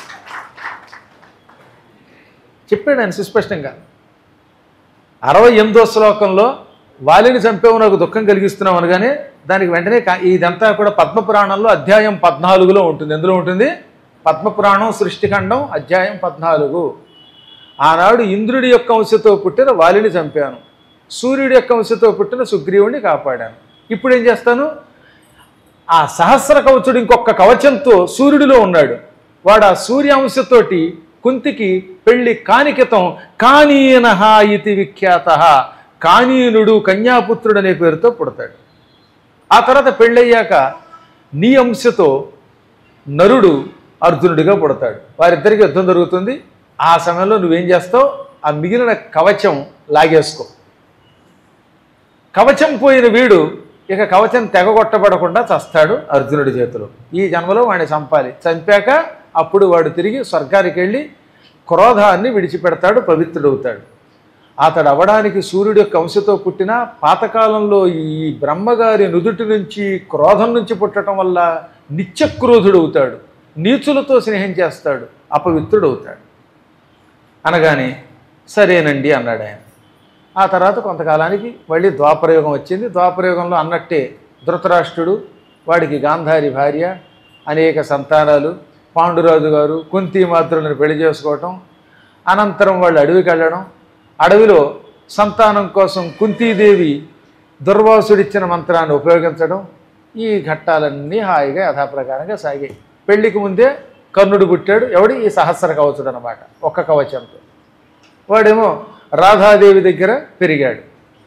A: చెప్పాడు ఆయన సుస్పష్టంగా. 68వ శ్లోకంలో వాలిని చంపావు నాకు దుఃఖం కలిగిస్తున్నావు అనగానే దానికి వెంటనే ఇదంతా కూడా పద్మపురాణంలో అధ్యాయం 14లో ఉంటుంది. ఎందులో ఉంటుంది? పద్మపురాణం సృష్టిఖండం అధ్యాయం 14. ఆనాడు ఇంద్రుడి యొక్క అంశతో పుట్టిన వాలిని చంపాను, సూర్యుడి యొక్క అంశతో పుట్టిన సుగ్రీవుడిని కాపాడాను. ఇప్పుడు ఏం చేస్తాను, ఆ సహస్ర కవచుడు ఇంకొక కవచంతో సూర్యుడిలో ఉన్నాడు. వాడు ఆ సూర్యాంశతోటి కుంతికి పెళ్లి కానికితం కానీనహ ఇతి విఖ్యాత, కానీనుడు కన్యాపుత్రుడు అనే పేరుతో పుడతాడు. ఆ తర్వాత పెళ్ళయ్యాక నీ అంశతో నరుడు అర్జునుడిగా పుడతాడు. వారిద్దరికి యుద్ధం జరుగుతుంది. ఆ సమయంలో నువ్వేం చేస్తావు, ఆ మిగిలిన కవచం లాగేసుకో. కవచం పోయిన వీడు ఇక కవచం తెగగొట్టబడకుండా చస్తాడు అర్జునుడి చేతిలో. ఈ జన్మలో వాడిని చంపాలి. చంపాక అప్పుడు వాడు తిరిగి స్వర్గానికి వెళ్ళి క్రోధాన్ని విడిచిపెడతాడు, పవిత్రుడవుతాడు. అతడు అవ్వడానికి సూర్యుడి యొక్క అంశతో పుట్టిన పాతకాలంలో ఈ బ్రహ్మగారి నుదుటి నుంచి క్రోధం నుంచి పుట్టడం వల్ల నిత్యక్రోధుడవుతాడు, నీచులతో స్నేహం చేస్తాడు, అపవిత్రుడవుతాడు. అనగానే సరేనండి అన్నాడు ఆయన. ఆ తర్వాత కొంతకాలానికి మళ్ళీ ద్వాపరయుగం వచ్చింది. ద్వాపరయుగంలో అన్నట్టే ధృతరాష్ట్రుడు, వాడికి గాంధారి భార్య, అనేక సంతానాలు, పాండురాజు గారు కుంతిమాద్రులను పెళ్లి చేసుకోవటం, అనంతరం వాళ్ళు అడవికి వెళ్ళడం, అడవిలో సంతానం కోసం కుంతీదేవి దుర్వాసుడిచ్చిన మంత్రాన్ని ఉపయోగించడం, ఈ ఘట్టాలన్నీ హాయిగా యథాప్రకారంగా సాగాయి. పెళ్లికి ముందే కర్ణుడు పుట్టాడు. ఎవడి? ఈ సహస్ర కవచుడు అనమాట, ఒక్క కవచంతో. వాడేమో రాధాదేవి దగ్గర పెరిగాడు.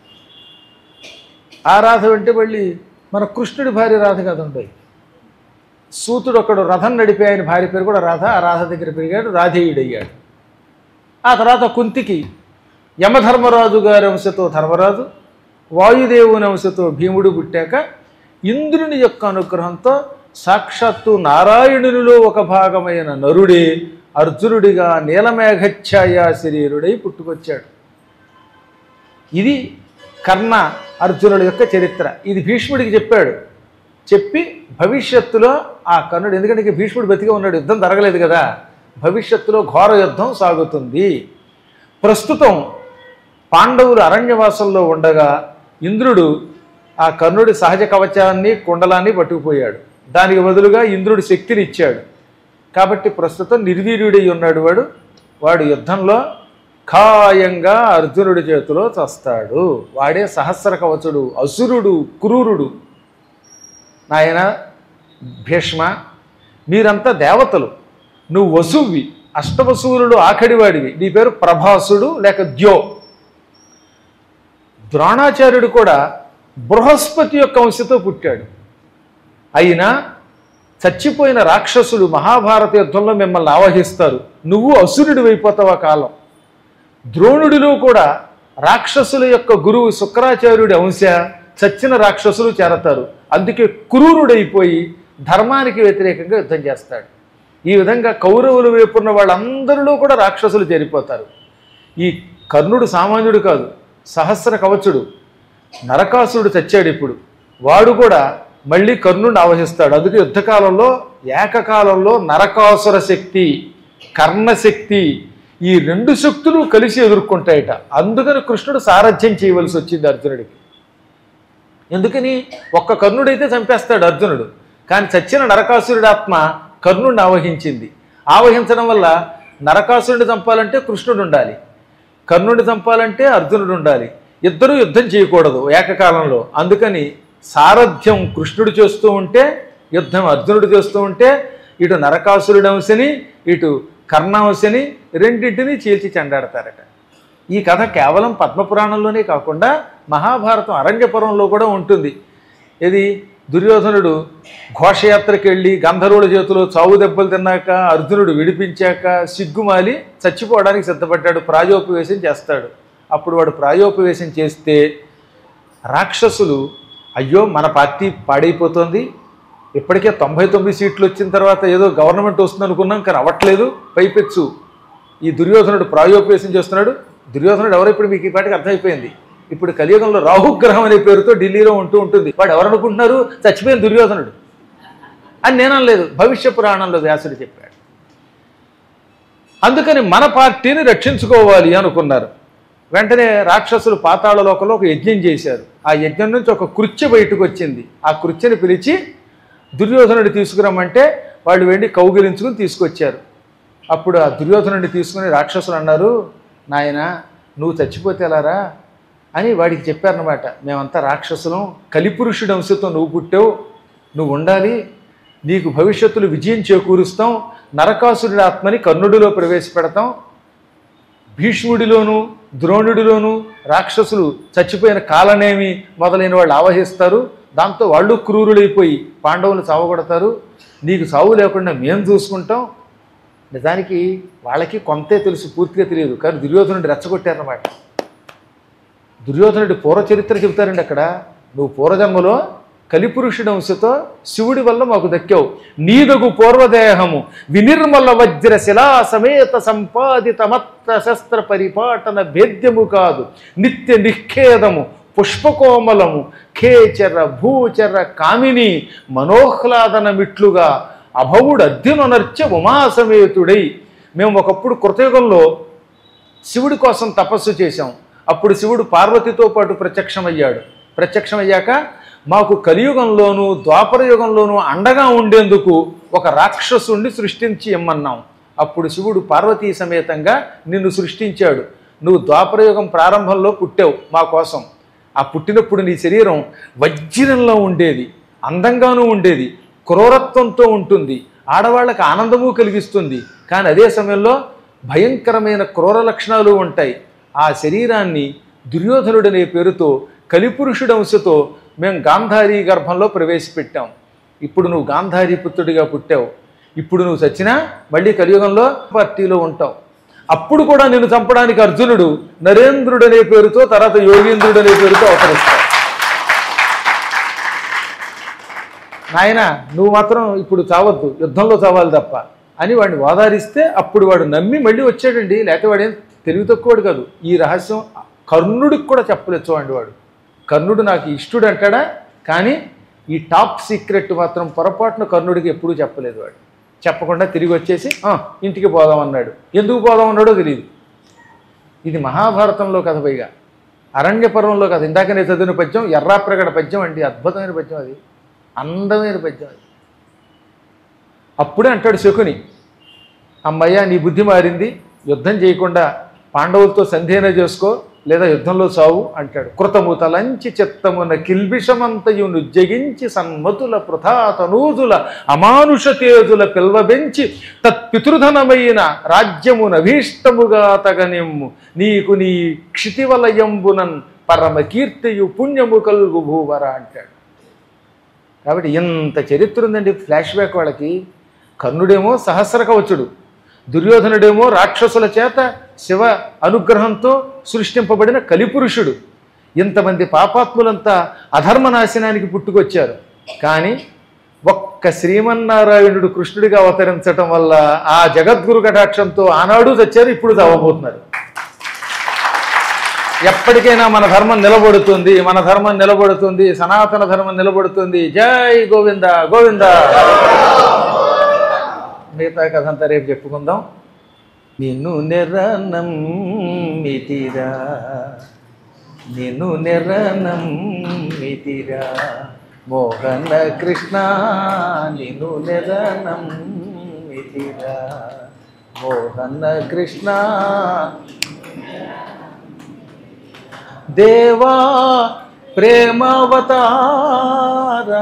A: ఆ రాధ అంటే మళ్ళీ మన కృష్ణుడి భార్య రాధ కదా ఉంటాయి. సూతుడు ఒకడు రథం నడిపే ఆయన భార్య పేరు కూడా రాధ. ఆ రాధ దగ్గర పెరిగాడు, రాధేయుడయ్యాడు. ఆ తర్వాత కుంతికి యమధర్మరాజు గారి వంశతో ధర్మరాజు, వాయుదేవుని వంశతో భీముడు పుట్టాక ఇంద్రుని యొక్క అనుగ్రహంతో సాక్షాత్తు నారాయణునిలో ఒక భాగమైన నరుడే అర్జునుడిగా నీలమేఘఛాయా శరీరుడై పుట్టుకొచ్చాడు. ఇది కర్ణ అర్జునుడి యొక్క చరిత్ర. ఇది భీష్ముడికి చెప్పాడు. చెప్పి భవిష్యత్తులో ఆ కర్ణుడు, ఎందుకంటే భీష్ముడు బతిగా ఉన్నాడు, యుద్ధం జరగలేదు కదా, భవిష్యత్తులో ఘోర యుద్ధం సాగుతుంది, ప్రస్తుతం పాండవులు అరణ్యవాసంలో ఉండగా ఇంద్రుడు ఆ కర్ణుడి సహజ కవచాన్ని కుండలాన్ని పట్టుకుపోయాడు. దానికి బదులుగా ఇంద్రుడి శక్తిని ఇచ్చాడు. కాబట్టి ప్రస్తుతం నిర్వీర్యుడై ఉన్నాడు వాడు యుద్ధంలో ఖాయంగా అర్జునుడి చేతిలో చస్తాడు. వాడే సహస్ర కవచుడు, అసురుడు, క్రూరుడు. నాయన భీష్మ, మీరంతా దేవతలు, నువ్వు వసువి, అష్టవసువులలో ఆఖడివాడివి. నీ పేరు ప్రభాసుడు లేక ద్యో. ద్రోణాచార్యుడు కూడా బృహస్పతి యొక్క వంశతో పుట్టాడు. అయినా చచ్చిపోయిన రాక్షసులు మహాభారత యుద్ధంలో మిమ్మల్ని ఆవహిస్తారు. నువ్వు అసురుడు అయిపోతావు ఆ కాలం. ద్రోణుడిలో కూడా రాక్షసుల యొక్క గురువు శుక్రాచార్యుడి అంశ చచ్చిన రాక్షసులు చేరతారు. అందుకే క్రూరుడైపోయి ధర్మానికి వ్యతిరేకంగా యుద్ధం చేస్తాడు. ఈ విధంగా కౌరవులు వైపున్న వాళ్ళందరిలో కూడా రాక్షసులు చేరిపోతారు. ఈ కర్ణుడు సామాన్యుడు కాదు, సహస్ర కవచుడు. నరకాసురుడు చచ్చాడు. ఇప్పుడు వాడు కూడా మళ్ళీ కర్ణుడిని ఆవహిస్తాడు. అందుకే యుద్ధకాలంలో ఏకకాలంలో నరకాసుర శక్తి, కర్ణశక్తి, ఈ రెండు శక్తులు కలిసి ఎదుర్కొంటాయట. అందుకని కృష్ణుడు సారథ్యం చేయవలసి వచ్చింది అర్జునుడికి. ఎందుకని ఒక్క కర్ణుడైతే చంపేస్తాడు అర్జునుడు, కానీ చచ్చిన నరకాసురుడి ఆత్మ కర్ణుడిని ఆవహించింది. ఆవహించడం వల్ల నరకాసురుడిని చంపాలంటే కృష్ణుడు ఉండాలి, కర్ణుడిని చంపాలంటే అర్జునుడు ఉండాలి. ఇద్దరూ యుద్ధం చేయకూడదు ఏకకాలంలో. అందుకని సారథ్యం కృష్ణుడు చేస్తూ ఉంటే, యుద్ధం అర్జునుడు చేస్తూ ఉంటే, ఇటు నరకాసురుడి అంశని ఇటు కర్ణాంశని రెండింటినీ చీల్చి చెండాడతారట. ఈ కథ కేవలం పద్మపురాణంలోనే కాకుండా మహాభారతం అరణ్యపురంలో కూడా ఉంటుంది. ఇది దుర్యోధనుడు ఘోషయాత్రకి వెళ్ళి గంధర్వుల చేతిలో చావు దెబ్బలు తిన్నాక అర్జునుడు విడిపించాక సిగ్గుమాలి చచ్చిపోవడానికి సిద్ధపడ్డాడు. ప్రాయోపవేశం చేస్తాడు. అప్పుడు వాడు ప్రాయోపవేశం చేస్తే రాక్షసులు, అయ్యో మన పార్టీ పాడైపోతుంది, ఇప్పటికే 99 సీట్లు వచ్చిన తర్వాత ఏదో గవర్నమెంట్ వస్తుంది అనుకున్నాం, కానీ అవ్వట్లేదు, పైపెచ్చు ఈ దుర్యోధనుడు ప్రాయోపవేశం చేస్తున్నాడు. దుర్యోధనుడు ఎవరో ఇప్పుడు మీకు ఈ పాటికి అర్థమైపోయింది. ఇప్పుడు కలియుగంలో రాహుగ్రహం అనే పేరుతో ఢిల్లీలో ఉంటుంది. వాడు ఎవరనుకుంటున్నారు? చచ్చిపోయిన దుర్యోధనుడు అని నేనలేదు, భవిష్య పురాణంలో వ్యాసుడు చెప్పాడు. అందుకని మన పార్టీని రక్షించుకోవాలి అనుకున్నారు. వెంటనే రాక్షసులు పాతాళ లోకంలో ఒక యజ్ఞం చేశారు. ఆ యజ్ఞం నుంచి ఒక కృత్య బయటకు వచ్చింది. ఆ కృత్యని పిలిచి దుర్యోధనుడి తీసుకురమ్మంటే వాళ్ళు వెళ్ళి కౌగిలించుకుని తీసుకొచ్చారు. అప్పుడు ఆ దుర్యోధనుడిని తీసుకుని రాక్షసులు అన్నారు, నాయన నువ్వు చచ్చిపోతే ఎలారా అని వాడికి చెప్పారనమాట. మేమంతా రాక్షసులం, కలిపురుషుడి అంశతో నువ్వు పుట్టావు, నువ్వు ఉండాలి, నీకు భవిష్యత్తులో విజయం చేకూరుస్తాం, నరకాసురుడి ఆత్మని కర్ణుడిలో ప్రవేశపెడతాం, భీష్ముడిలోను ద్రోణుడిలోను రాక్షసులు చచ్చిపోయిన కాలనేమి మొదలైన వాళ్ళు ఆవహిస్తారు. దాంతో వాళ్ళు క్రూరులైపోయి పాండవులు చావగొడతారు, నీకు చావు లేకుండా మేము చూసుకుంటాం. నిజానికి వాళ్ళకి కొంతే తెలుసు, పూర్తిగా తెలియదు. కానీ దుర్యోధనుడు రెచ్చగొట్టారన్నమాట. దుర్యోధనుడి పూర్వచరిత్ర చెబుతారండి అక్కడ. నువ్వు పూర్వజన్మలో కలిపురుషుడి అంశతో శివుడి వల్ల మాకు దక్కావు. నీదగు పూర్వదేహము వినిర్మల వజ్ర శిలా సమేత సంపాదిత మత్త శస్త్ర పరిపాటన భేద్యము కాదు, నిత్య నిఖేదము పుష్పకోమలము ఖేచర భూచర కామిని మనోహ్లాదన మిట్లుగా అభవుడు అర్జుననర్చ ఉమాసమేతుడై. మేము ఒకప్పుడు కృతయుగంలో శివుడి కోసం తపస్సు చేశాం. అప్పుడు శివుడు పార్వతితో పాటు ప్రత్యక్షమయ్యాడు. ప్రత్యక్షమయ్యాక మాకు కలియుగంలోనూ ద్వాపర యుగంలోనూ అండగా ఉండేందుకు ఒక రాక్షసుణ్ణి సృష్టించి ఇమ్మన్నాం. అప్పుడు శివుడు పార్వతీ సమేతంగా నిన్ను సృష్టించాడు. నువ్వు ద్వాపరయుగం ప్రారంభంలో పుట్టావు మా కోసం. ఆ పుట్టినప్పుడు నీ శరీరం వజ్రంలో ఉండేది, అందంగానూ ఉండేది, క్రూరత్వంతో ఉంటుంది, ఆడవాళ్ళకి ఆనందము కలిగిస్తుంది. కానీ అదే సమయంలో భయంకరమైన క్రూర లక్షణాలు ఉంటాయి. ఆ శరీరాన్ని దుర్యోధనుడనే పేరుతో కలిపురుషుడి అంశతో మేము గాంధారీ గర్భంలో ప్రవేశపెట్టాం. ఇప్పుడు నువ్వు గాంధారీ పుత్రుడిగా పుట్టావు. ఇప్పుడు నువ్వు చచ్చినా మళ్ళీ కలియుగంలో పార్టీలో ఉంటావు. అప్పుడు కూడా నిన్ను చంపడానికి అర్జునుడు నరేంద్రుడనే పేరుతో, తర్వాత యోగేంద్రుడనే పేరుతో అవతరిస్తాడు. నాయన నువ్వు మాత్రం ఇప్పుడు చావద్దు, యుద్ధంలో చావాలి తప్ప అని వాడిని ఓదారిస్తే అప్పుడు వాడు నమ్మి మళ్ళీ వచ్చాడండి. లేకపోతే వాడేం తెలివి తక్కువడు కాదు. ఈ రహస్యం కర్ణుడికి కూడా చెప్పలేదు. చూడండి, వాడు కర్ణుడు నాకు ఇష్టుడు అంటాడా, కానీ ఈ టాప్ సీక్రెట్ మాత్రం పొరపాటున కర్ణుడికి ఎప్పుడూ చెప్పలేదు. వాడు చెప్పకుండా తిరిగి వచ్చేసి ఇంటికి పోదాం అన్నాడు. ఎందుకు పోదాం అన్నాడో తెలియదు. ఇది మహాభారతంలో కథ, పైగా అరణ్య పర్వంలో కథ. ఇందాక నేను చదివిన పద్యం ఎర్రాప్రగడ పద్యం అండి, అద్భుతమైన పద్యం, అది అందమైన పద్యం అది. అప్పుడే అంటాడు శకుని, అమ్మయ్య నీ బుద్ధి మారింది, యుద్ధం చేయకుండా పాండవులతో సంధేన చేసుకో, లేదా యుద్ధంలో సావు అంటాడు. కృతము తలంచి చిత్తమున కిల్బిషమంతయు నుజ్జగించి సన్మతుల పృథాతనూజుల అమానుష తేజుల పిల్వబెంచి తత్పితృధనమైన రాజ్యమునభీష్టముగా తగనిమ్ము నీకు నీ క్షితివలయంబునన్ పరమ కీర్తియు పుణ్యము కలుగు భూవర అంటాడు. కాబట్టి ఇంత చరిత్ర ఉందండి ఫ్లాష్ బ్యాక్ వాళ్ళకి. కర్ణుడేమో సహస్ర కవచుడు, దుర్యోధనుడేమో రాక్షసుల చేత శివ అనుగ్రహంతో సృష్టింపబడిన కలిపురుషుడు. ఇంతమంది పాపాత్ములంతా అధర్మనాశనానికి పుట్టుకొచ్చారు. కానీ ఒక్క శ్రీమన్నారాయణుడు కృష్ణుడిగా అవతరించటం వల్ల ఆ జగద్గురు కటాక్షంతో ఆనాడు చచ్చారు, ఇప్పుడు చావబోతున్నారు. ఎప్పటికైనా మన ధర్మం నిలబడుతుంది, మన ధర్మం నిలబడుతుంది, సనాతన ధర్మం నిలబడుతుంది. జై గోవింద గోవింద. మిగతా కథ అంతా రేపు చెప్పుకుందాం. నిన్ను నిరనమ్మితిరా, నిన్ను నిరనమ్మితిరా మోహన కృష్ణ, నిన్ను నిరనమ్మితిరా మోహన కృష్ణ. దేవా ప్రేమావతారా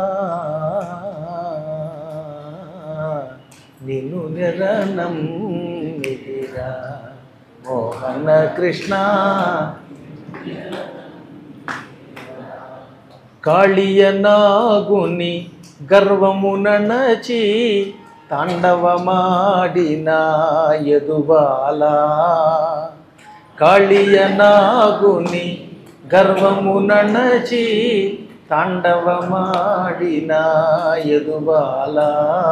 A: నిన్ను నిరనమ్మితిరా మోహన కృష్ణ. కాళియనాగుని గర్వమునచి తాండవమాడిన యదుబాలా, కాళియనాగుని గర్వమునచి తాండవమాడిన యదుబాలా.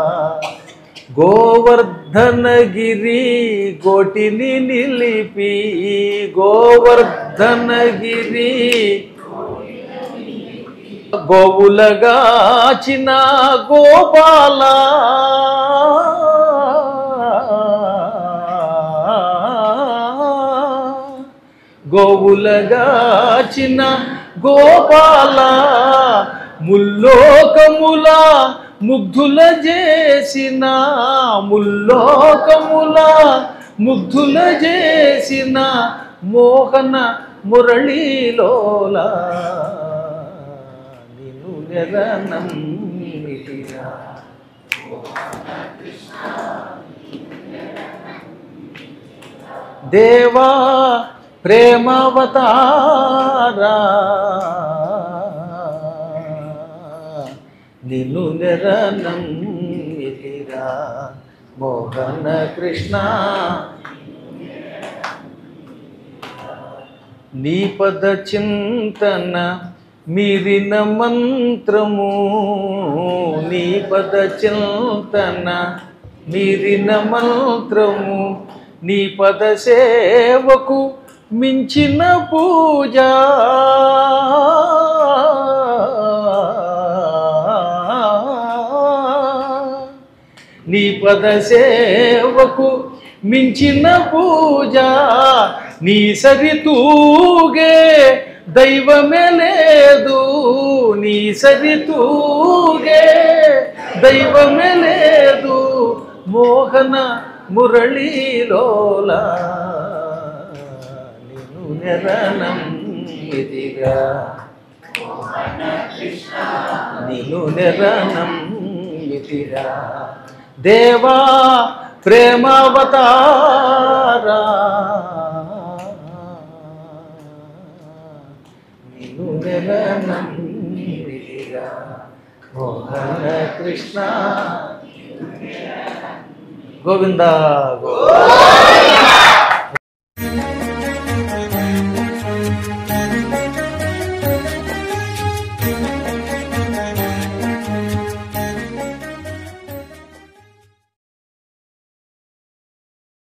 A: గోవర్ధనగిరి గోటిని నిలిపి, గోవర్ధనగిరి గోవులగాచిన గోపాల, గోవులగాచిన గోపాల. ముల్లోకముల ముగ్ధుల చేసిన, ముల్లోకముల ముగ్ధుల చేసిన మోహన మురళీలోలా నిన్ను నిరనమ్మితిరా. దేవా ప్రేమావతారా నిన్ను నిరనమ్మితిరా మోహన కృష్ణ. నీ పద చింతన మీరిన మంత్రము, నీ పద చింతన మీరిన మంత్రము, నీ పద సేవకు మించిన పూజ. నీ పద సేవకు మించిన పూజ. నీ సరితూగే దైవమే లేదు, నీ సరితూగే దైవమే లేదు మోహన మురళీలోలా నిన్ను నిరనమ్మితిరా, నిన్ను నిరనమ్మితిరా. దేవా ప్రేమావతారా నిన్ను నిరనమ్మితిరా మోహన కృష్ణ. గోవింద గోవింద.